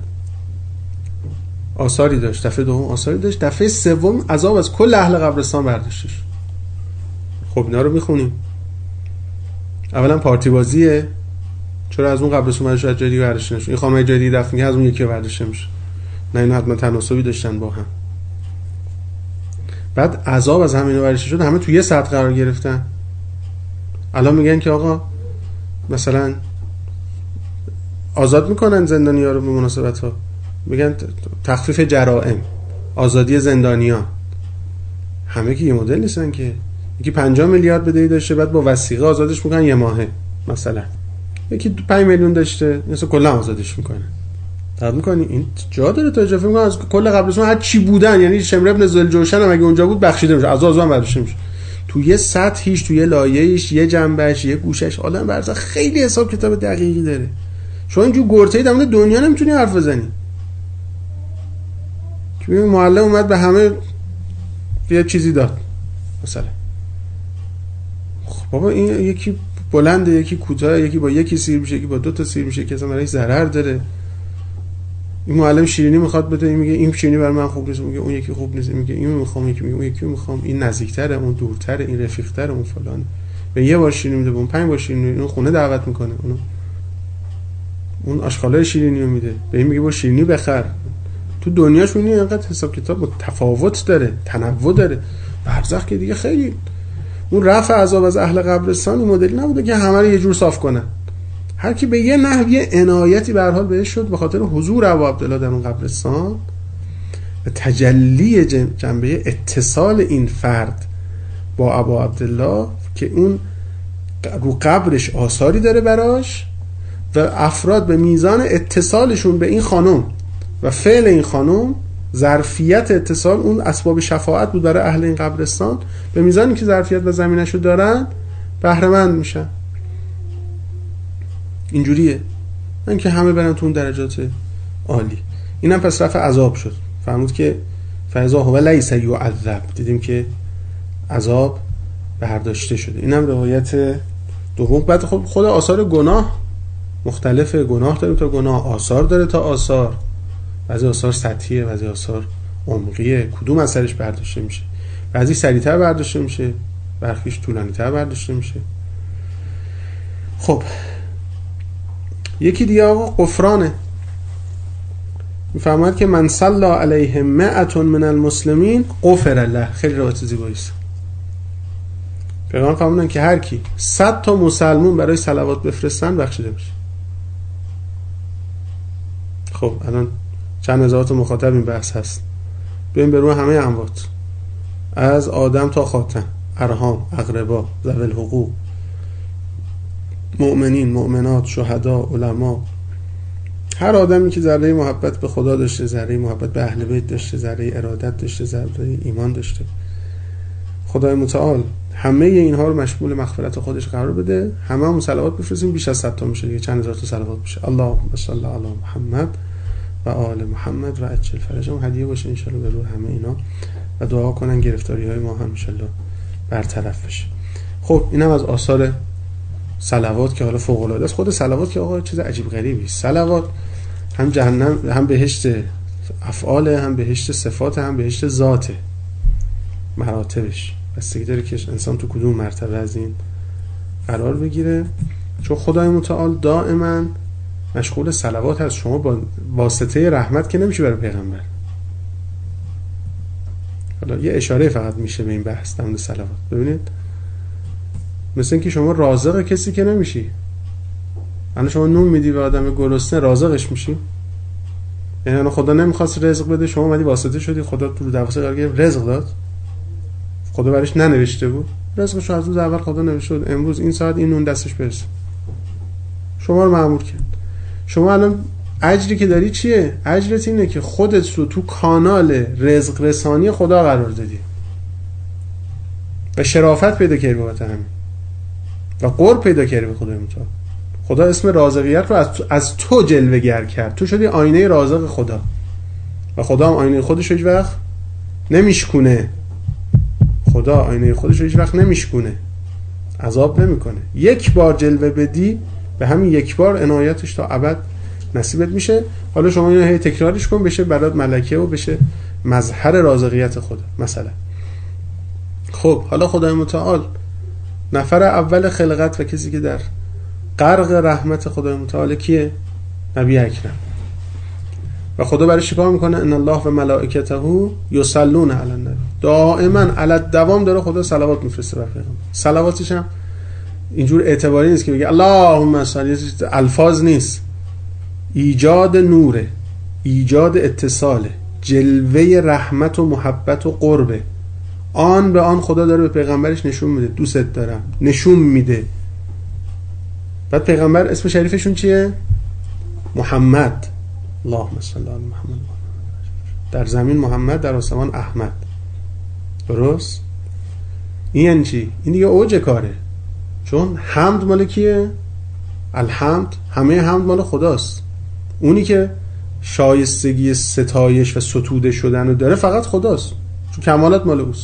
آثاری داشت، دفعه دوم آثاری داشت، دفعه سوم عذاب از کل اهل قبرستان برداشتش. خب اینا رو میخونیم. اولا پارتی بازیه، چرا از اون قبرستون برداشت از جای دیگه برداشته نشد؟ این خانم جای دیگه دفن از اون یکی برداشته میشه. نه اینا حتما تناسبی داشتن با هم. بعد عذاب از همین برداشته شد، همه تو یه سطح قرار گرفتن. الان میگن که آقا مثلا آزاد میکنن زندانی‌ها رو به مناسبت‌ها، میگن تخفیف جرائم، آزادی زندانیان. همه که یه مدل نیستن که. یکی پنجاه میلیارد بدهی داشته، بعد با وثیقه آزادش میکنن یه ماهه مثلا. یکی پنج میلیون داشته، مثلا کلا آزادش میکنن. تعریف میکنی این جا داره تا اجازه میکنن از کل قبرستان هر چی بودن، یعنی شمر ابن ذوالجوشن هم اگه اونجا بود بخشیده میشه، از آزاد برداشته میشه. تو یه سطحیش، تو یه لایه‌ایش، یه جنبهش، یه گوشش، آدم برزخ خیلی حساب کتاب دقیقی داره. شما اینجور گرته‌ای در مورد دنیا نمیتونی حرف بزنی. که معلم اومد به همه یه چیزی داد مثلا. خب بابا این یکی بلنده، یکی کوتاه، یکی با یکی سیر میشه، یکی با دو تا سیر میشه، که اصلا برای ضرر داره. این معلم شیرینی میخواد بده، این میگه این شیرینی برای من خوب نیست، میگه اون یکی خوب نیست، میگه اینو میخوام، یکی میگه اون یکی رو میخوام، این نزدیکتره، اون دورتره، این رفیقتره، اون فلان. به یه بار شیرینی میده، اون پنج بار شیرینی میده، اون خونه دعوت میکنه، اون اون آشغالای شیرینی رو میده، به این میگه با شیرینی بخر. تو دنیاش میبینی اینقدر حساب کتاب با تفاوت داره، تنوع داره. برزخ که دیگه خیلی اون رفع عذاب از اهل قبرستان این مدلی نبوده که همه رو یه جور صاف کنن. هر کی به یه نحوی عنایتی به هر حال بهش شد به خاطر حضور ابو عبدالله در اون قبرستان و تجلی جنبه اتصال این فرد با ابو عبدالله که اون رو قبرش آثاری داره براش و افراد به میزان اتصالشون به این خانم و فعل این خانم، ظرفیت اتصال اون اسباب شفاعت بود برای اهل این قبرستان، به میزانی که ظرفیت و زمینشو دارن بهره مند میشن. اینجوریه، من که همه برن تو اون درجات عالی. اینم پس رفع عذاب شد. فهمود که فاذا هو لیس یعذب، دیدیم که عذاب برداشته شده. اینم روایت دوم. بعد خب خود آثار گناه مختلفه، گناه داریم تا گناه، آثار داره تا آثار، بعضی آثار سطحیه، بعضی آثار عمقیه. کدوم اثرش برداشته میشه؟ بعضی سریعتر برداشته میشه، برخیش طولانی‌تر برداشته میشه. خب یکی دیگه آقا غفرانه. میفهمد که من صلی علیه مئة من المسلمین غفر له. خیلی روایت زیبایی است. پیغمبر فرمودن که هر کی صد تا مسلمون برای صلوات بفرستن بخشیده میشه. خب الان چند هزار تا مخاطب این بحث هست. بریم به روی همه اموات، از آدم تا خاتم، ارحام، اقربا، ذوی الحقوق، مؤمنین، مؤمنات، شهدا، علما، هر آدمی که ذره محبت به خدا داشته، ذره محبت به اهل بیت داشته، ذره ارادت داشته، ذره ایمان داشته، خدای متعال همه اینها رو مشمول مغفرت خودش قرار بده. همه هم صلوات بفرستیم، بیش از صد تا میشه دیگه، چند هزار تا صلوات میشه. اللهم صل علی محمد و آل محمد و عجل فرجهم. هدیه باشه ان شاء الله به روح همه اینا و دعا کنن گرفتاری های ما هم ان شاء الله برطرف بشه. خب اینم از آثار صلوات که حالا فوق العاده است. خود صلوات که آقا چیز عجیب غریبی است. صلوات هم جهنم، هم بهشت افعال، هم بهشت صفات، هم بهشت ذات، مراتبش بستگی داره که انسان تو کدوم مرتبه از این قرار بگیره. چون خدای متعال دائما مشغول صلوات هست. شما با واسطه رحمت که نمیشه برای پیغمبر. حالا یه اشاره فقط میشه به این بحث در مورد صلوات. ببینید مثل اینکه شما رازق کسی که نمیشی. الان شما نون میدی به آدم گرسنه، رازقش میشی؟ یعنی الان خدا نمیخواست رزق بده، شما اومدی واسطه شدی، خدا تو رو دروازه قرار گرفت رزق داد. خدا برش ننوشته بود، رزقش از روز اول خدا نوشته بود امروز این ساعت این نون دستش برسه، شما رو مأمور کرد. شما الان اجری که داری چیه؟ اجرت اینه که خودت رو تو کانال رزق رسانی خدا قرار دادی و شرافت پیدا کردی بابت همین و قرب پیدا کردی به خدای متعال. خدا اسم رازقیت رو از تو, از تو جلوه گر کرد. تو شدی آینه رازق خدا و خدا هم آینه خودش هیچ وقت نمیشکونه. خدا آینه خودش هیچ وقت نمیشکونه، عذاب نمیکنه. یک بار جلوه بدی به همین یک بار عنایتش تا ابد نصیبت میشه. حالا شما اینو هی تکرارش کن بشه برات ملکه و بشه مظهر رازقیت خدا مثلا. خب حالا خدای متعال نفر اول خلقت و کسی که در غرق رحمت خدای متعال کیه؟ نبی اکرم. و خدا برای چیکار میکنه؟ ان الله و ملائکته یصلون علی النبی. دائما علی الدوام داره خدا صلوات میفرسته بر پیغمبر. صلواتش هم اینجور اعتباری نیست که بگه اللهم صل، الفاظ نیست، ایجاد نوره، ایجاد اتصاله، جلوه رحمت و محبت و قربه. آن به آن خدا داره به پیغمبرش نشون میده دوست دارم، نشون میده. بعد پیغمبر اسم شریفشون چیه؟ محمد. اللهم صل علی محمد. در زمین محمد، در آسمان احمد. درست؟ این یعنی چی؟ این دیگه اوج کاره. چون حمد مال کیه؟ الحمد، همه حمد مال خداست. اونی که شایستگی ستایش و ستوده شدن رو داره فقط خداست، چون کمالات مال اوست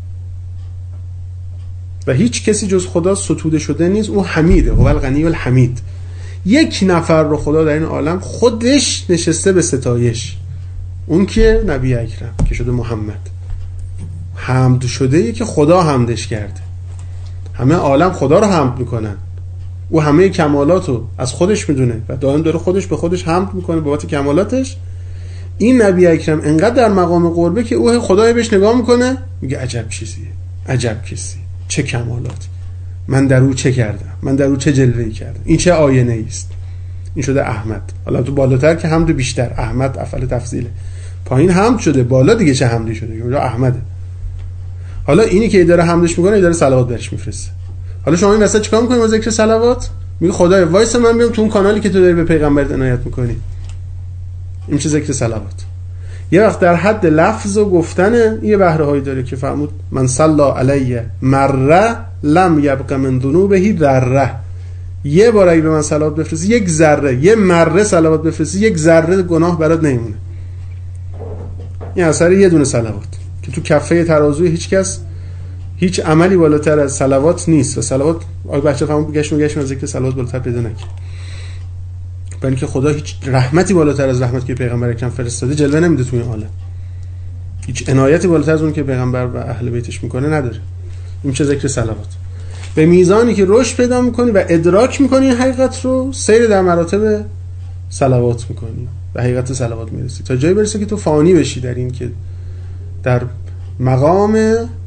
و هیچ کسی جز خدا ستوده شده نیست. اون حمیده، هو الغنی الحمید. یک نفر رو خدا در این عالم خودش نشسته به ستایش، اون که نبی اکرم که شده محمد. حمد شده که خدا حمدش کرده. همه عالم خدا رو حمد میکنن، او همه کمالات رو از خودش میدونه و دائم داره خودش به خودش حمد میکنه بابت کمالاتش. این نبی اکرم انقدر در مقام قربه که او خدای بهش نگاه میکنه میگه عجب چیزیه، عجب کسی، چه کمالاتی، من در او چه کردم، من در او چه جلوه‌ای کردم، این چه آینه است. این شده احمد. حالا تو بالاتر که حمد بیشتر، احمد افعال تفضیله، پایین حمد شده، بالا دیگه چه حمدی شده، اونجا احمده. حالا اینی که داره حمدش میکنه داره صلوات برش میفرسته. حالا شما این وسط چیکار میکنی با ذکر صلوات؟ میگه خدایا وایس من بیام تو اون کانالی که تو داری به پیغمبرت عنایت میکنی. این چه ذکر صلوات؟ یه وقت در حد لفظ و گفتن یه بهره هایی داره که فرمود من صلی علی مره لم یبق من ذنوبه ذره. یه بار اگه به من صلوات بفرستی، یک ذره، یه مره صلوات بفرستی، یک ذره گناه برات نمیمونه. این اثر یه دونه صلوات که تو کفه ترازوی هیچ کس هیچ عملی بالاتر از صلوات نیست. و صلوات آقا بچه فهمون گشت و گشت از ذکر صلوات بالاتر پیدا نکرد، برای اینکه خدا هیچ رحمتی بالاتر از رحمتی که پیغمبر اکرم فرستاده جلوه نمیده توی این عالم. هیچ عنایتی بالاتر از اون که پیغمبر و اهل بیتش میکنه نداره. این چه ذکر صلوات. به میزانی که رشد پیدا میکنی و ادراک میکنی حقیقت رو، سیر در مراتب صلوات میکنی و حقیقت صلوات میرسی تا جایی برسه که تو فانی بشی در این که در مقام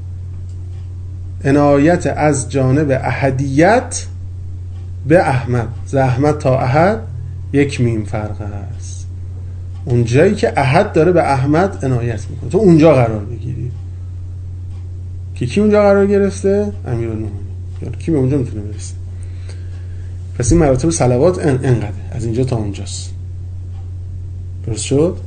عنایت از جانب احدیت به احمد، ز احمد تا احد یک میم فرق هست. اون جایی که احد داره به احمد عنایت میکنه تو اونجا قرار بگیری. که کی اونجا قرار گرفته؟ امیرالمومنین. یعنی کی به اونجا میتونه برسه؟ پس این مراتب صلوات انقدر از اینجا تا اونجاست. درست شد؟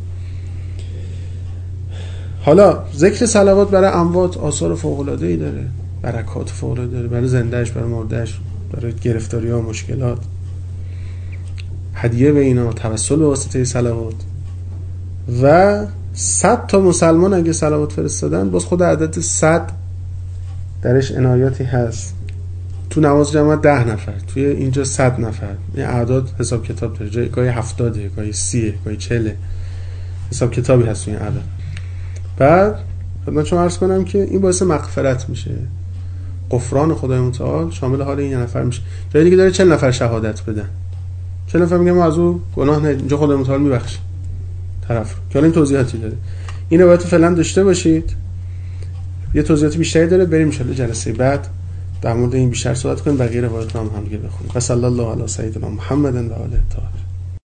حالا ذکر صلوات برای اموات آثار فوق‌العاده‌ای داره، برکات فوق‌العاده داره، برای زندهش، برای مردهش، برای گرفتاری‌ها، مشکلات، هدیه به اینا، توسل به واسطه صلوات. و صد تا مسلمان اگه صلوات فرستادن، باز خود عدد صد درش عنایاتی هست. تو نماز جماعت ده نفر، توی اینجا صد نفر. این اعداد حساب کتاب داره، جای گاهی هفتاده، گاهی سیه، گاهی چله، حساب کتابی هست توی این اعداد. بعد خدمت شما عرض کنم که این باعث مغفرت میشه، غفران خدای متعال شامل حال این نفر میشه. جای دیگه داره چهل نفر شهادت بدن، چهل نفر میگه ما از او گناه نه، اینجا خدای متعال میبخشه طرف. که حالا این توضیحاتی داره، اینو باید فعلا داشته باشید. یه توضیحات بیشتری داره، بریم ان شاءالله جلسه بعد در مورد این بیشتر صحبت کنیم، بقیه روایات رو هم هم دیگه بخونیم. صلی الله علی سیدنا محمد و آله الطاهرین.